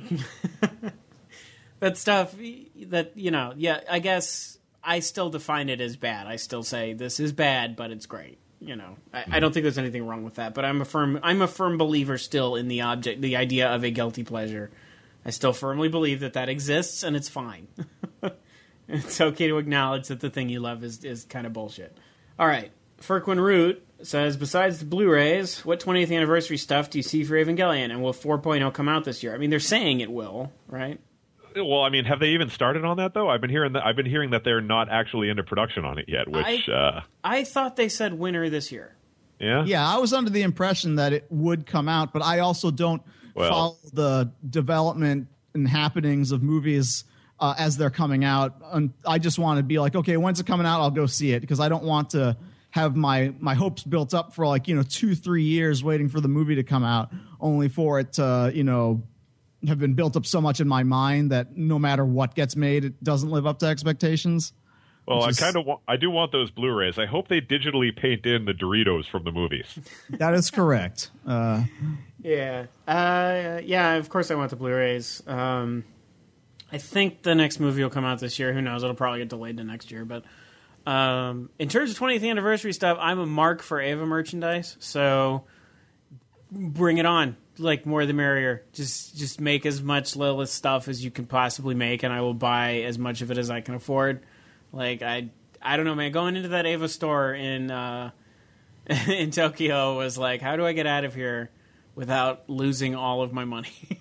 Speaker 1: That stuff that, you know, yeah, I guess I still define it as bad. I still say this is bad, but it's great. You know, I, I don't think there's anything wrong with that. But I'm a firm, I'm a firm believer still in the object, the idea of a guilty pleasure. I still firmly believe that that exists, and it's fine. It's okay to acknowledge that the thing you love is is kind of bullshit. All right, Ferquin Root says, besides the Blu-rays, what twentieth anniversary stuff do you see for Evangelion, and will four point oh come out this year? I mean, they're saying it will, right?
Speaker 2: Well, I mean, have they even started on that though? I've been hearing that. I've been hearing that they're not actually into production on it yet. Which,
Speaker 1: I-
Speaker 2: uh,
Speaker 1: I thought they said winter this year.
Speaker 2: yeah,
Speaker 3: Yeah, I was under the impression that it would come out, but I also don't
Speaker 2: Well-
Speaker 3: follow the development and happenings of movies uh, as they're coming out. And I just want to be like, okay, when's it coming out? I'll go see it because I don't want to have my my hopes built up for like, you know, two, three years waiting for the movie to come out, only for it to, you know, have been built up so much in my mind that no matter what gets made, it doesn't live up to expectations.
Speaker 2: Well, I
Speaker 3: Which is-
Speaker 2: kind of, wa- I do want those Blu-rays. I hope they digitally paint in the Doritos from the movies.
Speaker 3: That is correct. Uh,
Speaker 1: Yeah. Uh, yeah, of course I want the Blu-rays. Um, I think the next movie will come out this year. Who knows? It'll probably get delayed to next year. But um, in terms of twentieth anniversary stuff, I'm a mark for Ava merchandise. So bring it on. Like, more the merrier. Just just make as much Lilith stuff as you can possibly make, and I will buy as much of it as I can afford. Like, I I don't know, man. Going into that Ava store in uh, in Tokyo was like, how do I get out of here without losing all of my money?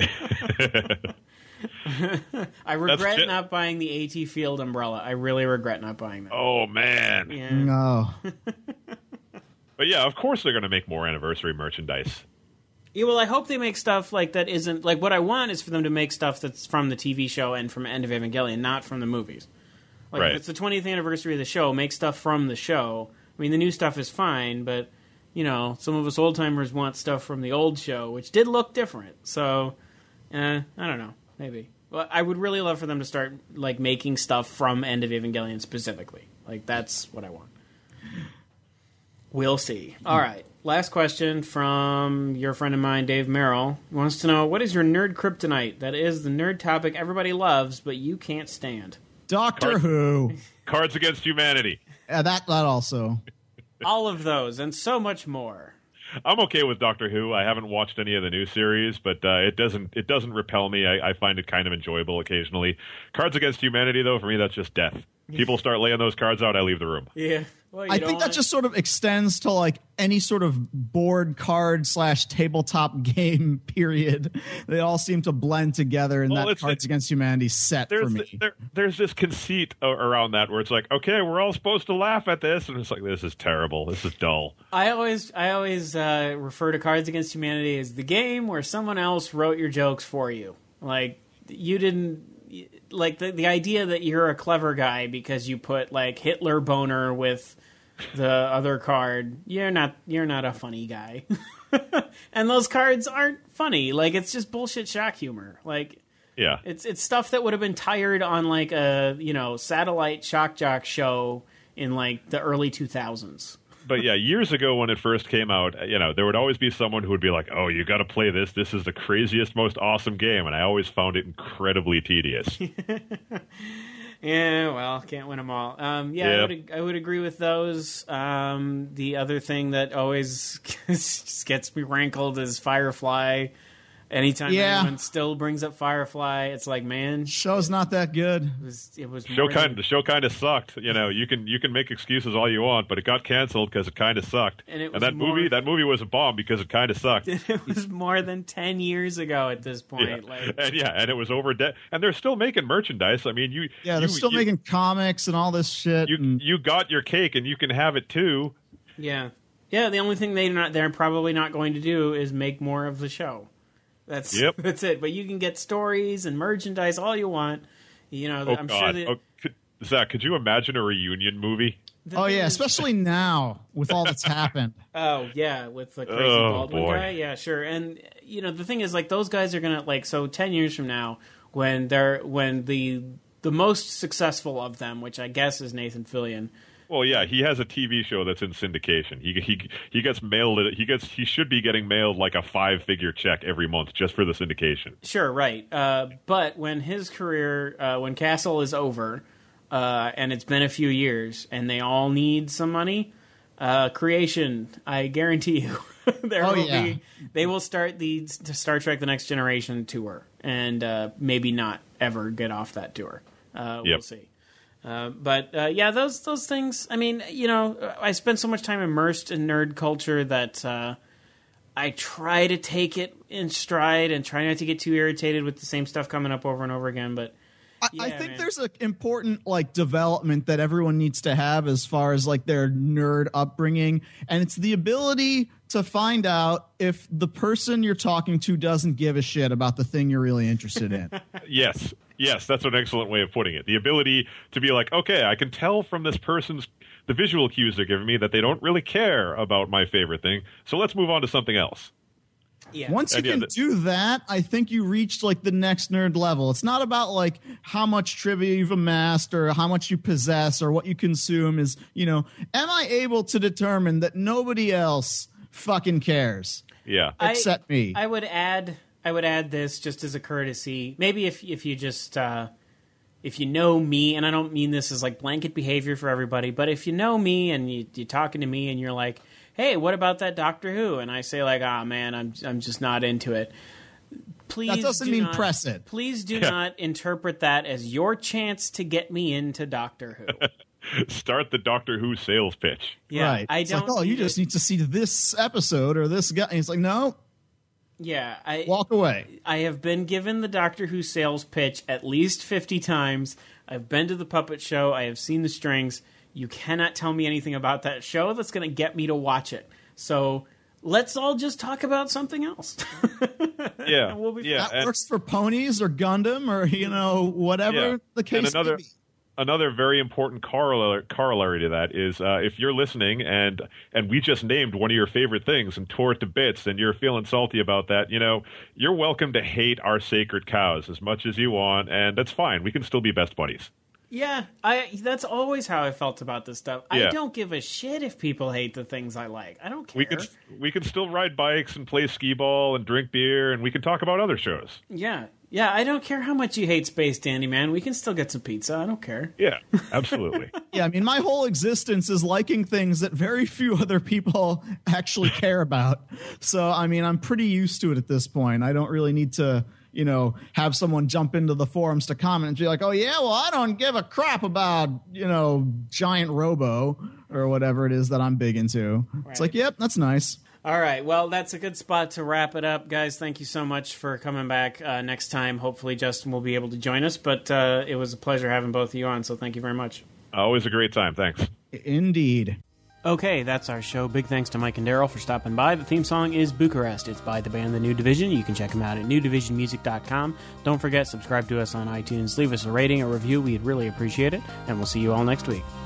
Speaker 1: I regret
Speaker 2: ju-
Speaker 1: not buying the AT Field umbrella. I really regret not buying that.
Speaker 2: Oh man!
Speaker 1: Yeah.
Speaker 3: no.
Speaker 2: But yeah, of course they're going to make more anniversary merchandise.
Speaker 1: Yeah, well, I hope they make stuff like that isn't like what I want is for them to make stuff that's from the T V show and from End of Evangelion, not from the movies. Like,
Speaker 2: Right.
Speaker 1: if it's the twentieth anniversary of the show, make stuff from the show. I mean, the new stuff is fine, but you know, some of us old timers want stuff from the old show, which did look different. So, uh, I don't know, maybe. Well, I would really love for them to start like making stuff from End of Evangelion specifically. Like, that's what I want. We'll see. All right. Last question from your friend of mine, Dave Merrill. He wants to know, what is your nerd kryptonite? That is the nerd topic everybody loves, but you can't stand.
Speaker 3: Doctor
Speaker 2: Card-
Speaker 3: Who.
Speaker 2: Cards Against Humanity.
Speaker 3: Yeah, that that also.
Speaker 1: All of those and so much more.
Speaker 2: I'm okay with Doctor Who. I haven't watched any of the new series, but uh, it doesn't it doesn't repel me. I, I find it kind of enjoyable occasionally. Cards Against Humanity, though, for me, that's just death. People start laying those cards out, I leave the room.
Speaker 1: Yeah. Well,
Speaker 3: I think that just sort of extends to like any sort of board card slash tabletop game period. They all seem to blend together in
Speaker 2: Well,
Speaker 3: that
Speaker 2: it's-
Speaker 3: Cards Against Humanity set for
Speaker 2: There's
Speaker 3: me.
Speaker 2: th- there, there's this conceit a- around that where it's like, okay, we're all supposed to laugh at this, and it's like, this is terrible. This is dull.
Speaker 1: I always, I always uh, refer to Cards Against Humanity as the game where someone else wrote your jokes for you. Like you didn't, like the the idea that you're a clever guy because you put like Hitler boner with the other card. You're not, you're not a funny guy. And those cards aren't funny. Like it's just bullshit shock humor. Like
Speaker 2: Yeah.
Speaker 1: it's it's stuff that would have been tired on like a you know satellite shock jock show in like the early two thousands.
Speaker 2: But yeah, years ago when it first came out, you know, there would always be someone who would be like, "Oh, you got to play this. This is the craziest, most awesome game," and I always found it incredibly tedious.
Speaker 1: Yeah, well, can't win them all. Um, yeah,
Speaker 2: Yeah.
Speaker 1: I, would, I would agree with those. Um, the other thing that always just gets me rankled is Firefly. Anytime
Speaker 3: Yeah.
Speaker 1: anyone still brings up Firefly, it's like, man,
Speaker 3: Show's not that good.
Speaker 1: it was it was
Speaker 2: show
Speaker 1: more
Speaker 2: kind
Speaker 1: than-
Speaker 2: the show kind of sucked. You know, you can you can make excuses all you want, but it got canceled because it kind of sucked.
Speaker 1: And it was
Speaker 2: that
Speaker 1: more-
Speaker 2: movie that movie was a bomb because it kind of sucked.
Speaker 1: it was more than ten years ago at this point.
Speaker 2: Yeah.
Speaker 1: Like,
Speaker 2: And yeah, and it was over de- and they're still making merchandise. I mean, you
Speaker 3: Yeah, they're
Speaker 2: you,
Speaker 3: still
Speaker 2: you,
Speaker 3: making comics and all this shit.
Speaker 2: you
Speaker 3: and-
Speaker 2: you got your cake and you can have it too.
Speaker 1: yeah, yeah. The only thing they not they're probably not going to do is make more of the show. That's
Speaker 2: Yep.
Speaker 1: that's it. But you can get stories and merchandise all you want. You know,
Speaker 2: Oh
Speaker 1: I'm
Speaker 2: God,
Speaker 1: sure that
Speaker 2: oh, could, Zach, could you imagine a reunion movie?
Speaker 1: the
Speaker 3: oh
Speaker 1: thing
Speaker 3: yeah,
Speaker 1: is-
Speaker 3: especially now with all that's happened.
Speaker 1: Oh yeah, with the crazy
Speaker 2: Oh,
Speaker 1: Baldwin
Speaker 2: boy.
Speaker 1: guy. Yeah, sure. And you know, the thing is, like, those guys are gonna like so ten years from now, when they're when the the most successful of them, which I guess is Nathan Fillion.
Speaker 2: Well, yeah, he has a T V show that's in syndication. He he he gets mailed. He gets he should be getting mailed like a five figure check every month just for the syndication.
Speaker 1: Sure, right. Uh, but when his career, uh, when Castle is over, uh, and it's been a few years, and they all need some money, uh, Creation, I guarantee you, there
Speaker 3: Oh,
Speaker 1: will
Speaker 3: yeah.
Speaker 1: be. They will start the Star Trek: The Next Generation tour, and uh, maybe not ever get off that tour. Uh, We'll
Speaker 2: Yep.
Speaker 1: see. Uh, but uh, yeah, those those things. I mean, you know, I spent so much time immersed in nerd culture that uh, I try to take it in stride and try not to get too irritated with the same stuff coming up over and over again. But
Speaker 3: I, I
Speaker 1: Yeah,
Speaker 3: think
Speaker 1: man.
Speaker 3: there's an important like development that everyone needs to have as far as like their nerd upbringing, and it's the ability to find out if the person you're talking to doesn't give a shit about the thing you're really interested in.
Speaker 2: Yes, yes, that's an excellent way of putting it. The ability to be like, okay, I can tell from this person's the visual cues they're giving me that they don't really care about my favorite thing. So let's move on to something else.
Speaker 1: yeah,
Speaker 3: Once you
Speaker 2: And yeah,
Speaker 3: can
Speaker 2: the-
Speaker 3: do that, I think you reached like the next nerd level. It's not about like how much trivia you've amassed or how much you possess or what you consume. Is, you know, am I able to determine that nobody else fucking cares
Speaker 2: Yeah,
Speaker 1: I-
Speaker 3: except me?
Speaker 1: I would add I would add this just as a courtesy. Maybe if if you just uh, if you know me, and I don't mean this as like blanket behavior for everybody, but if you know me and you, you're talking to me and you're like, hey, what about that Doctor Who? And I say like, ah, oh, man, I'm I'm just not into it. Please,
Speaker 3: That doesn't
Speaker 1: do
Speaker 3: mean
Speaker 1: not,
Speaker 3: press it.
Speaker 1: Please do not interpret that as your chance to get me into Doctor Who.
Speaker 2: start the Doctor Who sales pitch.
Speaker 1: Yeah,
Speaker 3: right.
Speaker 1: I
Speaker 3: It's
Speaker 1: don't.
Speaker 3: like, oh, you
Speaker 1: need
Speaker 3: just
Speaker 1: it.
Speaker 3: need to see this episode or this guy. And it's like, no,
Speaker 1: Yeah, I
Speaker 3: walk away.
Speaker 1: I have been given the Doctor Who sales pitch at least fifty times. I've been to the puppet show. I have seen the strings. You cannot tell me anything about that show that's going to get me to watch it. So let's all just talk about something else.
Speaker 2: Yeah,
Speaker 1: We'll be
Speaker 2: yeah,
Speaker 3: That
Speaker 2: and-
Speaker 3: works for ponies or Gundam or, you know, whatever
Speaker 2: Yeah.
Speaker 3: the case
Speaker 2: And another-
Speaker 3: may be.
Speaker 2: Another very important corollary, corollary to that is uh, if you're listening and and we just named one of your favorite things and tore it to bits and you're feeling salty about that, you know, you're welcome to hate our sacred cows as much as you want, and that's fine. We can still be best buddies.
Speaker 1: Yeah, I that's always how I felt about this stuff. I
Speaker 2: Yeah.
Speaker 1: don't give a shit if people hate the things I like. I don't care.
Speaker 2: We can we can still ride bikes and play skee ball and drink beer, and we can talk about other shows.
Speaker 1: Yeah, Yeah, I don't care how much you hate Space Dandy, man. We can still get some pizza. I don't care.
Speaker 2: Yeah, absolutely.
Speaker 3: Yeah, I mean, my whole existence is liking things that very few other people actually care about. So, I mean, I'm pretty used to it at this point. I don't really need to, you know, have someone jump into the forums to comment and be like, oh, yeah, well, I don't give a crap about, you know, Giant Robo or whatever it is that I'm big into. Right. It's like, yep, that's nice.
Speaker 1: All right. Well, that's a good spot to wrap it up. Guys, thank you so much for coming back uh, next time. Hopefully, Justin will be able to join us. But uh, it was a pleasure having both of you on, so thank you very much.
Speaker 2: Always a great time. Thanks.
Speaker 3: Indeed.
Speaker 1: Okay, that's our show. Big thanks to Mike and Daryl for stopping by. The theme song is Bucharest. It's by the band The New Division. You can check them out at new division music dot com. Don't forget, subscribe to us on iTunes. Leave us a rating or review. We'd really appreciate it. And we'll see you all next week.